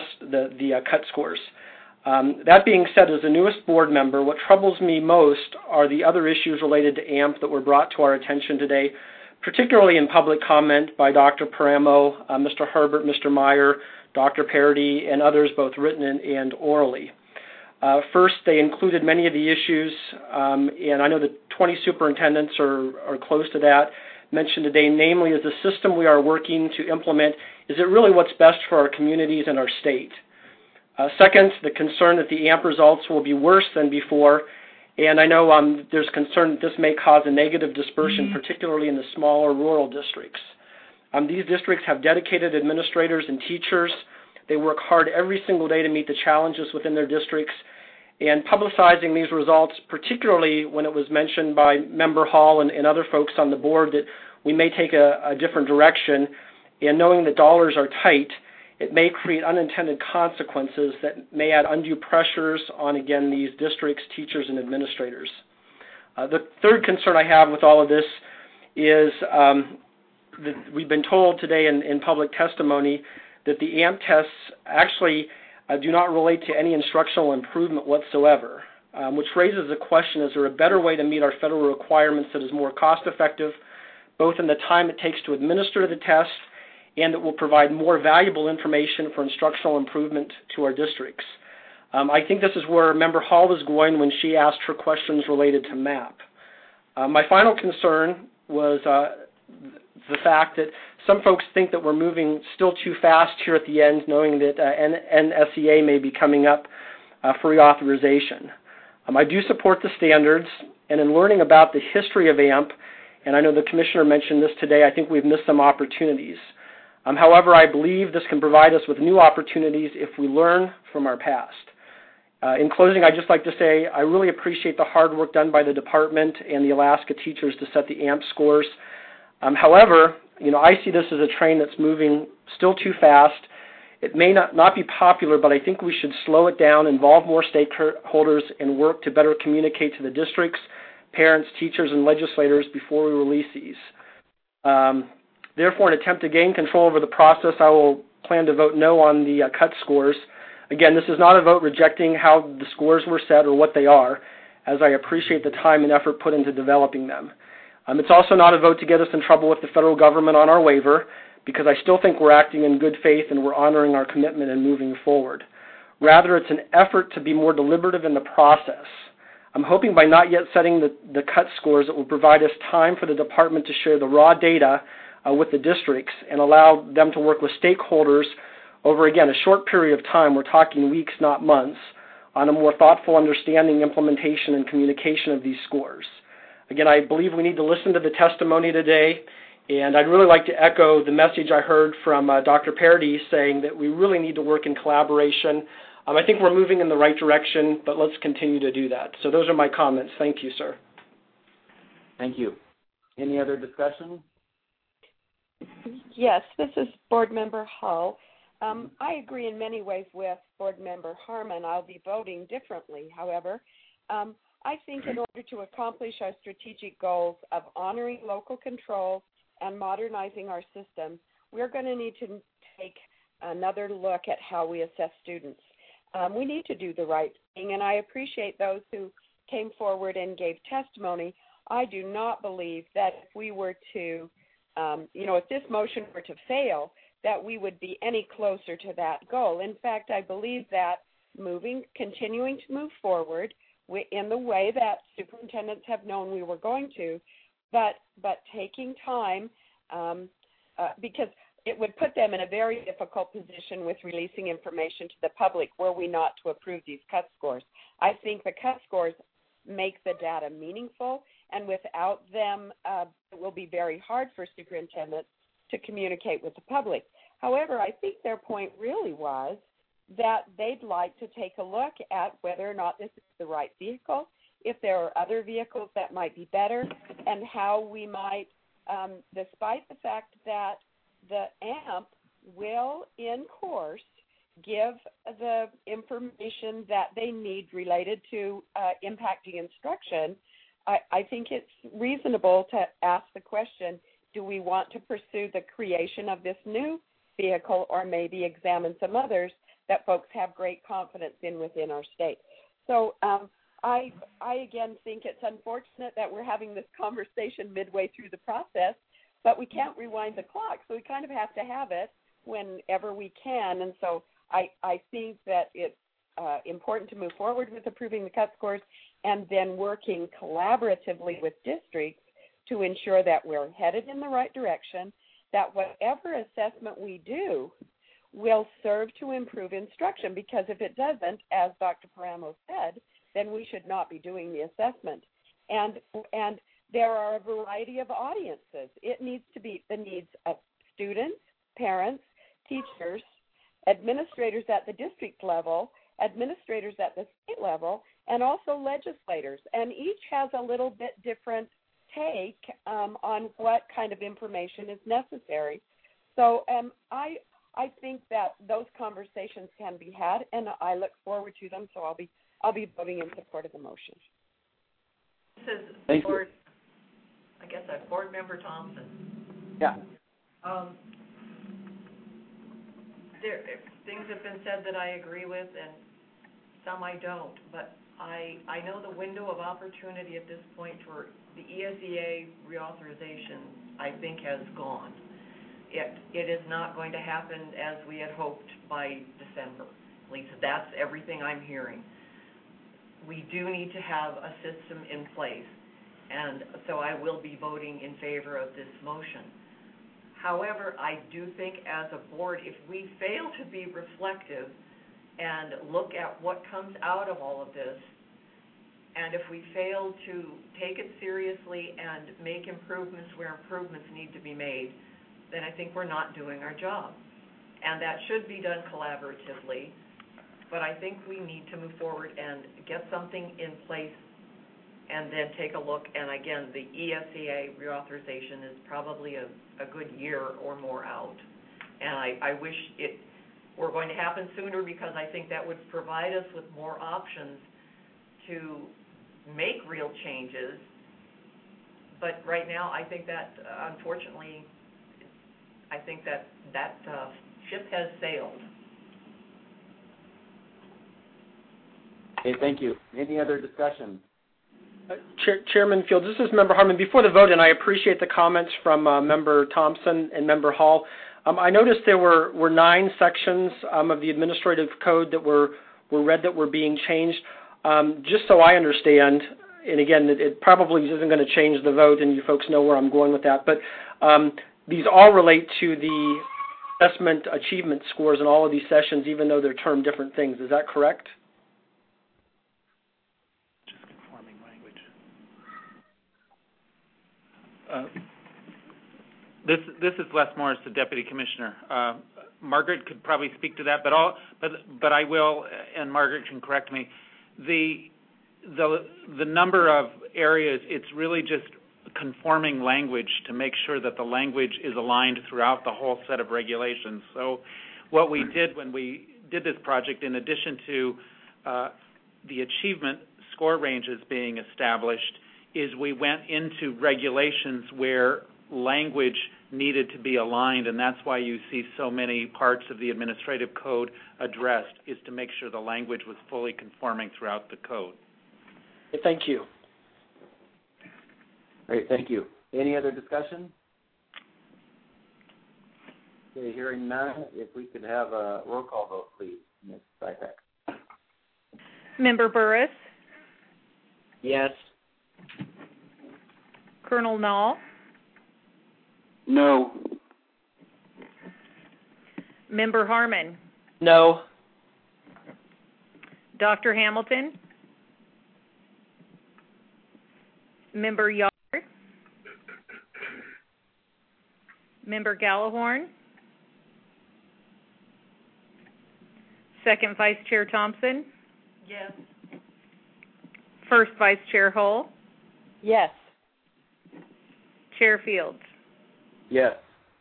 Speaker 3: cut scores. That being said, as the newest board member, what troubles me most are the other issues related to AMP that were brought to our attention today, particularly in public comment by Dr. Paramo, Mr. Herbert, Mr. Meyer, Dr. Parody, and others, both written and orally. First, they included many of the issues, and I know the 20 superintendents are close to that, mentioned today, namely, is the system we are working to implement, is it really what's best for our communities and our state? Second, the concern that the AMP results will be worse than before, and I know there's concern that this may cause a negative dispersion, particularly in the smaller rural districts. These districts have dedicated administrators and teachers. They work hard every single day to meet the challenges within their districts, and publicizing these results, particularly when it was mentioned by Member Hall and other folks on the board that we may take a different direction, and knowing that dollars are tight, it may create unintended consequences that may add undue pressures on, again, these districts, teachers, and administrators. The third concern I have with all of this is that we've been told today in public testimony that the AMP tests actually do not relate to any instructional improvement whatsoever, which raises the question, is there a better way to meet our federal requirements that is more cost-effective, both in the time it takes to administer the test and that will provide more valuable information for instructional improvement to our districts? I think this is where Member Hall was going when she asked her questions related to MAP. My final concern was the fact that some folks think that we're moving still too fast here at the end, knowing that NSEA may be coming up for reauthorization. I do support the standards, and in learning about the history of AMP, and I know the Commissioner mentioned this today, I think we've missed some opportunities. However, I believe this can provide us with new opportunities if we learn from our past. In closing, I'd just like to say I really appreciate the hard work done by the department and the Alaska teachers to set the AMP scores. However, I see this as a train that's moving still too fast. It may not be popular, but I think we should slow it down, involve more stakeholders, and work to better communicate to the districts, parents, teachers, and legislators before we release these. Therefore, in an attempt to gain control over the process, I will plan to vote no on the cut scores. Again, this is not a vote rejecting how the scores were set or what they are, as I appreciate the time and effort put into developing them. It's also not a vote to get us in trouble with the federal government on our waiver, because I still think we're acting in good faith and we're honoring our commitment and moving forward. Rather, it's an effort to be more deliberative in the process. I'm hoping by not yet setting the cut scores, it will provide us time for the department to share the raw data with the districts and allow them to work with stakeholders over, again, a short period of time. We're talking weeks, not months, on a more thoughtful understanding, implementation, and communication of these scores. Again, I believe we need to listen to the testimony today, and I'd really like to echo the message I heard from Dr. Paradis saying that we really need to work in collaboration. I think we're moving in the right direction, but let's continue to do that. So those are my comments. Thank you, sir.
Speaker 16: Thank you. Any other discussion?
Speaker 21: Yes, this is Board Member Hull. I agree in many ways with Board Member Harmon. I'll be voting differently, however. I think in order to accomplish our strategic goals of honoring local control and modernizing our system, we're going to need to take another look at how we assess students. We need to do the right thing, and I appreciate those who came forward and gave testimony. I do not believe that if we were to, if this motion were to fail, that we would be any closer to that goal. In fact, I believe that continuing to move forward in the way that superintendents have known we were going to, but taking time because it would put them in a very difficult position with releasing information to the public were we not to approve these cut scores. I think the cut scores make the data meaningful, and without them, it will be very hard for superintendents to communicate with the public. However, I think their point really was that they'd like to take a look at whether or not this is the right vehicle, if there are other vehicles that might be better, and how we might, despite the fact that the AMP will, in course, give the information that they need related to impacting instruction, I think it's reasonable to ask the question, do we want to pursue the creation of this new vehicle or maybe examine some others that folks have great confidence in within our state? So I again think it's unfortunate that we're having this conversation midway through the process, but we can't rewind the clock, so we kind of have to have it whenever we can. And so I think that it's important to move forward with approving the cut scores and then working collaboratively with districts to ensure that we're headed in the right direction, that whatever assessment we do will serve to improve instruction, because if it doesn't, as Dr. Paramo said, then we should not be doing the assessment. And there are a variety of audiences. It needs to be the needs of students, parents, teachers, administrators at the district level, administrators at the state level, and also legislators. And each has a little bit different take on what kind of information is necessary. So I think that those conversations can be had, and I look forward to them. So I'll be voting in support of the motion.
Speaker 2: This is
Speaker 16: Thank
Speaker 2: Board, you. I guess I'm Board Member Thompson.
Speaker 16: Yeah.
Speaker 2: Things have been said that I agree with, and some I don't. But I know the window of opportunity at this point for the ESEA reauthorization, I think, has gone. It is not going to happen as we had hoped by December. At least that's everything I'm hearing. We do need to have a system in place, and so I will be voting in favor of this motion. However, I do think as a board, if we fail to be reflective and look at what comes out of all of this, and if we fail to take it seriously and make improvements where improvements need to be made, then I think we're not doing our job. And that should be done collaboratively, but I think we need to move forward and get something in place and then take a look. And again, the ESEA reauthorization is probably a good year or more out. And I wish it were going to happen sooner, because I think that would provide us with more options to make real changes. But right now, I think that, unfortunately, I think that ship has sailed.
Speaker 16: Okay, thank you. Any other discussion?
Speaker 3: Chairman Fields, this is Member Harmon. Before the vote, and I appreciate the comments from Member Thompson and Member Hall, I noticed there were 9 sections of the administrative code that were read that were being changed. Just so I understand, and again, it probably isn't going to change the vote, and you folks know where I'm going with that, but these all relate to the assessment achievement scores in all of these sessions, even though they're termed different things. Is that correct?
Speaker 17: Just conforming language.
Speaker 11: This is Les Morris, the Deputy Commissioner. Margaret could probably speak to that, but I will, and Margaret can correct me. The number of areas, it's really just conforming language to make sure that the language is aligned throughout the whole set of regulations. So what we did when we did this project, in addition to the achievement score ranges being established, is we went into regulations where language needed to be aligned, and that's why you see so many parts of the administrative code addressed, is to make sure the language was fully conforming throughout the code.
Speaker 3: Thank you.
Speaker 16: Great, thank you. Any other discussion? Okay, hearing none, if we could have a roll call vote, please, Ms. Sypek.
Speaker 1: Member Burris?
Speaker 16: Yes.
Speaker 1: Colonel Nall?
Speaker 6: No.
Speaker 1: Member Harmon?
Speaker 3: No.
Speaker 1: Dr. Hamilton? Member Yard? Member Gallahorn? Second Vice Chair Thompson?
Speaker 2: Yes.
Speaker 1: First Vice Chair Hull?
Speaker 4: Yes.
Speaker 1: Chair Fields?
Speaker 16: Yes.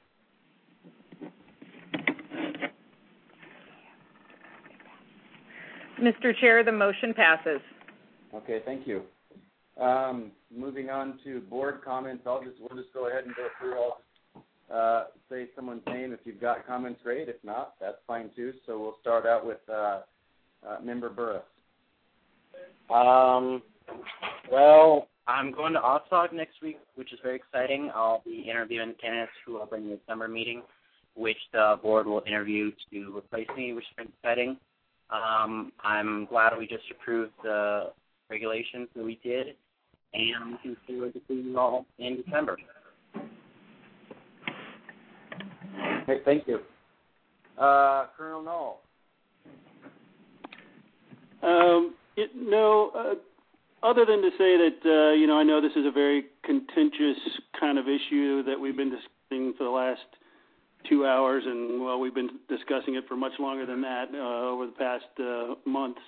Speaker 1: Mr. Chair, the motion passes.
Speaker 16: Okay, thank you. Moving on to board comments, we'll just go ahead and go through. I'll say someone's name. If you've got comments, great. If not, that's fine too. So we'll start out with Member Burris.
Speaker 22: Well, I'm going to OSOG next week, which is very exciting. I'll be interviewing candidates who will bring the summer meeting, which the board will interview to replace me, which is exciting. I'm glad we just approved the regulations that we did, and I'm looking forward to seeing you all in December.
Speaker 16: Okay, thank you. Colonel Knoll.
Speaker 6: Other than to say that, I know this is a very contentious kind of issue that we've been discussing for the last 2 hours, and, well, we've been discussing it for much longer than that over the past months.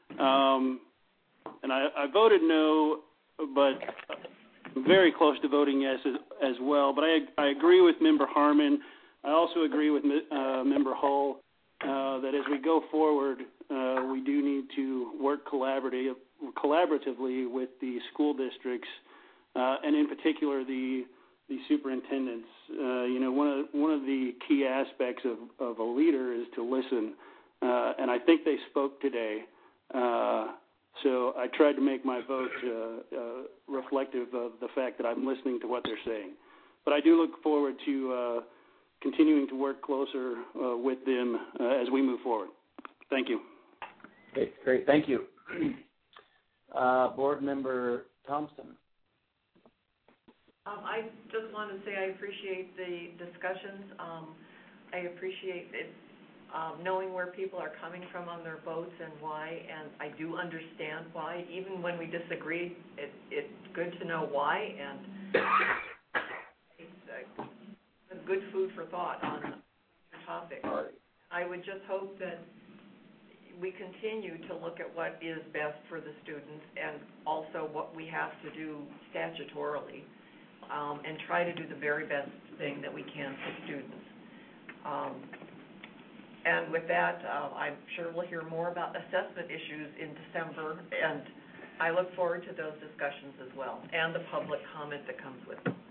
Speaker 6: And I voted no, but I'm very close to voting yes as well. But I agree with Member Harmon. I also agree with Member Hull that as we go forward, we do need to work collaboratively with the school districts, and in particular the superintendents. One of the key aspects of a leader is to listen, and I think they spoke today. So I tried to make my vote reflective of the fact that I'm listening to what they're saying. But I do look forward to continuing to work closer with them as we move forward. Thank you.
Speaker 16: Okay, great. Thank you. Board Member Thompson.
Speaker 2: I just want to say I appreciate the discussions. I appreciate it, knowing where people are coming from on their votes and why, and I do understand why. Even when we disagree, it's good to know why, and good food for thought on the topic. I would just hope that we continue to look at what is best for the students and also what we have to do statutorily, and try to do the very best thing that we can for students. And with that, I'm sure we'll hear more about assessment issues in December, and I look forward to those discussions as well, and the public comment that comes with them.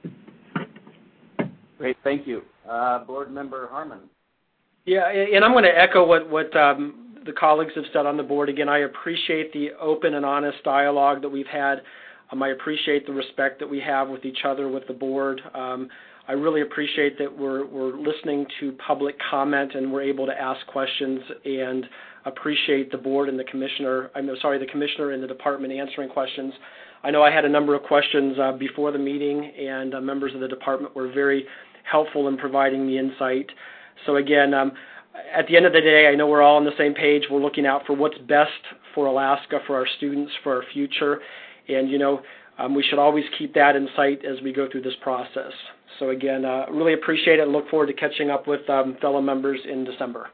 Speaker 16: Great, thank you. Board Member Harmon.
Speaker 3: Yeah, and I'm going to echo what the colleagues have said on the board. Again, I appreciate the open and honest dialogue that we've had. I appreciate the respect that we have with each other, with the board. I really appreciate that we're listening to public comment and we're able to ask questions, and appreciate the board and the commissioner and the department answering questions. I know I had a number of questions before the meeting, and members of the department were very helpful in providing the insight. So again, at the end of the day, I know we're all on the same page. We're looking out for what's best for Alaska, for our students, for our future. And, we should always keep that in sight as we go through this process. So again, really appreciate it and look forward to catching up with fellow members in December.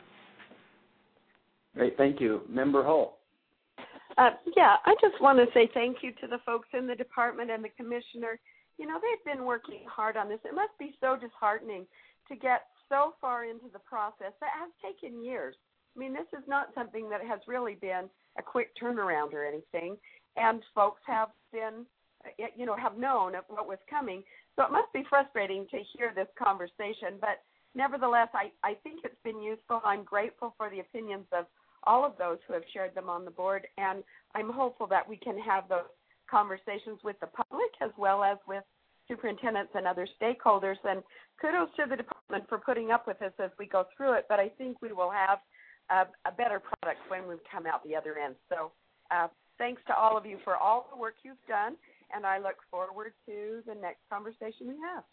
Speaker 16: Great, thank you. Member Hull.
Speaker 21: Yeah, I just want to say thank you to the folks in the department and the commissioner. They've been working hard on this. It must be so disheartening to get so far into the process that has taken years. I mean, this is not something that has really been a quick turnaround or anything, and folks have been, have known of what was coming. So it must be frustrating to hear this conversation, but nevertheless, I think it's been useful. I'm grateful for the opinions of all of those who have shared them on the board, and I'm hopeful that we can have those conversations with the public as well as with superintendents and other stakeholders. And kudos to the department for putting up with us as we go through it, but I think we will have a better product when we come out the other end. So thanks to all of you for all the work you've done, and I look forward to the next conversation we have.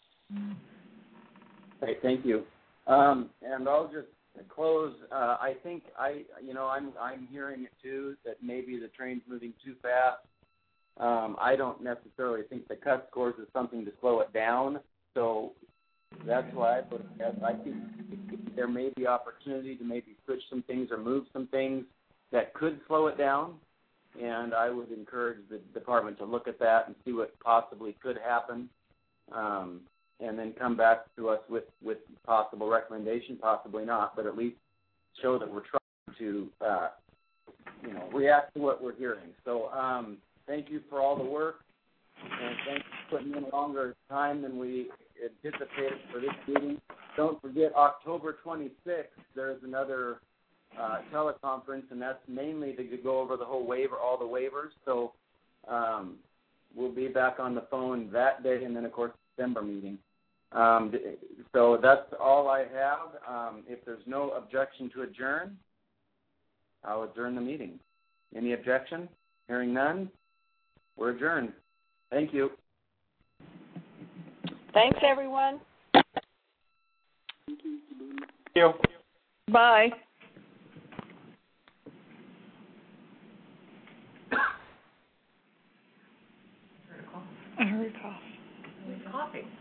Speaker 16: Great, thank you. And I'll just close. I think I'm hearing it too, that maybe the train's moving too fast. I don't necessarily think the cut scores is something to slow it down. So that's why I put it as I think there may be opportunity to maybe switch some things or move some things that could slow it down. And I would encourage the department to look at that and see what possibly could happen. And then come back to us with possible recommendation, possibly not, but at least show that we're trying to, react to what we're hearing. So thank you for all the work, and thanks for putting in a longer time than we anticipated for this meeting. Don't forget, October 26th, there's another teleconference, and that's mainly to go over the whole all the waivers. So we'll be back on the phone that day, and then, of course, December meeting. So that's all I have. If there's no objection to adjourn, I'll adjourn the meeting. Any objection? Hearing none, we're adjourned. Thank you.
Speaker 21: Thanks, everyone.
Speaker 3: Thank you.
Speaker 4: Bye.
Speaker 1: I heard a cough. Who's coughing?